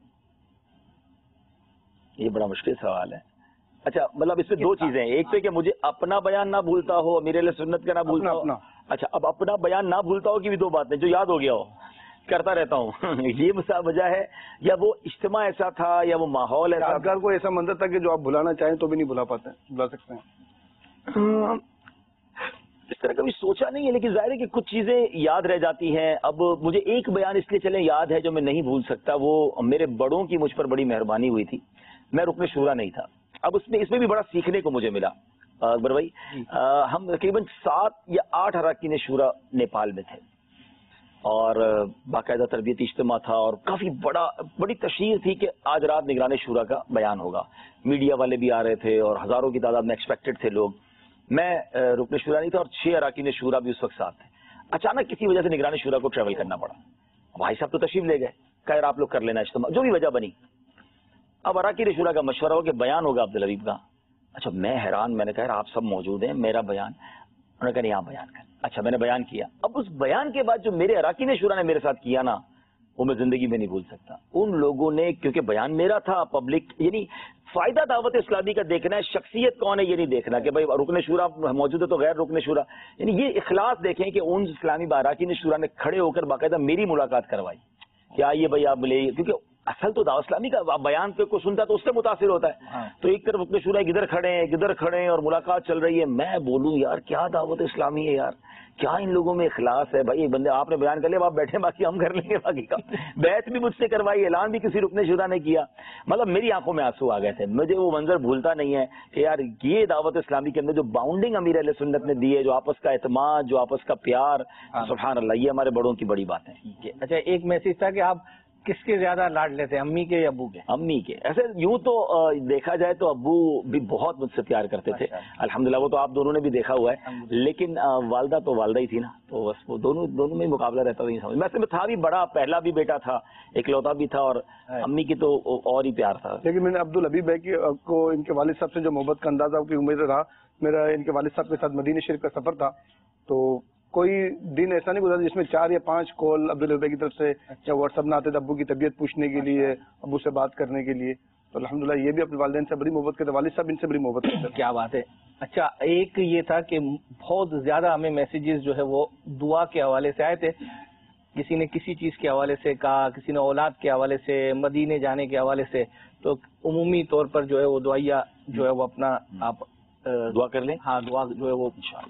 یہ بڑا مشکل سوال ہے. اچھا، مطلب اس میں دو چیزیں ہیں، ایک تو کہ مجھے اپنا بیان نہ بھولتا ہو، امیر اہل سنت کا نہ بھولتا ہو. اچھا، اب اپنا بیان نہ بھولتا ہو کی بھی دو باتیں، جو یاد ہو گیا ہو کرتا رہتا ہوں یہ وجہ ہے، یا وہ اجتماع ایسا تھا یا وہ ماحول ایسا تھا. کوئی ایسا منظر تھا کہ جو آپ بھلانا چاہیں تو بھی نہیں بھلا پاتے، بھلا سکتے ہیں؟ اس طرح کبھی سوچا نہیں ہے، لیکن ظاہر ہے کہ کچھ چیزیں یاد رہ جاتی ہیں. اب مجھے ایک بیان اس لیے چلیں یاد ہے جو میں نہیں بھول سکتا، وہ میرے بڑوں کی مجھ پر بڑی مہربانی ہوئی تھی. میں رکن شورا نہیں تھا. اب اس میں بھی بڑا سیکھنے کو مجھے ملا. اکبر بھائی، ہم تقریباً 7 یا 8 اراکین شورا نیپال میں تھے، اور باقاعدہ تربیتی اجتماع تھا، اور کافی بڑی تشہیر تھی کہ آج رات نگران شورا کا بیان ہوگا. میڈیا والے بھی آ رہے تھے اور ہزاروں کی تعداد میں ایکسپیکٹڈ تھے لوگ. میں رکن شورا نہیں تھا، اور 6 اراکین شورا بھی اس وقت ساتھ تھے. اچانک کسی وجہ سے نگران شورا کو ٹریول کرنا پڑا. بھائی صاحب تو تشریف لے گئے، کہا یار آپ لوگ کر لینا اجتماع، جو بھی وجہ بنی. اب اراکین شورا کا مشورہ ہو کہ بیان ہوگا عبدالحبیب کا. اچھا، میں حیران، میں نے کہا آپ سب موجود ہیں، میرا بیان. انہوں نے کہا نہیں، آپ بیان کریں. اچھا، میں نے بیان کیا. اب اس بیان کے بعد جو میرے اراکین شورا نے میرے ساتھ کیا نا، وہ میں زندگی میں نہیں بھول سکتا. ان لوگوں نے، کیونکہ بیان میرا تھا، پبلک یعنی فائدہ دعوت اسلامی کا دیکھنا ہے، شخصیت کون ہے یہ نہیں دیکھنا کہ بھائی رکن شورا موجود ہے تو غیر رکن شورا. یعنی یہ اخلاص دیکھیں کہ ان اسلامی اراکین شورا نے کھڑے ہو کر باقاعدہ میری ملاقات کروائی کہ آئیے بھائی آپ ملے، کیونکہ اصل تو دعوت اسلامی کا بیان پہ کوئی سنتا تو اس سے متاثر ہوتا ہے. تو ایک طرف رکن شورا ادھر کھڑے ہیں اور ملاقات چل رہی ہے. میں بولوں یار کیا دعوت اسلامی ہے یار، کیا ان لوگوں میں اخلاص ہے. بھائی بندے آپ نے بیان کر لیا، آپ بیٹھے، باقی ہم کر لیں گے باقی کا. بیعت بھی مجھ سے کروائی، اعلان بھی کسی رکن شورا نے کیا. مطلب میری آنکھوں میں آنسو آ گئے تھے. مجھے وہ منظر بھولتا نہیں ہے کہ یار یہ دعوت اسلامی کے اندر جو باؤنڈنگ امیر اہل سنت نے دی ہے، جو آپس کا اعتماد، جو آپس کا پیار، سبحان اللہ، یہ ہمارے بڑوں کی بڑی بات ہے. اچھا، ایک میسج تھا کہ آپ کس کے زیادہ لاڈ لیتے ہیں، امی کے یا ابو کے؟ امی کے. ایسے یوں تو دیکھا جائے تو ابو بھی بہت مجھ سے پیار کرتے تھے الحمدللہ، وہ تو آپ دونوں نے بھی دیکھا ہوا ہے. لیکن والدہ تو والدہ ہی تھی نا، تو بس وہ دونوں میں مقابلہ رہتا تھا. سمجھ ویسے میں تھا بھی بڑا، پہلا بھی بیٹا تھا، اکلوتا بھی تھا، اور امی کی تو اور ہی پیار تھا. لیکن میں نے عبدالحبیب بھائی کو ان کے والد صاحب سے جو محبت کا اندازہ کی امید رہا. میرا ان کے والد صاحب کے ساتھ مدینہ شریف کا سفر تھا، تو کوئی دن ایسا نہیں گزرا جس میں 4 یا 5 کال عبدالحبیب بھائی کی طرف سے یا واٹس ایپ نہ آتے تھے ابو کی طبیعت پوچھنے کے لیے، ابو سے بات کرنے کے لیے. تو الحمدللہ یہ بھی اپنے والدین سے بڑی محبت کرتے، والد صاحب ان سے بڑی محبت کرتے. کیا بات ہے. اچھا، ایک یہ تھا کہ بہت زیادہ ہمیں میسیجز جو ہے وہ دعا کے حوالے سے آئے تھے. کسی نے کسی چیز کے حوالے سے کہا، کسی نے اولاد کے حوالے سے، مدینے جانے کے حوالے سے. تو عمومی طور پر جو ہے وہ دعائیا جو ہے وہ اپنا آپ دعا کر لیں. ہاں، دعا جو ہے وہ انشاءاللہ.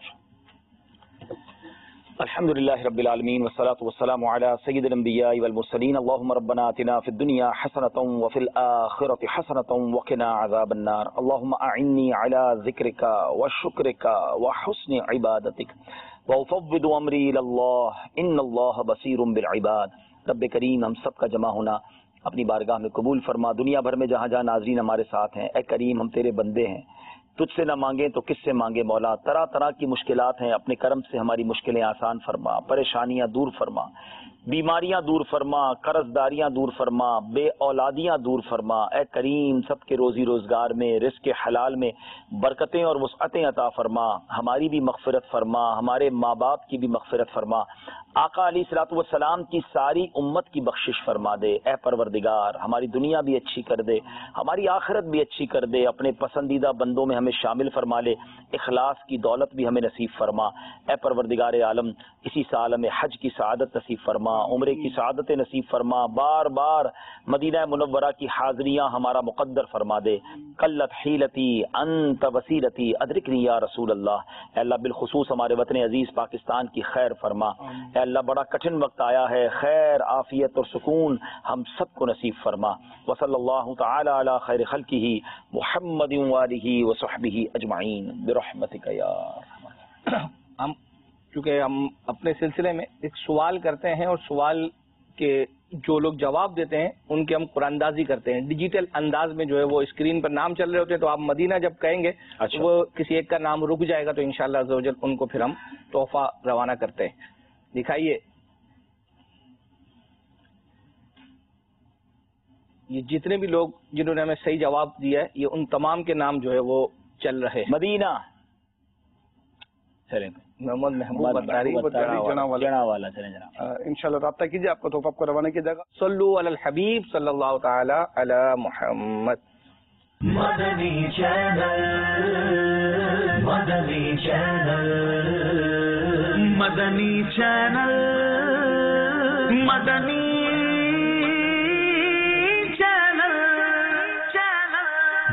الحمدللہ رب العالمین والصلاة والسلام علی سید الانبیاء والمرسلین. اللہم ربنا آتنا فی الدنیا حسنۃ وفی الآخرۃ حسنۃ وقنا عذاب النار. اللہم اعنی علی ذکرک وشکرک وحسن عبادتک وافوض امری الی اللہ ان اللہ بصیر بالعباد. رب کریم، ہم سب کا جمع ہونا اپنی بارگاہ میں قبول فرما. دنیا بھر میں جہاں جہاں ناظرین ہمارے ساتھ ہیں، اے کریم ہم تیرے بندے ہیں، تجھ سے نہ مانگیں تو کس سے مانگے مولا. طرح طرح کی مشکلات ہیں، اپنے کرم سے ہماری مشکلیں آسان فرما، پریشانیاں دور فرما. بیماریاں دور فرما، قرض داریاں دور فرما، بے اولادیاں دور فرما، اے کریم سب کے روزی روزگار میں، رزق حلال میں برکتیں اور وسعتیں عطا فرما، ہماری بھی مغفرت فرما، ہمارے ماں باپ کی بھی مغفرت فرما، آقا علیہ الصلوۃ والسلام کی ساری امت کی بخشش فرما دے، اے پروردگار ہماری دنیا بھی اچھی کر دے، ہماری آخرت بھی اچھی کر دے، اپنے پسندیدہ بندوں میں ہمیں شامل فرما لے، اخلاص کی دولت بھی ہمیں نصیب فرما، اے پروردگار عالم اسی سال ہمیں حج کی سعادت نصیب فرما، عمرے کی سعادت نصیب فرما، بار بار مدینہ منورہ کی حاضریاں ہمارا مقدر فرما دے، قلت حیلتی انت وسیلتی ادرکنی یا رسول اللہ، اے اللہ بالخصوص ہمارے وطن عزیز پاکستان کی خیر فرما، اے اللہ بڑا کٹھن وقت آیا ہے، خیر عافیت اور سکون ہم سب کو نصیب فرما، وصلی اللہ تعالی علی خیر خلقہ محمد وآلہ وصحبہ اجمعین برحمتک یا ہم چونکہ ہم اپنے سلسلے میں ایک سوال کرتے ہیں اور سوال کے جو لوگ جواب دیتے ہیں ان کے ہم قرآن اندازی کرتے ہیں، ڈیجیٹل انداز میں جو ہے وہ اسکرین پر نام چل رہے ہوتے ہیں، تو آپ مدینہ جب کہیں گے وہ کسی ایک کا نام رک جائے گا تو انشاءاللہ عز و جل ان کو پھر ہم تحفہ روانہ کرتے ہیں۔ دکھائیے یہ جتنے بھی لوگ جنہوں نے ہمیں صحیح جواب دیا ہے یہ ان تمام کے نام جو ہے وہ چل رہے ہیں۔ مدینہ محمد محبوب اتاری جنا والا چلیں جناب، انشاءاللہ رابطہ کیجیے، آپ کو تحفہ آپ کو روانہ کیا جائے گا۔ صلو علی الحبیب صلی اللہ تعالی علی محمد۔ مدنی چینل، مدنی چینل، مدنی چینل، مدنی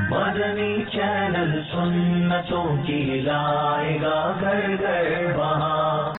مدنی چینل سنتوں کی لائے گا گھر گھر وہاں